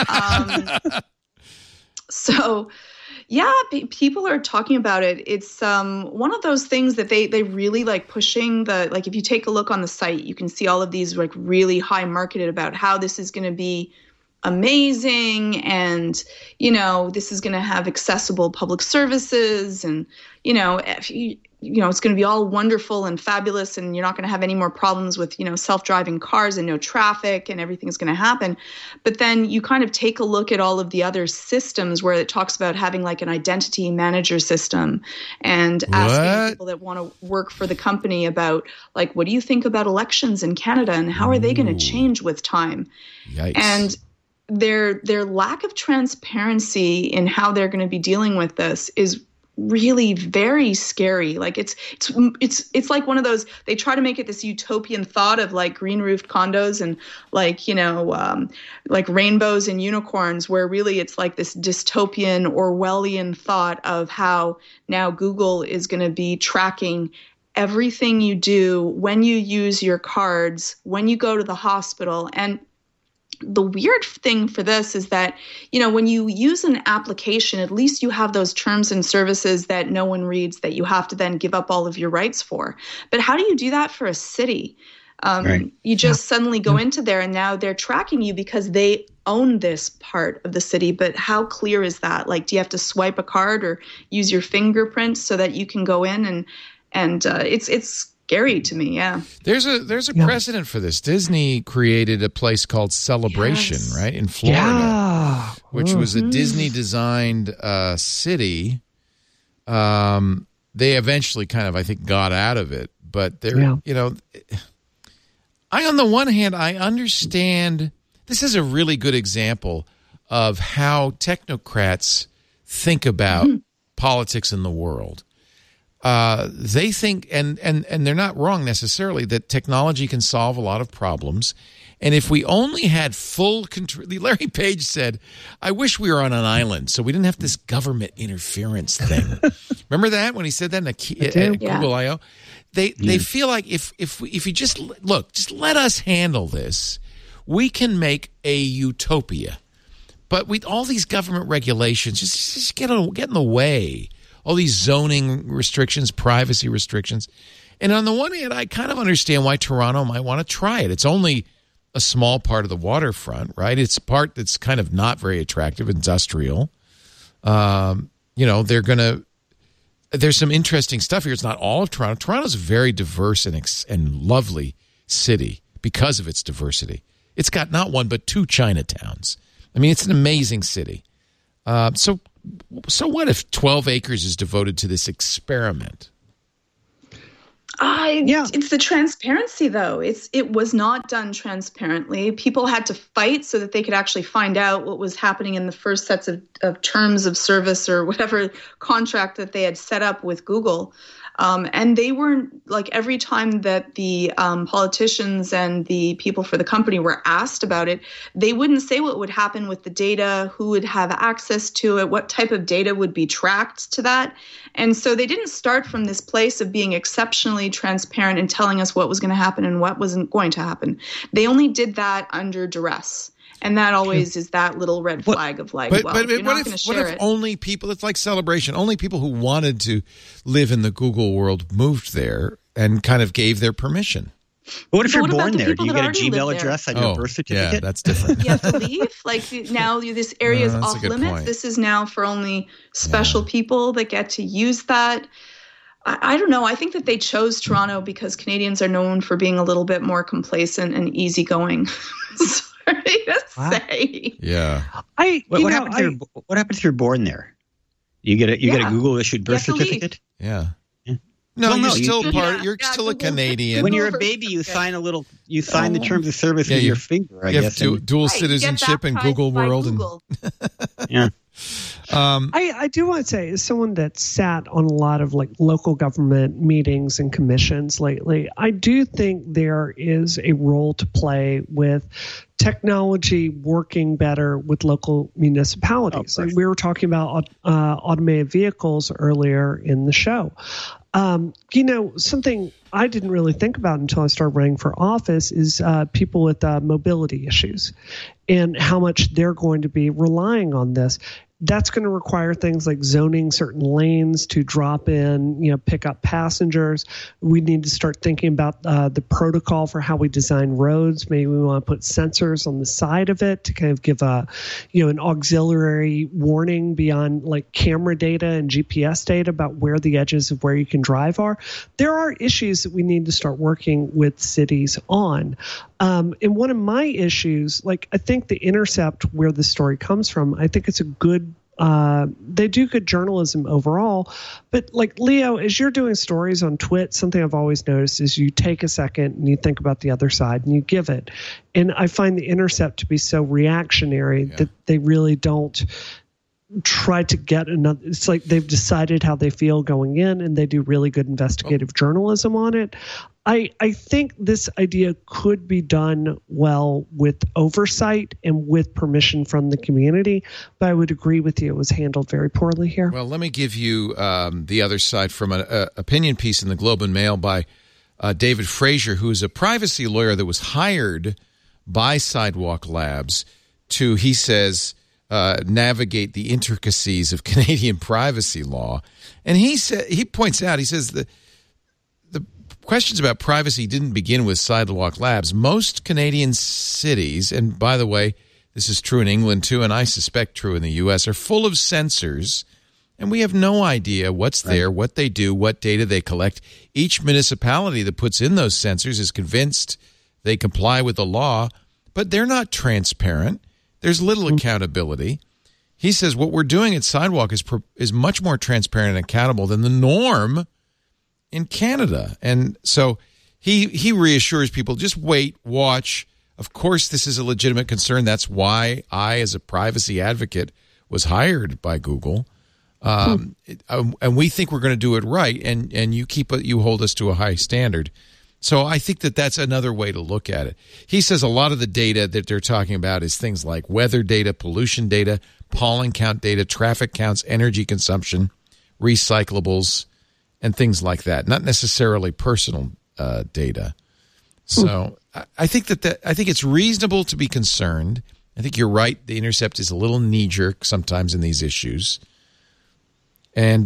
So, yeah, people are talking about it. It's one of those things that they really like pushing like if you take a look on the site, you can see all of these like really high marketed about how this is going to be amazing and, this is going to have accessible public services and, it's going to be all wonderful and fabulous and you're not going to have any more problems with, self-driving cars and no traffic and everything's going to happen. But then you kind of take a look at all of the other systems where it talks about having like an identity manager system and asking people that want to work for the company about like, what do you think about elections in Canada and how are they going to change with time? Yikes. And their lack of transparency in how they're going to be dealing with this is really very scary. Like it's like one of those, they try to make it this utopian thought of like green roofed condos and like, like rainbows and unicorns, where really it's like this dystopian Orwellian thought of how now Google is going to be tracking everything you do when you use your cards, when you go to the hospital. And the weird thing for this is that, when you use an application, at least you have those terms and services that no one reads that you have to then give up all of your rights for. But how do you do that for a city? Right. You just suddenly go into there and now they're tracking you because they own this part of the city. But how clear is that? Like, do you have to swipe a card or use your fingerprint so that you can go in? And it's scary to me, yeah. There's a precedent for this. Disney created a place called Celebration, right, in Florida, which was a Disney-designed city. They eventually kind of, I think, got out of it. But on the one hand, I understand this is a really good example of how technocrats think about politics in the world. They think, and they're not wrong necessarily, that technology can solve a lot of problems. And if we only had full control, Larry Page said, I wish we were on an island so we didn't have this government interference thing. Remember that when he said that at Google I.O.? They feel like if you just let us handle this, we can make a utopia. But with all these government regulations, just get in the way. All these zoning restrictions, privacy restrictions. And on the one hand, I kind of understand why Toronto might want to try it. It's only a small part of the waterfront, right? It's a part that's kind of not very attractive, industrial. There's some interesting stuff here. It's not all of Toronto. Toronto's a very diverse and lovely city because of its diversity. It's got not one but two Chinatowns. I mean, it's an amazing city. So what if 12 acres is devoted to this experiment? It's the transparency, though. It was not done transparently. People had to fight so that they could actually find out what was happening in the first sets of terms of service or whatever contract that they had set up with Google. And they weren't, like, every time that the politicians and the people for the company were asked about it, they wouldn't say what would happen with the data, who would have access to it, what type of data would be tracked to that. And so they didn't start from this place of being exceptionally transparent and telling us what was going to happen and what wasn't going to happen. They only did that under duress. And that always is that little red flag of like, what if only people, it's like Celebration, only people who wanted to live in the Google world moved there and kind of gave their permission? But what if you're born there? Do you get a Gmail address on your birth certificate? Yeah, that's different. You have to leave? Like now this area is off limits. Point. This is now for only special people that get to use that. I don't know. I think that they chose Toronto because Canadians are known for being a little bit more complacent and easygoing. Sorry to say. Yeah. What happens if you're born there? You get a Google issued birth certificate? Yeah. No, you're still a Canadian. When you're a baby, you sign the terms of service with your finger, I guess. Dual citizenship in Google world. Google. Yeah. I do want to say, as someone that sat on a lot of like local government meetings and commissions lately, I do think there is a role to play with technology working better with local municipalities. Like we were talking about automated vehicles earlier in the show. Something I didn't really think about until I started running for office is people with mobility issues and how much they're going to be relying on this. That's going to require things like zoning certain lanes to drop in, pick up passengers. We need to start thinking about the protocol for how we design roads. Maybe we want to put sensors on the side of it to kind of give an auxiliary warning beyond like camera data and GPS data about where the edges of where you can drive are. There are issues that we need to start working with cities on. And one of my issues, like I think The Intercept, where the story comes from, I think it's a good, they do good journalism overall. But like Leo, as you're doing stories on Twit, something I've always noticed is you take a second and you think about the other side and you give it. And I find The Intercept to be so reactionary that they really don't try to get another. It's like they've decided how they feel going in, and they do really good investigative journalism on it. I think this idea could be done well with oversight and with permission from the community, but I would agree with you. It was handled very poorly here. Well, let me give you the other side from an opinion piece in the Globe and Mail by David Frazier, who is a privacy lawyer that was hired by Sidewalk Labs to, he says, navigate the intricacies of Canadian privacy law. And he points out, he says that the questions about privacy didn't begin with Sidewalk Labs. Most Canadian cities, and by the way, this is true in England too, and I suspect true in the U.S., are full of sensors, and we have no idea what's there, what they do, what data they collect. Each municipality that puts in those sensors is convinced they comply with the law, but they're not transparent. There's little accountability. He says what we're doing at Sidewalk is much more transparent and accountable than the norm in Canada. And so he reassures people, just wait, watch. Of course, this is a legitimate concern. That's why I, as a privacy advocate, was hired by Google. And we think we're going to do it right, and you hold us to a high standard. So I think that's another way to look at it. He says a lot of the data that they're talking about is things like weather data, pollution data, pollen count data, traffic counts, energy consumption, recyclables, and things like that. Not necessarily personal data. So I think I think it's reasonable to be concerned. I think you're right. The Intercept is a little knee-jerk sometimes in these issues. And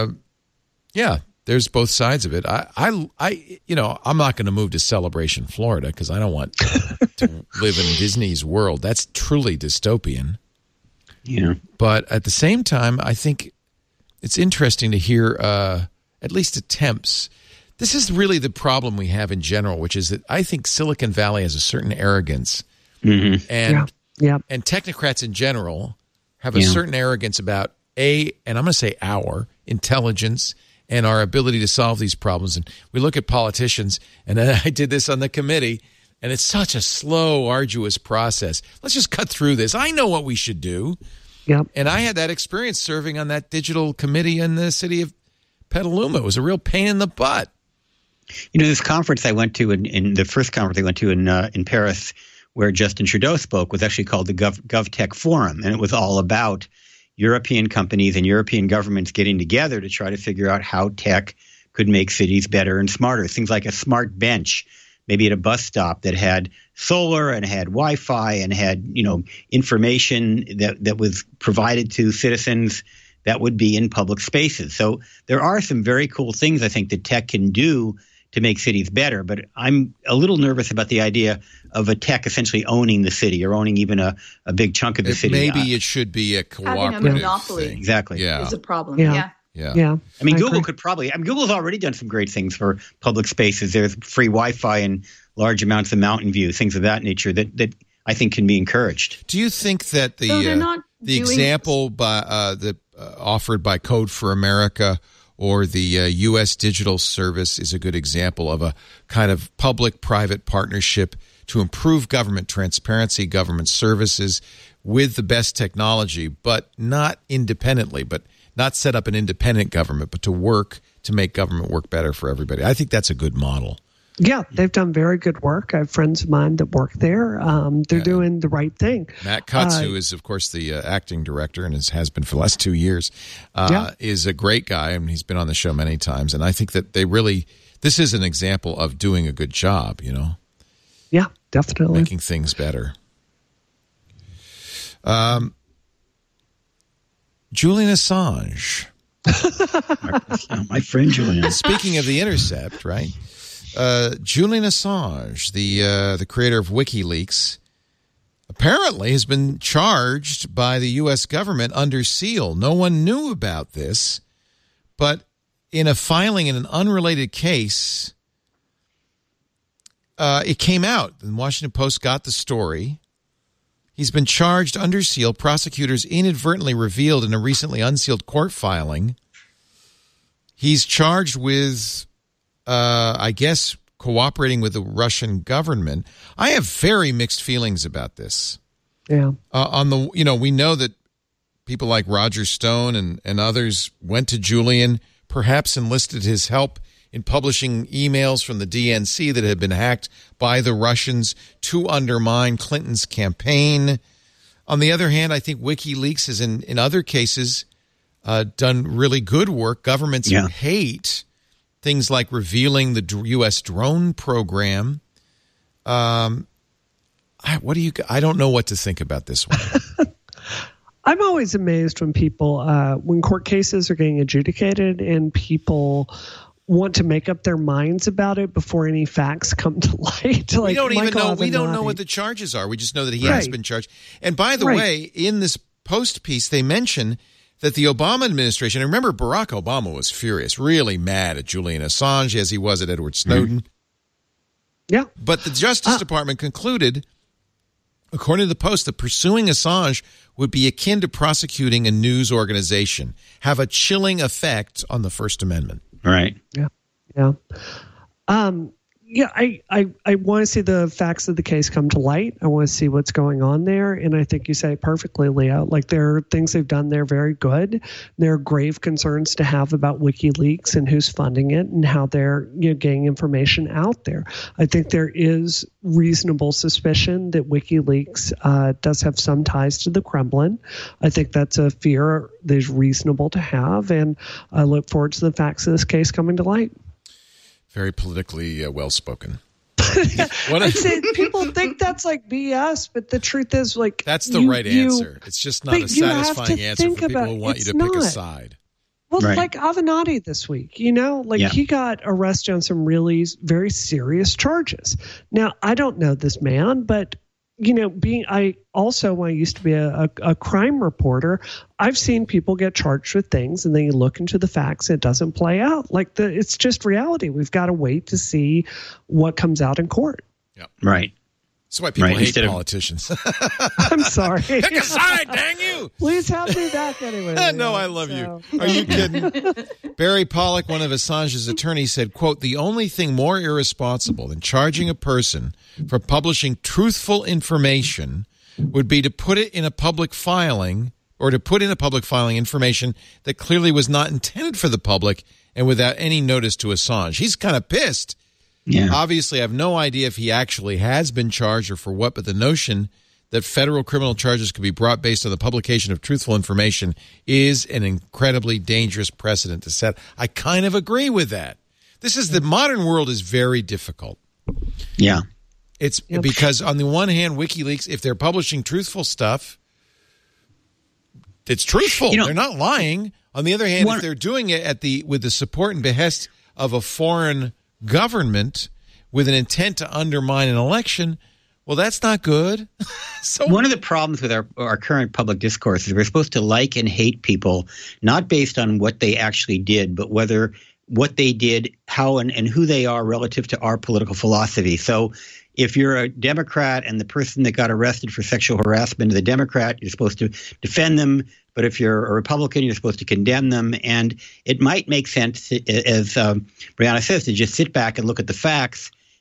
there's both sides of it. I'm not going to move to Celebration, Florida, because I don't want to live in Disney's world. That's truly dystopian. Yeah. But at the same time, I think it's interesting to hear at least attempts. This is really the problem we have in general, which is that I think Silicon Valley has a certain arrogance, and technocrats in general have a certain arrogance about and I'm going to say our intelligence and our ability to solve these problems. And we look at politicians, and I did this on the committee, and it's such a slow, arduous process. Let's just cut through this. I know what we should do. Yep. And I had that experience serving on that digital committee in the city of Petaluma. It was a real pain in the butt. This conference I went to, in the first conference I went to in Paris, where Justin Trudeau spoke, was actually called the GovTech Forum, and it was all about European companies and European governments getting together to try to figure out how tech could make cities better and smarter. Things like a smart bench, maybe at a bus stop, that had solar and had Wi-Fi and had, information that was provided to citizens that would be in public spaces. So there are some very cool things I think that tech can do to make cities better, but I'm a little nervous about the idea of a tech essentially owning the city or owning even a big chunk of the city. Maybe it should be a cooperative having a monopoly thing. Exactly. is a problem. Yeah. I mean, Google could probably – Google's already done some great things for public spaces. There's free Wi-Fi and large amounts of mountain view, things of that nature that I think can be encouraged. Do you think that the example offered by Code for America or the U.S. Digital Service is a good example of a kind of public-private partnership to improve government transparency, government services, with the best technology, but not independently, but not set up an independent government, but to work to make government work better for everybody. I think that's a good model. Yeah, they've done very good work. I have friends of mine that work there. They're doing the right thing. Matt Cutts, who is, of course, the acting director and has been for the last 2 years, is a great guy, and he's been on the show many times. And I think that this is an example of doing a good job, you know? Yeah, definitely. Making things better. Julian Assange. My friend Julian. Speaking of The Intercept, right? Julian Assange, the creator of WikiLeaks, apparently has been charged by the U.S. government under seal. No one knew about this, but in a filing in an unrelated case, it came out. The Washington Post got the story. He's been charged under seal. Prosecutors inadvertently revealed in a recently unsealed court filing. He's charged with, I guess, cooperating with the Russian government. I have very mixed feelings about this. Yeah. We know that people like Roger Stone and others went to Julian, perhaps enlisted his help in publishing emails from the DNC that had been hacked by the Russians to undermine Clinton's campaign. On the other hand, I think WikiLeaks has, in other cases, done really good work. Governments who hate things like revealing the U.S. drone program. I don't know what to think about this one. I'm always amazed when people, when court cases are getting adjudicated and people want to make up their minds about it before any facts come to light. We don't even know. We don't know what the charges are. We just know that he has been charged. And by the way, in this Post piece, they mention that the Obama administration, and remember Barack Obama was furious, really mad at Julian Assange as he was at Edward Snowden. Mm-hmm. Yeah. But the Justice Department concluded, according to the Post, that pursuing Assange would be akin to prosecuting a news organization, have a chilling effect on the First Amendment. Right. Yeah. Yeah. I want to see the facts of the case come to light. I want to see what's going on there. And I think you say it perfectly, Leah. Like, there are things they've done there very good. There are grave concerns to have about WikiLeaks and who's funding it and how they're getting information out there. I think there is reasonable suspicion that WikiLeaks does have some ties to the Kremlin. I think that's a fear that is reasonable to have. And I look forward to the facts of this case coming to light. Very politically well-spoken. I'd say people think that's like BS, but the truth is, like, that's the right answer. It's just not a satisfying answer for people who want you to pick a side. Well, like Avenatti this week, he got arrested on some really very serious charges. Now, I don't know this man, but when I used to be a crime reporter, I've seen people get charged with things and then you look into the facts and it doesn't play out. It's just reality. We've got to wait to see what comes out in court. Yep. Right. That's why people hate politicians. I'm sorry. Pick a side, dang you. Please have me back anyway. No, I love you. Are you kidding? Barry Pollock, one of Assange's attorneys, said, quote, "The only thing more irresponsible than charging a person for publishing truthful information would be to put it in a public filing information that clearly was not intended for the public and without any notice to Assange." He's kind of pissed. Yeah. Obviously, I have no idea if he actually has been charged or for what, but the notion that federal criminal charges could be brought based on the publication of truthful information is an incredibly dangerous precedent to set. I kind of agree with that. The modern world is very difficult. Yeah. It's because on the one hand, WikiLeaks, if they're publishing truthful stuff, it's truthful. They're not lying. On the other hand, if they're doing it with the support and behest of a foreign government with an intent to undermine an election, well, that's not good. So one of the problems with our current public discourse is we're supposed to like and hate people, not based on what they actually did, but whether what they did, how and who they are relative to our political philosophy. So if you're a Democrat and the person that got arrested for sexual harassment is a Democrat, you're supposed to defend them. But if you're a Republican, you're supposed to condemn them. And it might make sense, as Brianna says, to just sit back and look at the facts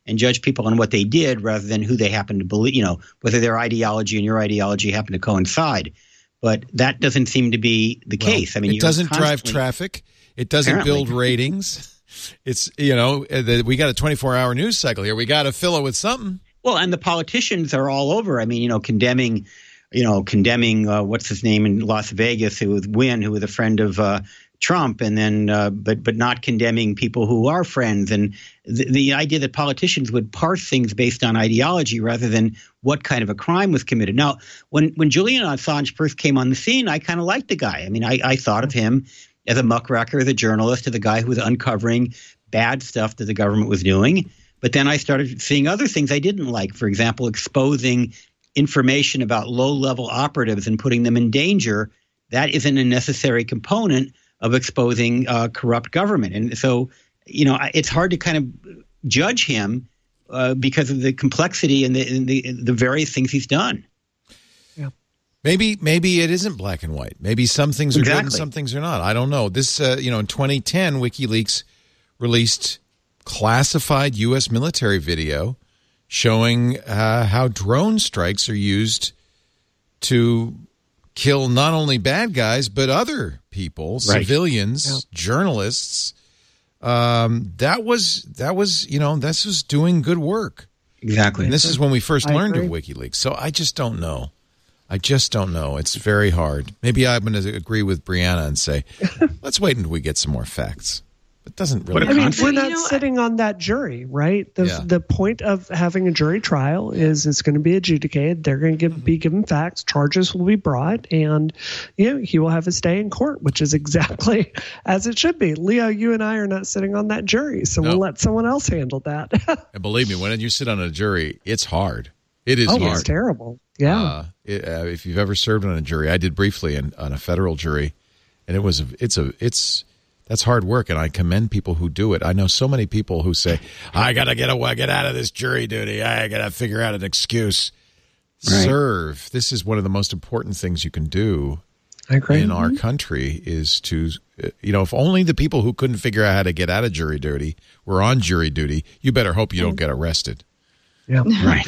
and judge people on what they did rather than who they happen to believe, whether their ideology and your ideology happen to coincide. But that doesn't seem to be the case. I mean, it doesn't drive traffic. It doesn't build ratings. It's, we got a 24-hour news cycle here. We got to fill it with something. Well, and the politicians are all over. I mean, condemning what's his name in Las Vegas, who was a friend of Trump, and then but not condemning people who are friends. And the idea that politicians would parse things based on ideology rather than what kind of a crime was committed. Now, when Julian Assange first came on the scene, I kind of liked the guy. I mean, I thought of him as a muckraker, as a journalist, as a guy who was uncovering bad stuff that the government was doing. But then I started seeing other things I didn't like. For example, exposing information about low-level operatives and putting them in danger. That isn't a necessary component of exposing corrupt government. And so, it's hard to kind of judge him because of the complexity and the various things he's done. Yeah. Maybe it isn't black and white. Maybe some things are good and some things are not. I don't know. This, in 2010, WikiLeaks released classified U.S. military video showing how drone strikes are used to kill not only bad guys but other people, civilians, journalists. This was doing good work. Exactly. And this is when we first learned of WikiLeaks. So I just don't know. It's very hard. Maybe I'm going to agree with Brianna and say, let's wait until we get some more facts. It doesn't really. We're not sitting on that jury, right? The point of having a jury trial is it's going to be adjudicated. They're going to be given facts. Charges will be brought, and he will have his day in court, which is exactly as it should be. Leo, you and I are not sitting on that jury, so we'll let someone else handle that. And believe me, when you sit on a jury, it's hard. It is hard. It's terrible. Yeah. If you've ever served on a jury, I did briefly on a federal jury, and that's hard work, and I commend people who do it. I know so many people who say, I got to get out of this jury duty. I got to figure out an excuse. Right. Serve. This is one of the most important things you can do in our country is to, if only the people who couldn't figure out how to get out of jury duty were on jury duty, you better hope you don't get arrested. Yeah, right.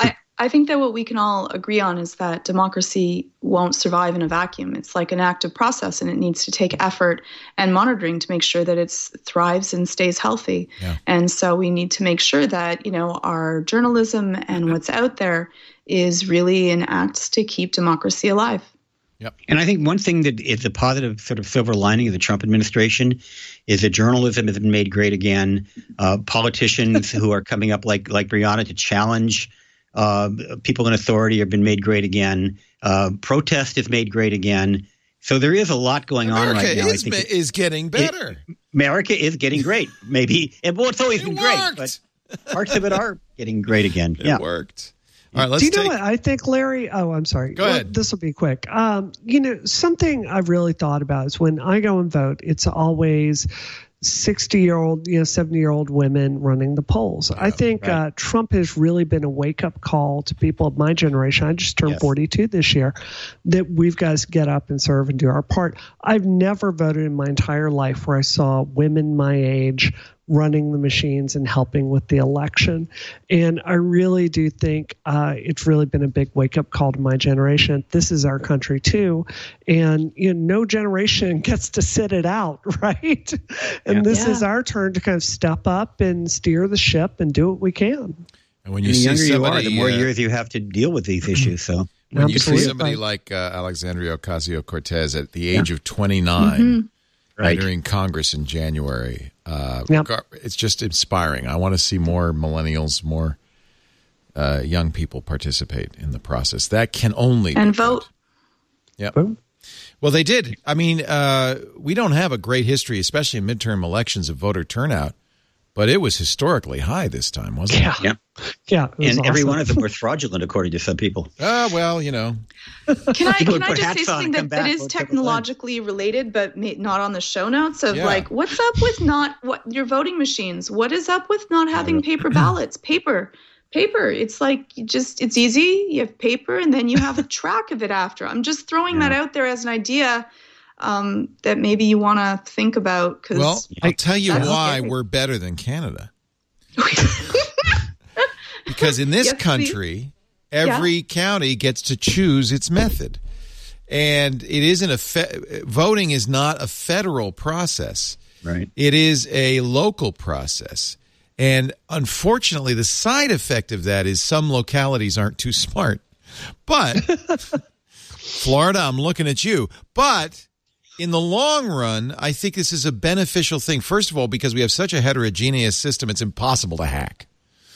I think that what we can all agree on is that democracy won't survive in a vacuum. It's like an active process, and it needs to take effort and monitoring to make sure that it thrives and stays healthy. Yeah. And so we need to make sure that, our journalism and what's out there is really in acts to keep democracy alive. Yep. And I think one thing that is a positive sort of silver lining of the Trump administration is that journalism has been made great again. Politicians who are coming up like Brianna to challenge people in authority have been made great again. Protest is made great again. So there is a lot going on right now. America is getting better. America is getting great. Maybe. It's always been great, but parts of it are getting great again. It worked. All right, let's Do you know what I think, Larry? Oh, I'm sorry. Go ahead. This will be quick. Something I've really thought about is when I go and vote, it's always 60-year-old, 70-year-old women running the polls. I think Trump has really been a wake-up call to people of my generation. I just turned 42 this year, that we've got to get up and serve and do our part. I've never voted in my entire life where I saw women my age running the machines and helping with the election. And I really do think it's really been a big wake-up call to my generation. This is our country, too. And no generation gets to sit it out, right? And this is our turn to kind of step up and steer the ship and do what we can. And when you the see younger somebody, you are, the more years you have to deal with these issues. So when you see somebody like Alexandria Ocasio-Cortez at the age of 29 entering Congress in January, it's just inspiring. I want to see more millennials, more young people participate in the process. That can only and vote. Yeah. Well, they did. I mean, we don't have a great history, especially in midterm elections, of voter turnout, but it was historically high this time, wasn't it? Yeah. And every one of them was fraudulent, according to some people. Well, Can I just say something that is technologically related, but not on the show notes of what's up with your voting machines? What is up with not having paper ballots? Paper. It's like it's easy. You have paper, and then you have a track of it after. I'm just throwing that out there as an idea that maybe you want to think about. Well, I'll tell you why we're better than Canada. Because in this country, every county gets to choose its method. And it isn't voting is not a federal process. Right. It is a local process. And unfortunately, the side effect of that is some localities aren't too smart. But Florida, I'm looking at you. But in the long run, I think this is a beneficial thing. First of all, because we have such a heterogeneous system, it's impossible to hack.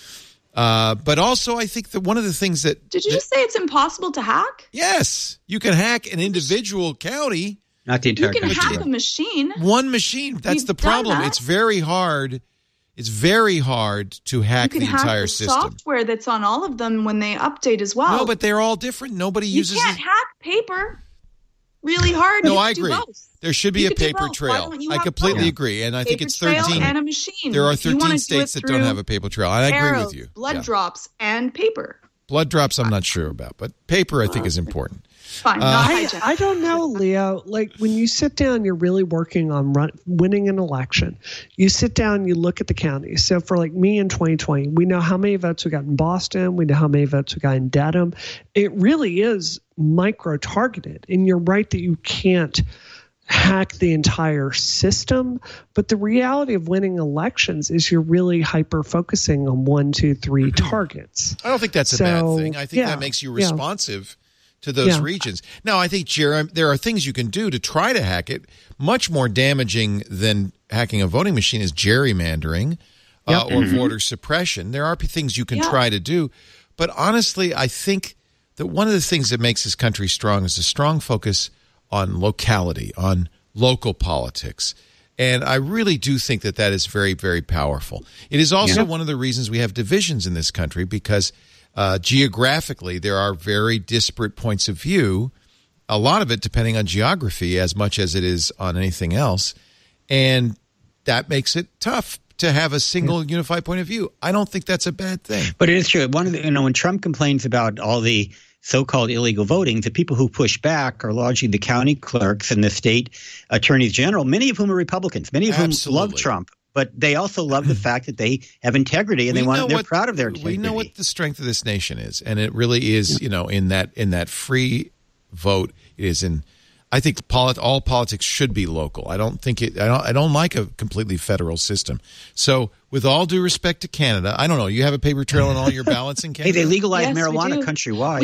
But also, I think that one of the things that... Did you just say it's impossible to hack? Yes. You can hack an individual county. Not the entire country. You can country. hack a machine. One machine. That's the problem. It's very hard. It's very hard to hack the entire system. You can hack the software that's on all of them when they update as well. No, but they're all different. Nobody uses... You can't hack paper really hard. No, I agree. There should be a paper trail. I completely agree. And I think it's 13. And a machine. There are 13 states that don't have a paper trail. I agree with you. Blood drops and paper. Blood drops I'm not sure about, but paper I think is important. Fine. I don't know, Leo. Like when you sit down, you're really working on winning an election. You sit down, you look at the counties. So for like me in 2020, we know how many votes we got in Boston. We know how many votes we got in Dedham. It really is micro-targeted. And you're right that you can't hack the entire system. But the reality of winning elections is you're really hyper-focusing on 1, 2, 3 targets. I don't think that's a bad thing. I think that makes you responsive to those regions. Now, I think, Jeremy, there are things you can do to try to hack it. Much more damaging than hacking a voting machine is gerrymandering or voter suppression. There are things you can try to do. But honestly, I think that one of the things that makes this country strong is a strong focus on locality, on local politics. And I really do think that that is very, very powerful. It is also one of the reasons we have divisions in this country because geographically, there are very disparate points of view, a lot of it depending on geography as much as it is on anything else. And that makes it tough to have a single unified point of view. I don't think that's a bad thing. But it is true. When Trump complains about all the so-called illegal voting, the people who push back are largely the county clerks and the state attorneys general, many of whom are Republicans, many of whom love Trump. But they also love the fact that they have integrity and they're proud of their integrity. We know what the strength of this nation is, and it really is, in that free vote. It is in. I think all politics should be local. I don't think it. I don't like a completely federal system. So, with all due respect to Canada, I don't know. You have a paper trail on all your ballots in Canada. Hey, they legalized marijuana countrywide.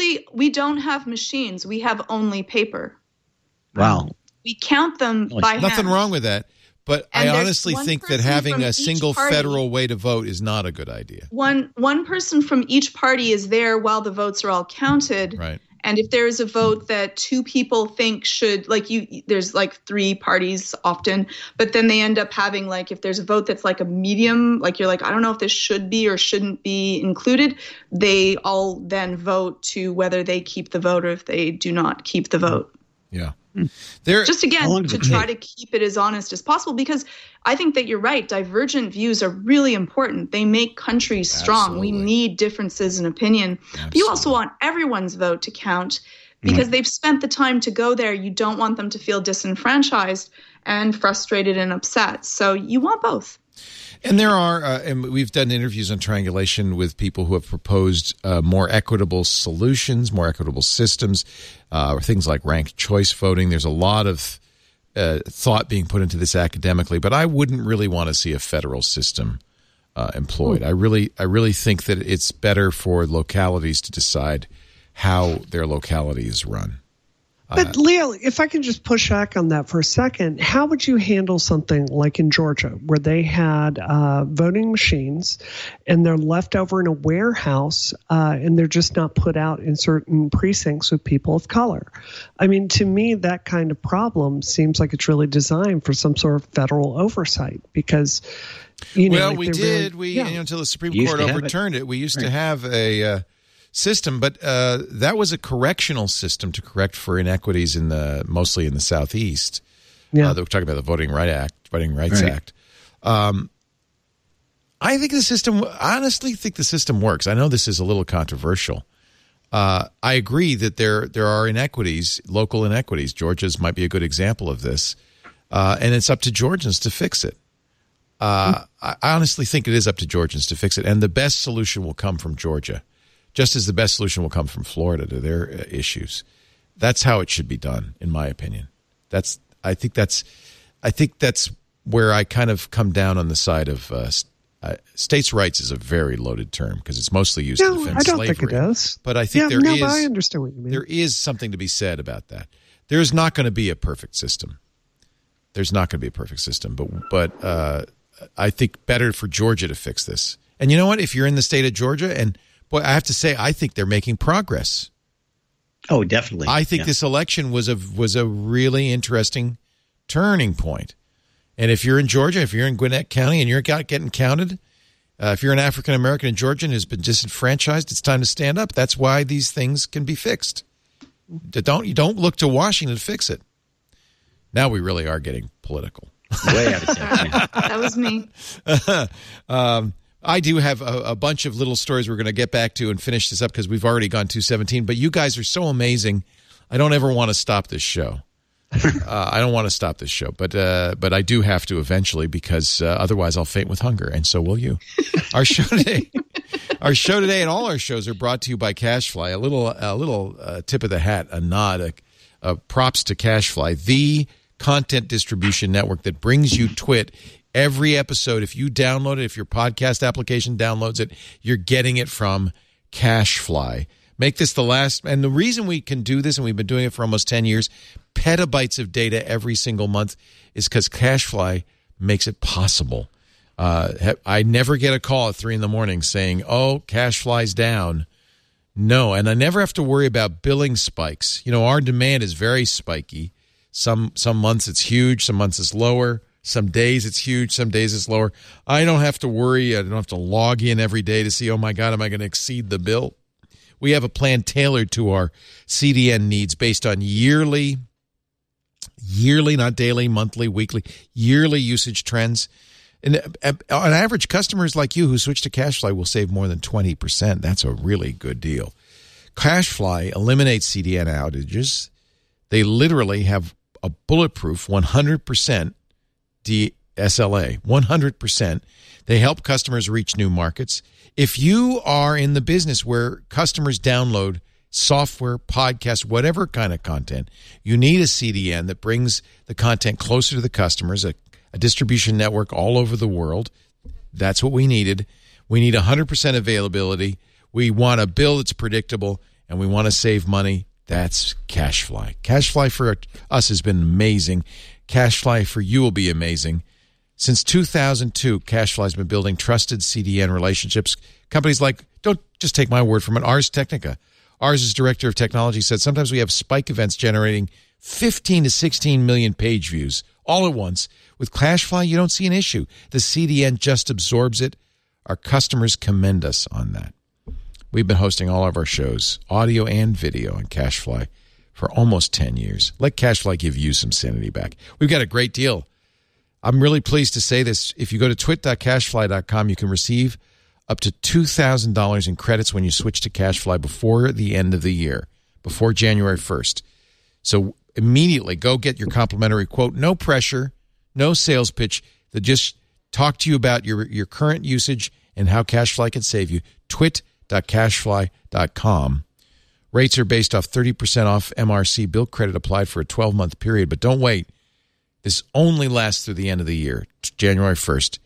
We don't have machines. We have only paper. Wow. We count them by hand. Nothing wrong with that. But I honestly think that having a single federal way to vote is not a good idea. One person from each party is there while the votes are all counted. Right. And if there is a vote that two people think should, there's 3 parties often, but then they end up having if there's a vote that's like a medium, you're like, I don't know if this should be or shouldn't be included, they all then vote to whether they keep the vote or if they do not keep the vote. Yeah. Just again, to try to keep it as honest as possible, because I think that you're right. Divergent views are really important. They make countries strong. Absolutely. We need differences in opinion. Absolutely. But you also want everyone's vote to count because they've spent the time to go there. You don't want them to feel disenfranchised and frustrated and upset. So you want both. And there are, and we've done interviews on triangulation with people who have proposed more equitable solutions, more equitable systems, things like ranked choice voting. There's a lot of thought being put into this academically, but I wouldn't really want to see a federal system employed. I really think that it's better for localities to decide how their locality is run. But Leo, if I can just push back on that for a second, how would you handle something like in Georgia where they had voting machines and they're left over in a warehouse and they're just not put out in certain precincts with people of color? I mean, to me, that kind of problem seems like it's really designed for some sort of federal oversight because, until the Supreme Court overturned it, we used to have a system, but that was a correctional system to correct for inequities mostly in the Southeast. Yeah, we're talking about the Voting Rights Act. I think honestly think the system works. I know this is a little controversial. I agree that there are inequities, local inequities. Georgia's might be a good example of this, and it's up to Georgians to fix it. I honestly think it is up to Georgians to fix it, and the best solution will come from Georgia, just as the best solution will come from Florida to their issues. That's how it should be done, in my opinion. I think that's where I kind of come down on the side of states' rights is a very loaded term because it's mostly used to defend slavery. I don't think it is. But I think but I understand what you mean. There is something to be said about that. There's not going to be a perfect system. But I think better for Georgia to fix this. And you know what? If you're in the state of Georgia, and boy, I have to say, I think they're making progress. Oh, definitely. I think this election was a really interesting turning point. And if you're in Georgia, if you're in Gwinnett County and you're getting counted, if you're an African American in Georgia and who's been disenfranchised, it's time to stand up. That's why these things can be fixed. You don't look to Washington to fix it. Now we really are getting political. Way out of touch. That was me. I do have a bunch of little stories we're going to get back to and finish this up because we've already gone 2:17. But you guys are so amazing. I don't ever want to stop this show. I don't want to stop this show, but I do have to eventually because otherwise I'll faint with hunger, and so will you. Our show today, and all our shows are brought to you by CashFly. A little tip of the hat, a nod, props to CashFly, the content distribution network that brings you Twit every episode. If you download it, if your podcast application downloads it, you're getting it from CashFly. Make this the last, and the reason we can do this, and we've been doing it for almost 10 years, petabytes of data every single month, is because CashFly makes it possible. I never get a call at 3 a.m. saying, oh, CashFly's down. No, and I never have to worry about billing spikes. You know, our demand is very spiky. Some months it's huge, some months it's lower. Some days it's huge, some days it's lower. I don't have to worry. I don't have to log in every day to see, oh, my God, am I going to exceed the bill? We have a plan tailored to our CDN needs based on yearly, not daily, monthly, weekly, yearly usage trends. And on average, customers like you who switch to CashFly will save more than 20%. That's a really good deal. CashFly eliminates CDN outages. They literally have a bulletproof 100% SLA, 100%. They help customers reach new markets. If you are in the business where customers download software, podcasts, whatever kind of content, you need a CDN that brings the content closer to the customers, a distribution network all over the world. That's what we needed. We need 100% availability. We want a bill that's predictable, and we want to save money. That's CashFly. CashFly for us has been amazing. CashFly for you will be amazing. Since 2002, CashFly has been building trusted CDN relationships. Companies like, don't just take my word from it, Ars Technica. Ars' director of technology said sometimes we have spike events generating 15 to 16 million page views all at once. With CashFly, you don't see an issue. The CDN just absorbs it. Our customers commend us on that. We've been hosting all of our shows, audio and video, on CashFly for almost 10 years. Let CashFly give you some sanity back. We've got a great deal. I'm really pleased to say this. If you go to twit.cashfly.com, you can receive up to $2,000 in credits when you switch to CashFly before the end of the year, before January 1st. So immediately go get your complimentary quote. No pressure, no sales pitch. They just talk to you about your current usage and how CashFly can save you. Twit.cashfly.com. Rates are based off 30% off MRC bill credit applied for a 12-month period. But don't wait. This only lasts through the end of the year, January 1st.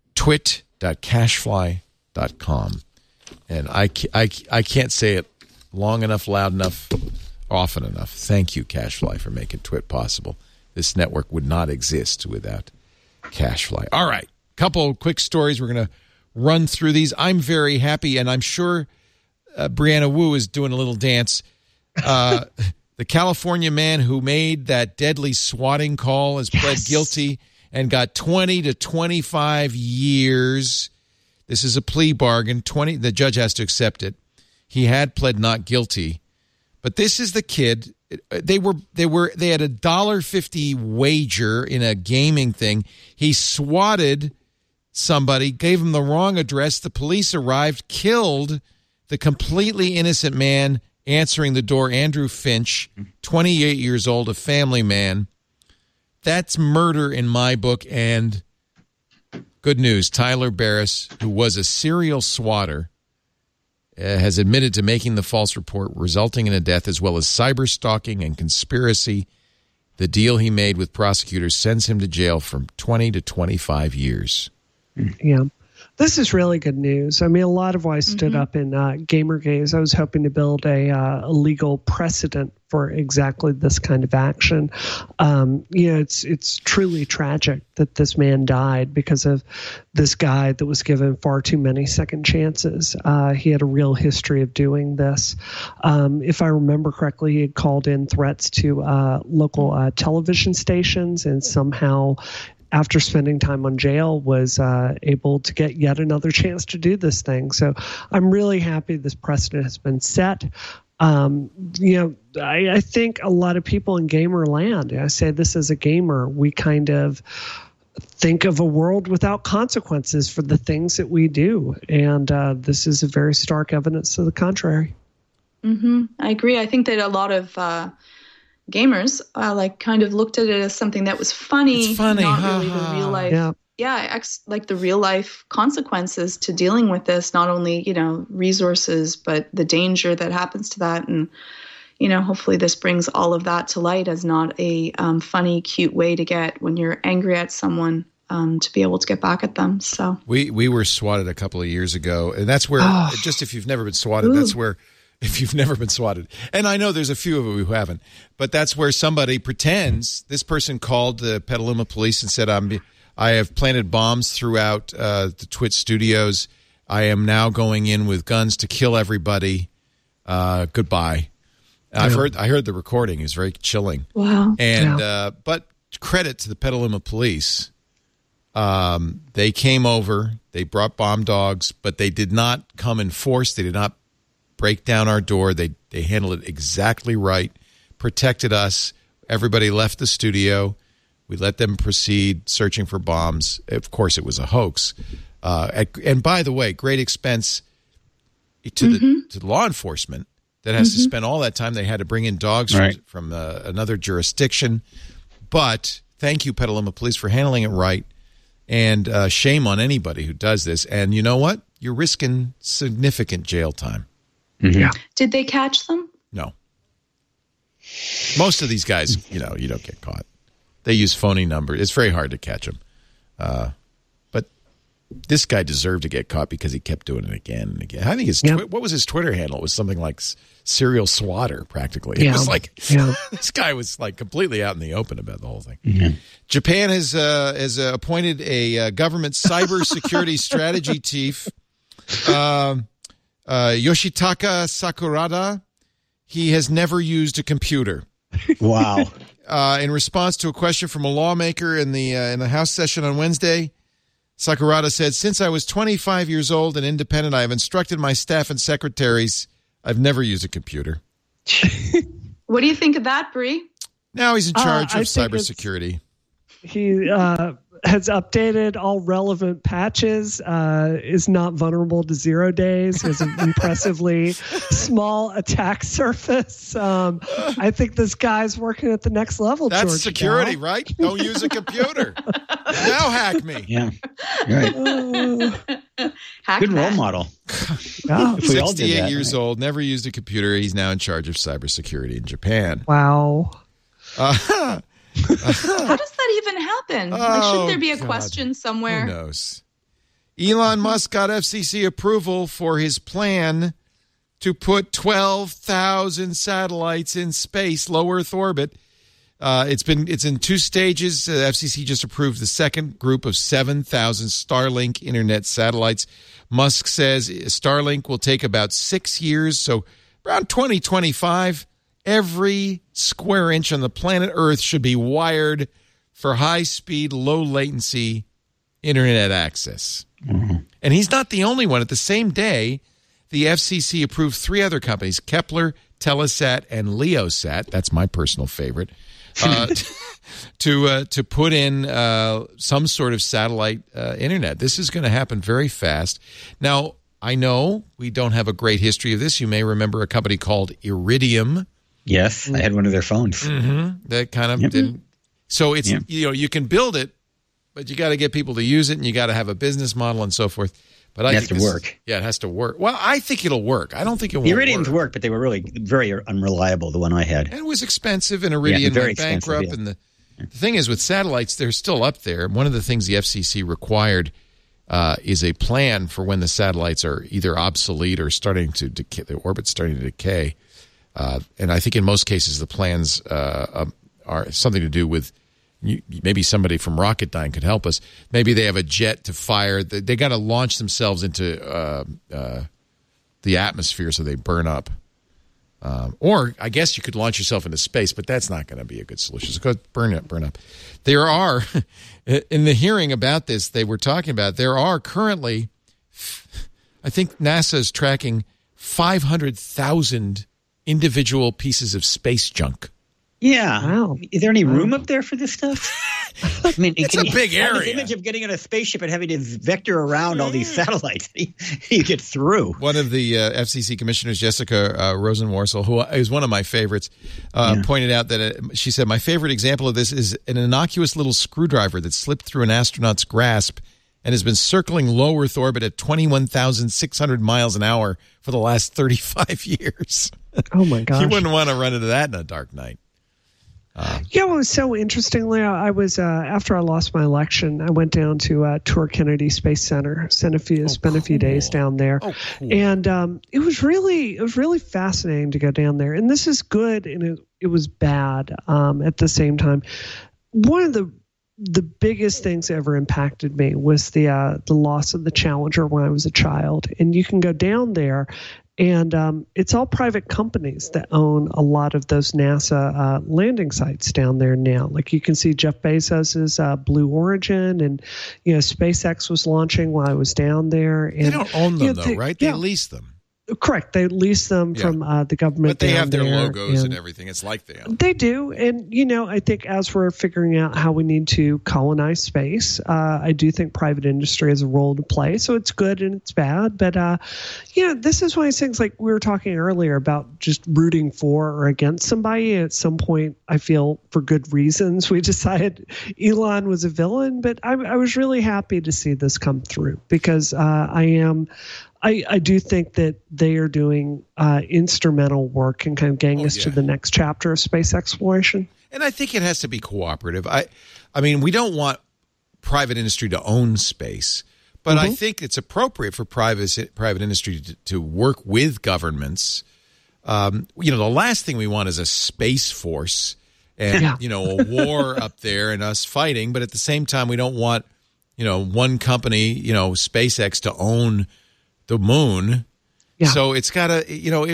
Twit.cashfly.com. And I can't say it long enough, loud enough, often enough. Thank you, CashFly, for making Twit possible. This network would not exist without CashFly. All right, couple quick stories. We're going to run through these. I'm very happy, and I'm sure Brianna Wu is doing a little dance. The California man who made that deadly swatting call has pled guilty and got 20 to 25 years. This is a plea bargain. The judge has to accept it. He had pled not guilty, but this is the kid. They had a $1.50 wager in a gaming thing. He swatted somebody, gave him the wrong address. The police arrived, killed the completely innocent man answering the door, Andrew Finch, 28 years old, a family man. That's murder in my book, and Good news. Tyler Barris, who was a serial swatter, has admitted to making the false report resulting in a death, as well as cyber stalking and conspiracy. The deal he made with prosecutors sends him to jail from 20 to 25 years. Yeah. This is really good news. I mean, a lot of why I stood up in Gamergate, I was hoping to build a legal precedent for exactly this kind of action. It's truly tragic that this man died because of this guy that was given far too many second chances. He had a real history of doing this. If I remember correctly, he had called in threats to local television stations, and somehow, after spending time on jail, was able to get yet another chance to do this thing. So I'm really happy this precedent has been set. I think a lot of people in gamer land, I say this as a gamer, we kind of think of a world without consequences for the things that we do. And this is a very stark evidence to the contrary. I agree. I think that a lot of gamers kind of looked at it as something that was funny. It's funny. Not really the real life. Like the real life consequences to dealing with this, not only, resources, but the danger that happens to that. And, hopefully this brings all of that to light as not a funny, cute way to get when you're angry at someone, to be able to get back at them. So we were swatted a couple of years ago, and that's where, just if you've never been swatted, that's where, if you've never been swatted, and I know there's a few of you who haven't, but that's where somebody pretends, this person called the Petaluma police and said, I have planted bombs throughout the Twit studios. I am now going in with guns to kill everybody. Goodbye. I heard the recording. It was very chilling. Wow. And but credit to the Petaluma police. They came over. They brought bomb dogs, but they did not come in force. They did not break down our door. They handled it exactly right, protected us. Everybody left the studio. We let them proceed searching for bombs. Of course, it was a hoax. And by the way, great expense to the law enforcement that has to spend all that time. They had to bring in dogs from another jurisdiction. But thank you, Petaluma Police, for handling it right. And shame on anybody who does this. And you know what? You're risking significant jail time. Yeah. Did they catch them? No. Most of these guys, you don't get caught. They use phony numbers. It's very hard to catch them. But this guy deserved to get caught because he kept doing it again and again. I think what was his Twitter handle? It was something like serial swatter, practically. It was like this guy was like completely out in the open about the whole thing. Mm-hmm. Japan has appointed a government cybersecurity strategy chief, Yoshitaka Sakurada. He has never used a computer. Wow. In response to a question from a lawmaker in the House session on Wednesday, Sakurada said, "Since I was 25 years old and independent, I have instructed my staff and secretaries. I've never used a computer." What do you think of that, Bree? Now he's in charge of cybersecurity. He has updated all relevant patches, is not vulnerable to 0 days, has an impressively small attack surface. I think this guy's working at the next level, That's George security, right? Don't use a computer. Now hack me. Yeah, right. Good role model. Yeah. 68 years old, never used a computer. He's now in charge of cybersecurity in Japan. Wow. How does that even happen? Shouldn't there be a question somewhere? Who knows? Elon Musk got FCC approval for his plan to put 12,000 satellites in space, low Earth orbit. It's in 2 stages. The FCC just approved the second group of 7,000 Starlink internet satellites. Musk says Starlink will take about 6 years, so around 2025. Every square inch on the planet Earth should be wired for high-speed, low-latency internet access. Mm-hmm. And he's not the only one. At the same day, the FCC approved 3 other companies, Kepler, Telesat, and Leosat. That's my personal favorite. To put in some sort of satellite internet. This is going to happen very fast. Now, I know we don't have a great history of this. You may remember a company called Iridium. Yes, I had one of their phones. Mm-hmm. That kind of didn't. So it's you can build it but you got to get people to use it, and you got to have a business model and so forth. But it has to work. It has to work. Well, I think it'll work. I don't think it won't. The Iridiums work, but they were really very unreliable, the one I had. And it was expensive, and Iridium went bankrupt. Yeah. And the thing is, with satellites, they're still up there. One of the things the FCC required is a plan for when the satellites are either obsolete or starting to decay, the orbit's starting to decay. And I think in most cases the plans are something to do with maybe somebody from Rocketdyne could help us. Maybe they have a jet to fire. They got to launch themselves into the atmosphere so they burn up. Or I guess you could launch yourself into space, but that's not going to be a good solution. So go burn up. There are, in the hearing about this, they were talking about, there are currently, I think NASA is tracking 500,000 individual pieces of space junk. Yeah. Wow. Is there any room up there for this stuff? I mean, it's a big area. This image of getting in a spaceship and having to vector around all these satellites. You get through. One of the FCC commissioners, Jessica Rosenworcel, who is one of my favorites, pointed out that she said, my favorite example of this is an innocuous little screwdriver that slipped through an astronaut's grasp and has been circling low Earth orbit at 21,600 miles an hour for the last 35 years. Oh, my gosh. You wouldn't want to run into that in a dark night. It was so interesting. I was after I lost my election, I went down to Tour Kennedy Space Center, spent a few days down there, and it was really fascinating to go down there. And this is good, and it was bad at the same time. One of the biggest things that ever impacted me was the loss of the Challenger when I was a child. And you can go down there, and it's all private companies that own a lot of those NASA landing sites down there now. Like you can see Jeff Bezos's Blue Origin, and SpaceX was launching while I was down there. And, they don't own them though, right? They lease them. Correct. They lease them from the government. But they have their logos and everything. It's like they own. They do. And, I think as we're figuring out how we need to colonize space, I do think private industry has a role to play. So it's good and it's bad. But, this is one of these things like we were talking earlier about just rooting for or against somebody. At some point, I feel for good reasons, we decided Elon was a villain. But I was really happy to see this come through because I do think that they are doing instrumental work in kind of getting us to the next chapter of space exploration. And I think it has to be cooperative. I mean, we don't want private industry to own space, but I think it's appropriate for private industry to work with governments. The last thing we want is a space force and, a war up there and us fighting. But at the same time, we don't want, one company, SpaceX to own the moon. So it's got to,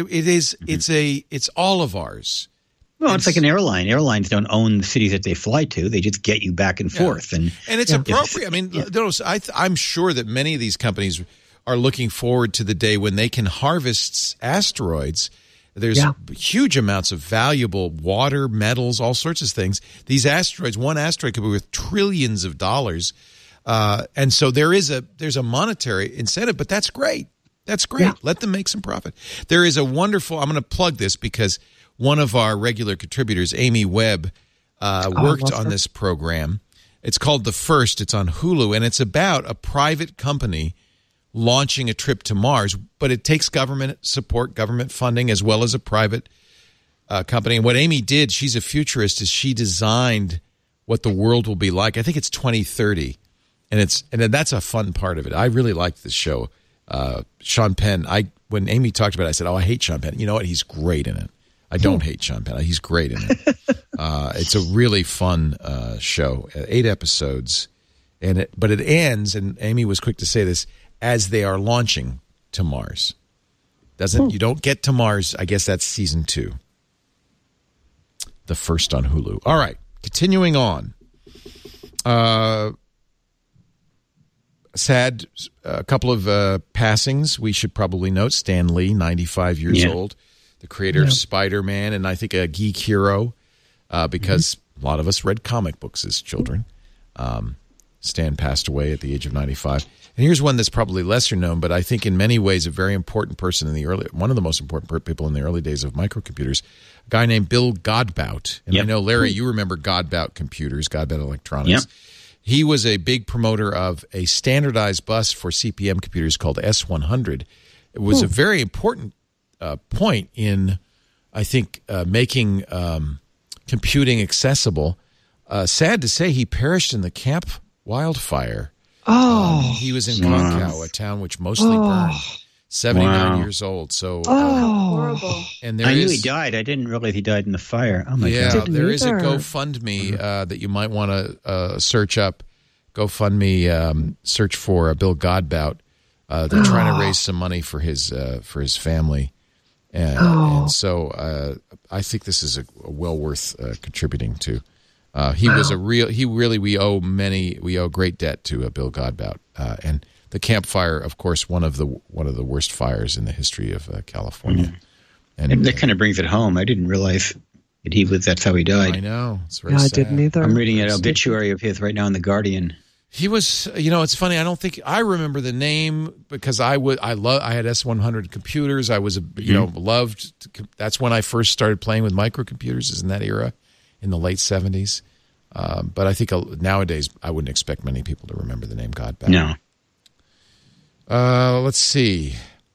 it's all of ours. Well, it's like an airline. Airlines don't own the cities that they fly to. They just get you back and forth. And it's appropriate. I mean, I'm sure that many of these companies are looking forward to the day when they can harvest asteroids. There's huge amounts of valuable water, metals, all sorts of things. These asteroids, one asteroid could be worth trillions of dollars. And so there's a monetary incentive, but that's great. That's great. Yeah. Let them make some profit. There is a wonderful, I'm going to plug this because one of our regular contributors, Amy Webb, worked on this program. It's called The First. It's on Hulu, and it's about a private company launching a trip to Mars, but it takes government support, government funding, as well as a private company. And what Amy did, she's a futurist, is she designed what the world will be like. I think it's 2030. And that's a fun part of it. I really liked this show. Sean Penn, when Amy talked about it, I said, I hate Sean Penn. You know what? He's great in it. I don't hate Sean Penn. He's great in it. It's a really fun show. 8 episodes. But it ends, and Amy was quick to say this, as they are launching to Mars. You don't get to Mars. I guess that's season 2. The First on Hulu. All right. Continuing on. Sad, a couple of passings we should probably note. Stan Lee, 95 years old, the creator of Spider-Man, and I think a geek hero because a lot of us read comic books as children. Stan passed away at the age of 95. And here's one that's probably lesser known, but I think in many ways a very important person one of the most important people in the early days of microcomputers, a guy named Bill Godbout. And I know, Larry, you remember Godbout computers, Godbout Electronics. Yep. He was a big promoter of a standardized bus for CP/M computers called S100. It was a very important point in, I think, making computing accessible. Sad to say, he perished in the Camp wildfire. He was in Concow, a town which mostly burned. 79 years old. So horrible. And I knew he died. I didn't realize he died in the fire. Oh my God! There is a GoFundMe that you might want to search up. GoFundMe, search for Bill Godbout. They're trying to raise some money for his family, and so I think this is a well worth contributing to. He was a real. We owe great debt to Bill Godbout, and the Camp Fire, of course, one of the worst fires in the history of California. And that kind of brings it home. I didn't realize that that's how he died. I know. It's very sad. I didn't either. I'm reading an obituary of his right now in The Guardian. He was, it's funny. I don't think I remember the name because I had S100 computers. I was, loved. That's when I first started playing with microcomputers. Is in that era, in the late 70s. But I think nowadays I wouldn't expect many people to remember the name Godbout. No. Let's see.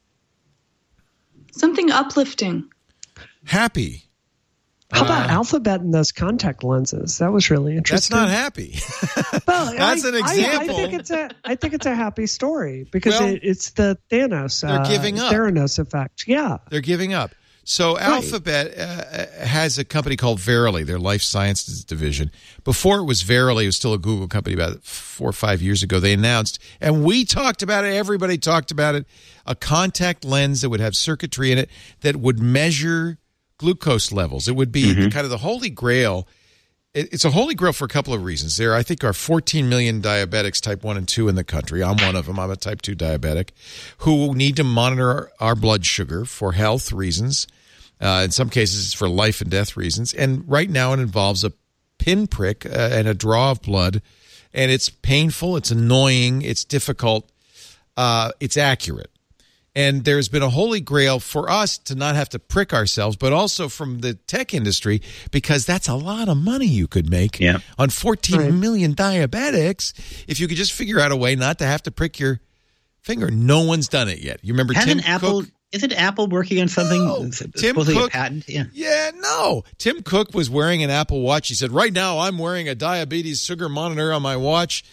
Something uplifting. Happy. How about Alphabet and those contact lenses? That was really interesting. That's not happy. Well, that's an example. I think it's a happy story because it's the Thanos. They're giving up. Theranos effect. Yeah, they're giving up. So Alphabet has a company called Verily, their life sciences division. Before it was Verily, it was still a Google company. About 4 or 5 years ago, they announced, and we talked about it, everybody talked about it, a contact lens that would have circuitry in it that would measure glucose levels. It would be kind of the holy grail. It's a holy grail for a couple of reasons. There, I think, are 14 million diabetics type 1 and 2 in the country. I'm one of them. I'm a type 2 diabetic who need to monitor our blood sugar for health reasons. In some cases, it's for life and death reasons. And right now it involves a pinprick and a draw of blood. And it's painful. It's annoying. It's difficult. It's accurate. And there's been a holy grail for us to not have to prick ourselves, but also from the tech industry, because that's a lot of money you could make on 14 million diabetics if you could just figure out a way not to have to prick your finger. No one's done it yet. You remember Tim Cook? Isn't Apple working on something? No. Tim Cook, a patent? No. Tim Cook was wearing an Apple Watch. He said, right now I'm wearing a diabetes sugar monitor on my watch.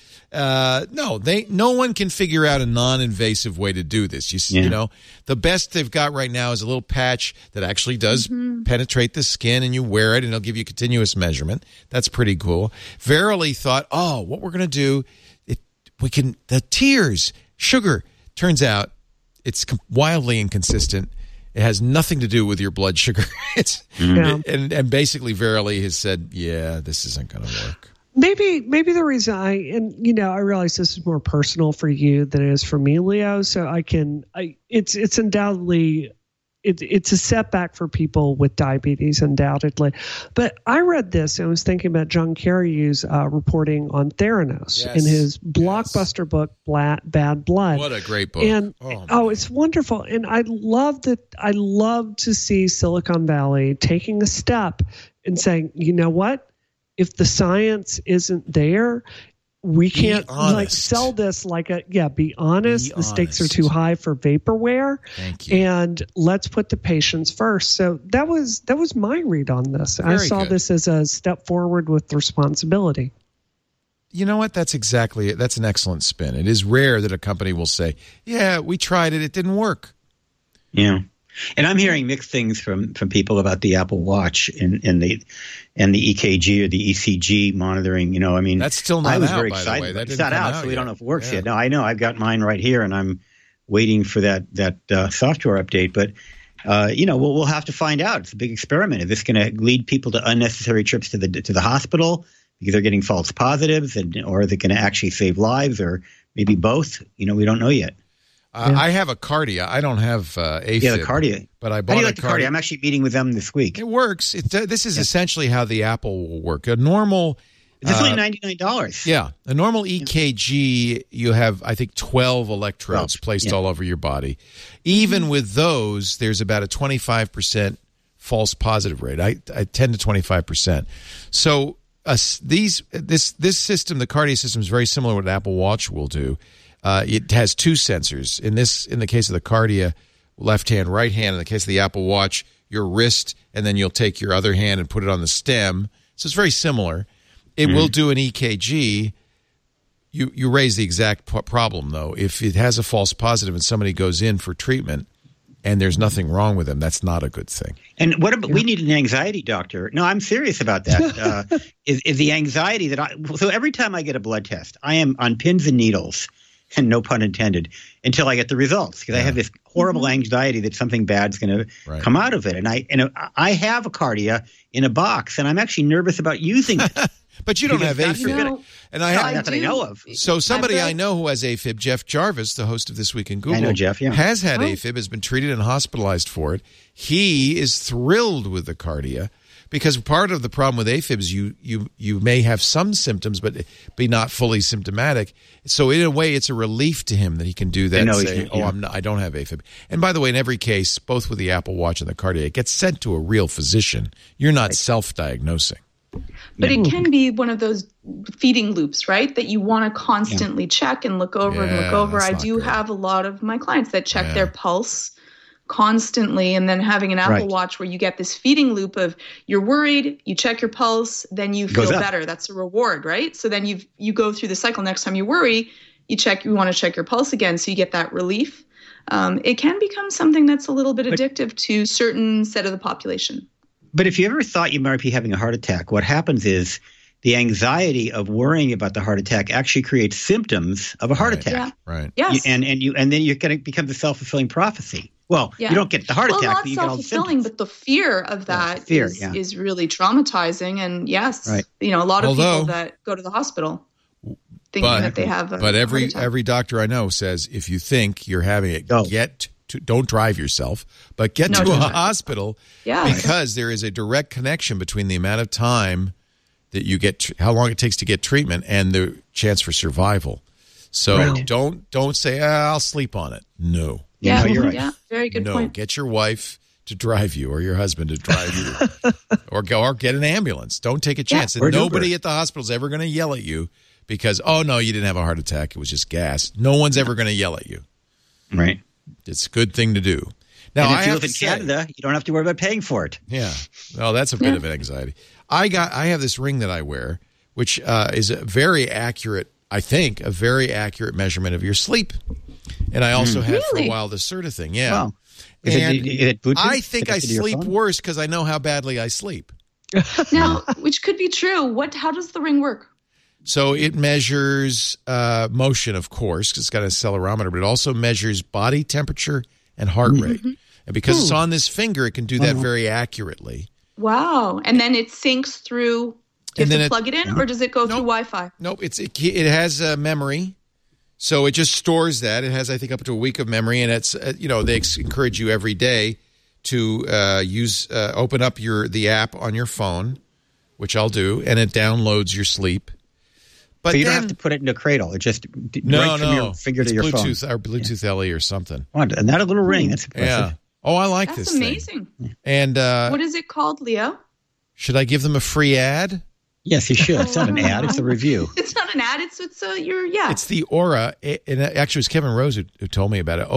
No one can figure out a non-invasive way to do this. The best they've got right now is a little patch that actually does penetrate the skin, and you wear it, and it'll give you continuous measurement. That's pretty cool. Verily thought, what we're going to do, the tears, sugar. Turns out it's wildly inconsistent. It has nothing to do with your blood sugar. And basically Verily has said, this isn't going to work. Maybe the reason I realize this is more personal for you than it is for me, Leo. So it's undoubtedly it's a setback for people with diabetes, undoubtedly. But I read this and I was thinking about John Carreyrou's reporting on Theranos in his blockbuster book, Bad Blood. What a great book! And it's wonderful. And I love to see Silicon Valley taking a step and saying, you know what? If the science isn't there, we can't sell this be honest. The stakes are too high for vaporware. Thank you. And let's put the patients first. So that was my read on this. I saw this as a step forward with responsibility. You know what? That's exactly it. That's an excellent spin. It is rare that a company will say, we tried it. It didn't work. Yeah. And I'm hearing mixed things from people about the Apple Watch and the EKG or the ECG monitoring. That's still not out. I was very excited. It's not out, so we don't know if it works yet. No, I know. I've got mine right here, and I'm waiting for that software update. But we'll have to find out. It's a big experiment. Is this going to lead people to unnecessary trips to the hospital because they're getting false positives, or is it going to actually save lives, or maybe both? We don't know yet. I have a Kardia. I don't have AFib. Yeah, the Kardia. But I bought How do you like the Kardia? I'm actually meeting with them this week. It works. This is essentially how the Apple will work. A normal... It's only $99. Yeah. A normal EKG, you have, I think, 12 electrodes placed all over your body. Even with those, there's about a 25% false positive rate, 10 to 25%. So this system, the Kardia system, is very similar to what Apple Watch will do. It has two sensors. In the case of the Kardia, left hand, right hand. In the case of the Apple Watch, your wrist, and then you'll take your other hand and put it on the stem. So it's very similar. It will do an EKG. You raise the exact problem, though. If it has a false positive and somebody goes in for treatment and there's nothing wrong with them, that's not a good thing. And what about, we need an anxiety doctor. No, I'm serious about that. Is the anxiety so every time I get a blood test, I am on pins and needles, and no pun intended, until I get the results, because I have this horrible anxiety that something bad's going to come out of it. And I have a Kardia in a box, and I'm actually nervous about using it. But you don't have AFib. And not that I know of. So somebody I know who has AFib, Jeff Jarvis, the host of This Week in Google, I know Jeff, has had AFib, has been treated and hospitalized for it. He is thrilled with the Kardia, because part of the problem with AFib is you may have some symptoms but be not fully symptomatic. So in a way, it's a relief to him that he can do that and say, I don't have AFib. And by the way, in every case, both with the Apple Watch and the Kardia, it gets sent to a real physician. You're not self-diagnosing. But it can be one of those feeding loops, right? That you want to constantly check and look over and look over. I do have a lot of my clients that check their pulse constantly, and then having an Apple Watch where you get this feeding loop of you're worried, you check your pulse, then you feel better. That's a reward, right? So then you go through the cycle. Next time you worry, you want to check your pulse again, so you get that relief. It can become something that's a little bit addictive to certain set of the population. But if you ever thought you might be having a heart attack, what happens is the anxiety of worrying about the heart attack actually creates symptoms of a heart attack. Yeah. Right. Yes. And then you're going to become the self-fulfilling prophecy. Well, you don't get the heart attack, but you get all the symptoms. Not self-fulfilling, but the fear of that is really traumatizing. And yes, a lot of people that go to the hospital thinking that they have a But heart attack. every doctor I know says if you think you're having it, don't drive yourself, but get to a hospital, because there is a direct connection between the amount of time that you get, how long it takes to get treatment, and the chance for survival. So don't say, I'll sleep on it. No. Yeah, you're right. Yeah, very good point. Get your wife to drive you, or your husband to drive you, or get an ambulance. Don't take a chance. And nobody at the hospital is ever going to yell at you because, oh, no, you didn't have a heart attack. It was just gas. No one's ever going to yell at you. Right. It's a good thing to do. Now, and if you live in Canada, you don't have to worry about paying for it. Yeah. Well, that's a bit of an anxiety. I have this ring that I wear, which is a very accurate measurement of your sleep. And I also had for a while the Certa thing. Yeah. Wow. Is it Bluetooth? I think I sleep worse because I know how badly I sleep. Now, which could be true. How does the ring work? So it measures motion, of course, because it's got an accelerometer, but it also measures body temperature and heart rate. And because it's on this finger, it can do that very accurately. Wow. And then it syncs through. Do you have to plug it in, or does it go through Wi-Fi? Nope. It has memory. So it just stores that. It has, I think, up to a week of memory, and it's they encourage you every day to open up the app on your phone, which I'll do, and it downloads your sleep. But you don't have to put it in a cradle. It just from your finger to your Bluetooth, phone. Or Bluetooth LE or something. And not a little ring. That's impressive. Yeah. Oh, I like this thing. That's amazing. And what is it called, Leo? Should I give them a free ad? Yes, you should. It's not an ad. It's a review. It's not an ad. It's It's the Oura. And actually, it was Kevin Rose who told me about it.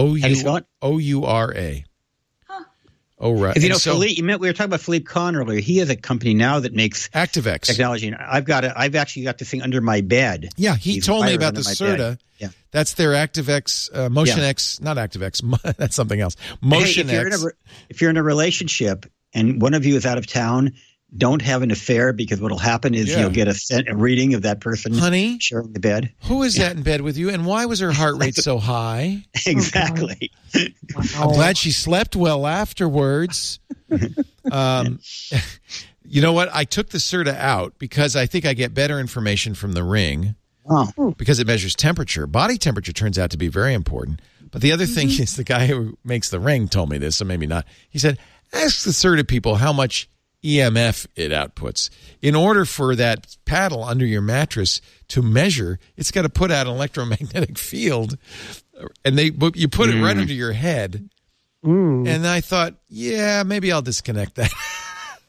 Oura. Oh, right. Because Philippe, we were talking about Philippe Kahn earlier. He has a company now that makes ActiveX technology. And I've actually got this thing under my bed. Yeah, he told me about the Certa. Yeah, that's their ActiveX, Motion X, not ActiveX. That's something else. Motion X. If you're in a relationship and one of you is out of town, don't have an affair, because what'll happen is you'll get a reading of that person, honey, sharing the bed. Who is that in bed with you, and why was her heart rate so high? Exactly. I'm glad she slept well afterwards. You know what? I took the Certa out because I think I get better information from the ring because it measures temperature. Body temperature turns out to be very important. But the other thing is, the guy who makes the ring told me this, so maybe not. He said, ask the Certa people how much EMF it outputs. In order for that paddle under your mattress to measure, it's got to put out an electromagnetic field, and you put it right under your head. And I thought, maybe I'll disconnect that.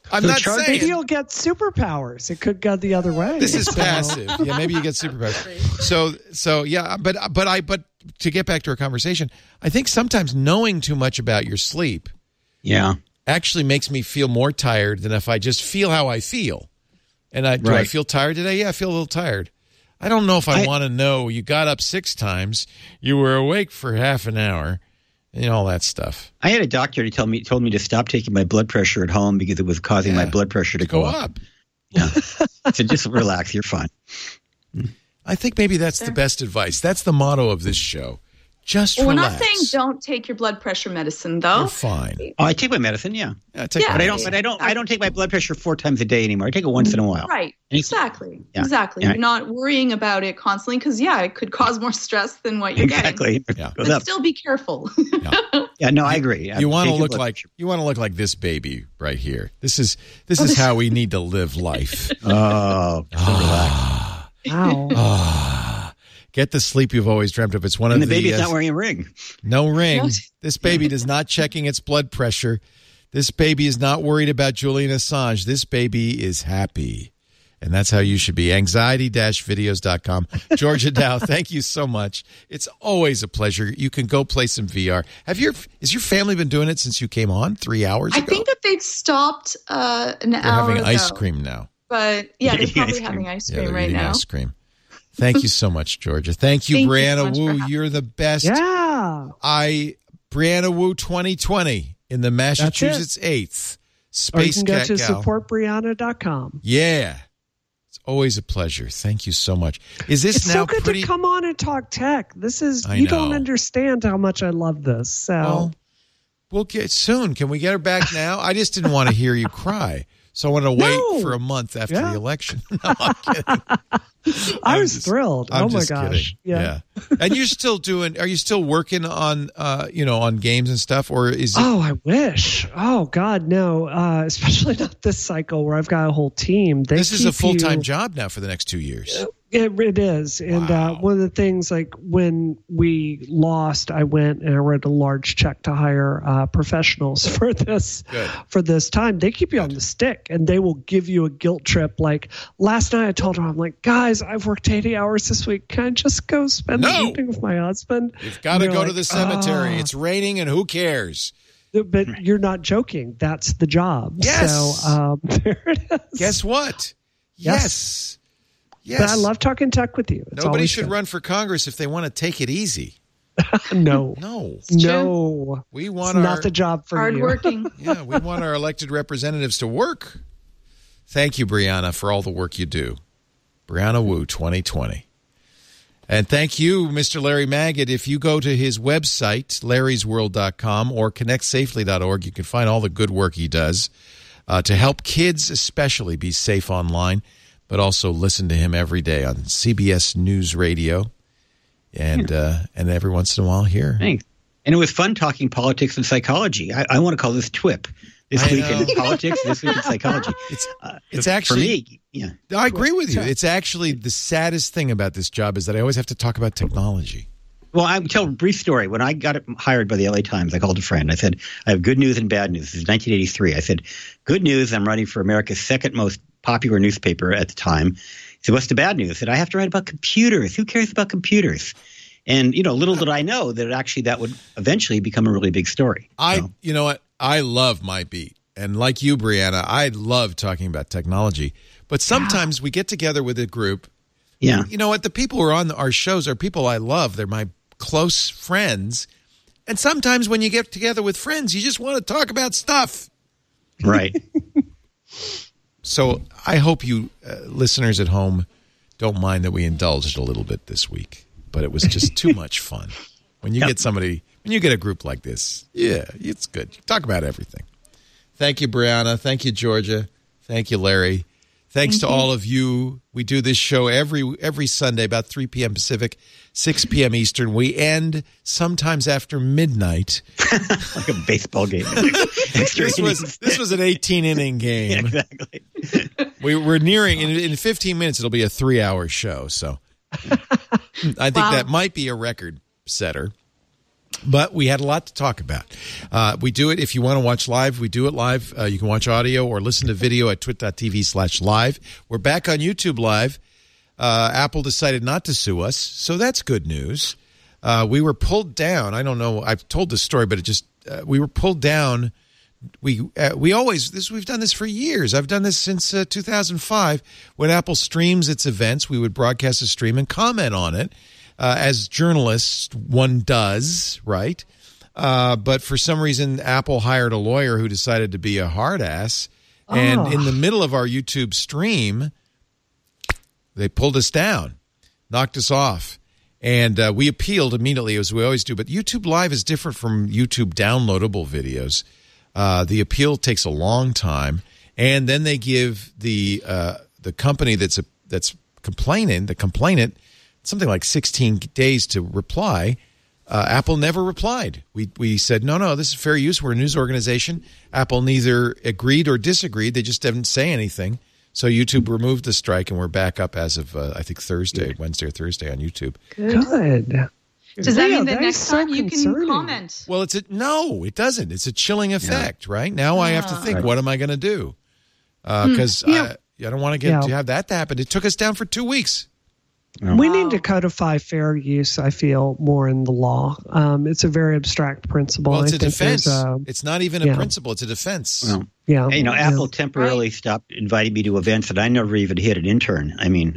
I'm not saying maybe you'll get superpowers. It could go the other way. This is passive. Yeah, maybe you get superpowers. So yeah, but to get back to our conversation, I think sometimes knowing too much about your sleep, actually makes me feel more tired than if I just feel how I feel. And do I feel tired today? Yeah, I feel a little tired. I don't know if I want to know you got up 6 times, you were awake for half an hour. And all that stuff. I had a doctor who told me to stop taking my blood pressure at home because it was causing my blood pressure to go up. Yeah. So just relax. You're fine. I think maybe that's the best advice. That's the motto of this show. Just relax. We're not saying don't take your blood pressure medicine, though. You're fine. Oh, I take my medicine, yeah. But I don't take my blood pressure 4 times a day anymore. I take it once in a while. Right. Exactly. Yeah. Exactly. You're not worrying about it constantly because, it could cause more stress than what you're getting. Yeah. But still be careful. No, I agree. You want to look like this baby right here. This is how we need to live life. Wow. Get the sleep you've always dreamt of. It's one of the baby's not wearing a ring. No ring. This baby is not checking its blood pressure. This baby is not worried about Julian Assange. This baby is happy. And that's how you should be. Anxiety-videos.com. Georgia Dow, thank you so much. It's always a pleasure. You can go play some VR. Has your family been doing it since you came on 3 hours ago? I think that they've stopped an hour having ago. Ice cream now. But they're probably having ice cream right now. Ice cream. Thank you so much, Georgia. Thank you, Brianna Wu. You're the best. Yeah. Brianna Wu 2020 in the Massachusetts 8th. Space or you can go to supportbrianna.com. Yeah. It's always a pleasure. Thank you so much. Is this it's now so good to come on and talk tech. This is don't understand how much I love this. So well, we'll get soon. Can we get her back now? I just didn't want to hear you cry. So I want to wait for a month after the election. No, I'm kidding. I was thrilled. I'm my gosh. Kidding. Yeah. And you're still are you still working on, on games and stuff, or is it? Oh, I wish. Oh God, no. Especially not this cycle where I've got a whole team. This is a full-time job now for the next 2 years. It is. And one of the things, like when we lost, I went and I wrote a large check to hire professionals for this time. They keep you on the stick and they will give you a guilt trip. Like last night I told her, I'm like, guys, I've worked 80 hours this week. Can I just go spend the evening with my husband? You've got to go to the cemetery. It's raining and who cares? But you're not joking. That's the job. Yes. So there it is. Guess what? Yes. Yes. But I love talking tech with you. Nobody should run for Congress if they want to take it easy. No. We want not the job for hardworking. Yeah, we want our elected representatives to work. Thank you, Brianna, for all the work you do. Brianna Wu, 2020. And thank you, Mr. Larry Magid. If you go to his website, larrysworld.com or connectsafely.org, you can find all the good work he does to help kids especially be safe online, but also listen to him every day on CBS News Radio and every once in a while here. Thanks. And it was fun talking politics and psychology. I want to call this TWIP. This week in politics, this week in psychology. It's actually, for me, I agree with you. It's actually the saddest thing about this job is that I always have to talk about technology. Well, I'll tell a brief story. When I got hired by the LA Times, I called a friend. I said, I have good news and bad news. This is 1983. I said, good news, I'm running for America's second most popular newspaper at the time. He said, what's the bad news? I said, I have to write about computers. Who cares about computers? And, little did I know that actually that would eventually become a really big story. You know what? I love my beat. And like you, Brianna, I love talking about technology. But sometimes we get together with a group. Yeah. You know what? The people who are on our shows are people I love. They're my close friends. And sometimes when you get together with friends, you just want to talk about stuff. Right. So I hope you listeners at home don't mind that we indulged a little bit this week. But it was just too much fun. When you get when you get a group like this, it's good. You talk about everything. Thank you, Brianna. Thank you, Georgia. Thank you, Larry. Thanks to all of you. We do this show every Sunday about 3 p.m. Pacific, 6 p.m. Eastern. We end sometimes after midnight. Like a baseball game. This was an 18-inning game. Yeah, exactly. We're nearing, in 15 minutes, it'll be a 3-hour show. So I think that might be a record setter. But we had a lot to talk about. We do it, if you want to watch live, we do it live. You can watch audio or listen to video at twit.tv/live. We're back on YouTube Live. Apple decided not to sue us, so that's good news. We were pulled down. I don't know. I've told this story, but we were pulled down. We've done this for years. I've done this since 2005. When Apple streams its events, we would broadcast a stream and comment on it. As journalists, one does, right? But for some reason, Apple hired a lawyer who decided to be a hard ass. And in the middle of our YouTube stream, they pulled us down, knocked us off. And we appealed immediately, as we always do. But YouTube Live is different from YouTube downloadable videos. The appeal takes a long time. And then they give the company that's complaining, the complainant, something like 16 days to reply. Apple never replied. We said, no, this is fair use. We're a news organization. Apple neither agreed or disagreed. They just didn't say anything. So YouTube removed the strike, and we're back up as of, I think, Wednesday or Thursday on YouTube. Good. Does that mean that next time you can comment? Well, no, it doesn't. It's a chilling effect, right? Now I have to think, what am I going to do? Because I don't want to have that to happen. It took us down for 2 weeks. We need to codify fair use, I feel, more in the law. It's a very abstract principle. Well, it's a defense. It's not even a principle. It's a defense. Well, Apple temporarily stopped inviting me to events that I never even hit an intern. I mean,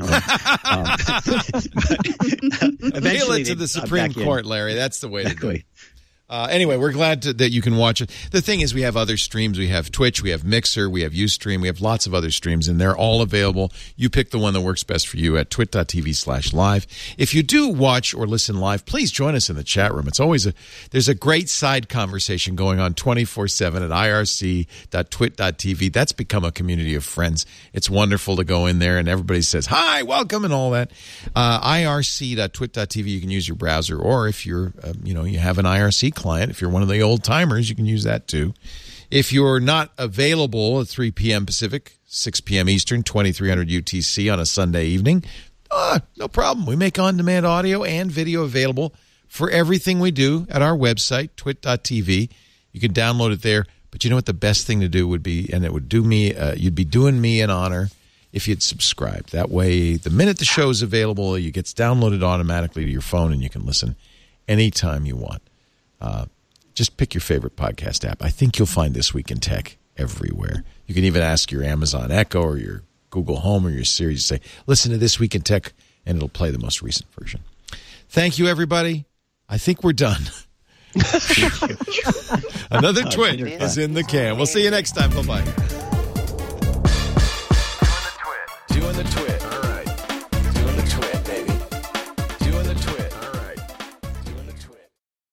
eventually to the Supreme Court, Larry. That's the way to do it. Anyway, we're glad that you can watch it. The thing is, we have other streams. We have Twitch, we have Mixer, we have Ustream, we have lots of other streams, and they're all available. You pick the one that works best for you at twit.tv/live. If you do watch or listen live, please join us in the chat room. It's always there's a great side conversation going on 24/7 at irc.twit.tv. That's become a community of friends. It's wonderful to go in there, and everybody says, hi, welcome, and all that. irc.twit.tv, you can use your browser, or if you're, you have an IRC client. If you're one of the old timers, you can use that too. If you're not available at 3 p.m. Pacific, 6 p.m. Eastern, 2300 UTC on a Sunday evening, no problem. We make on-demand audio and video available for everything we do at our website, twit.tv. You can download it there. But you know what the best thing to do would be, and it would do me, you'd be doing me an honor if you'd subscribe. That way, the minute the show's available, it gets downloaded automatically to your phone, and you can listen anytime you want. Just pick your favorite podcast app. I think you'll find This Week in Tech everywhere. You can even ask your Amazon Echo or your Google Home or your Siri to say, listen to This Week in Tech, and it'll play the most recent version. Thank you, everybody. I think we're done. Another twit is in the can. We'll see you next time. Bye-bye.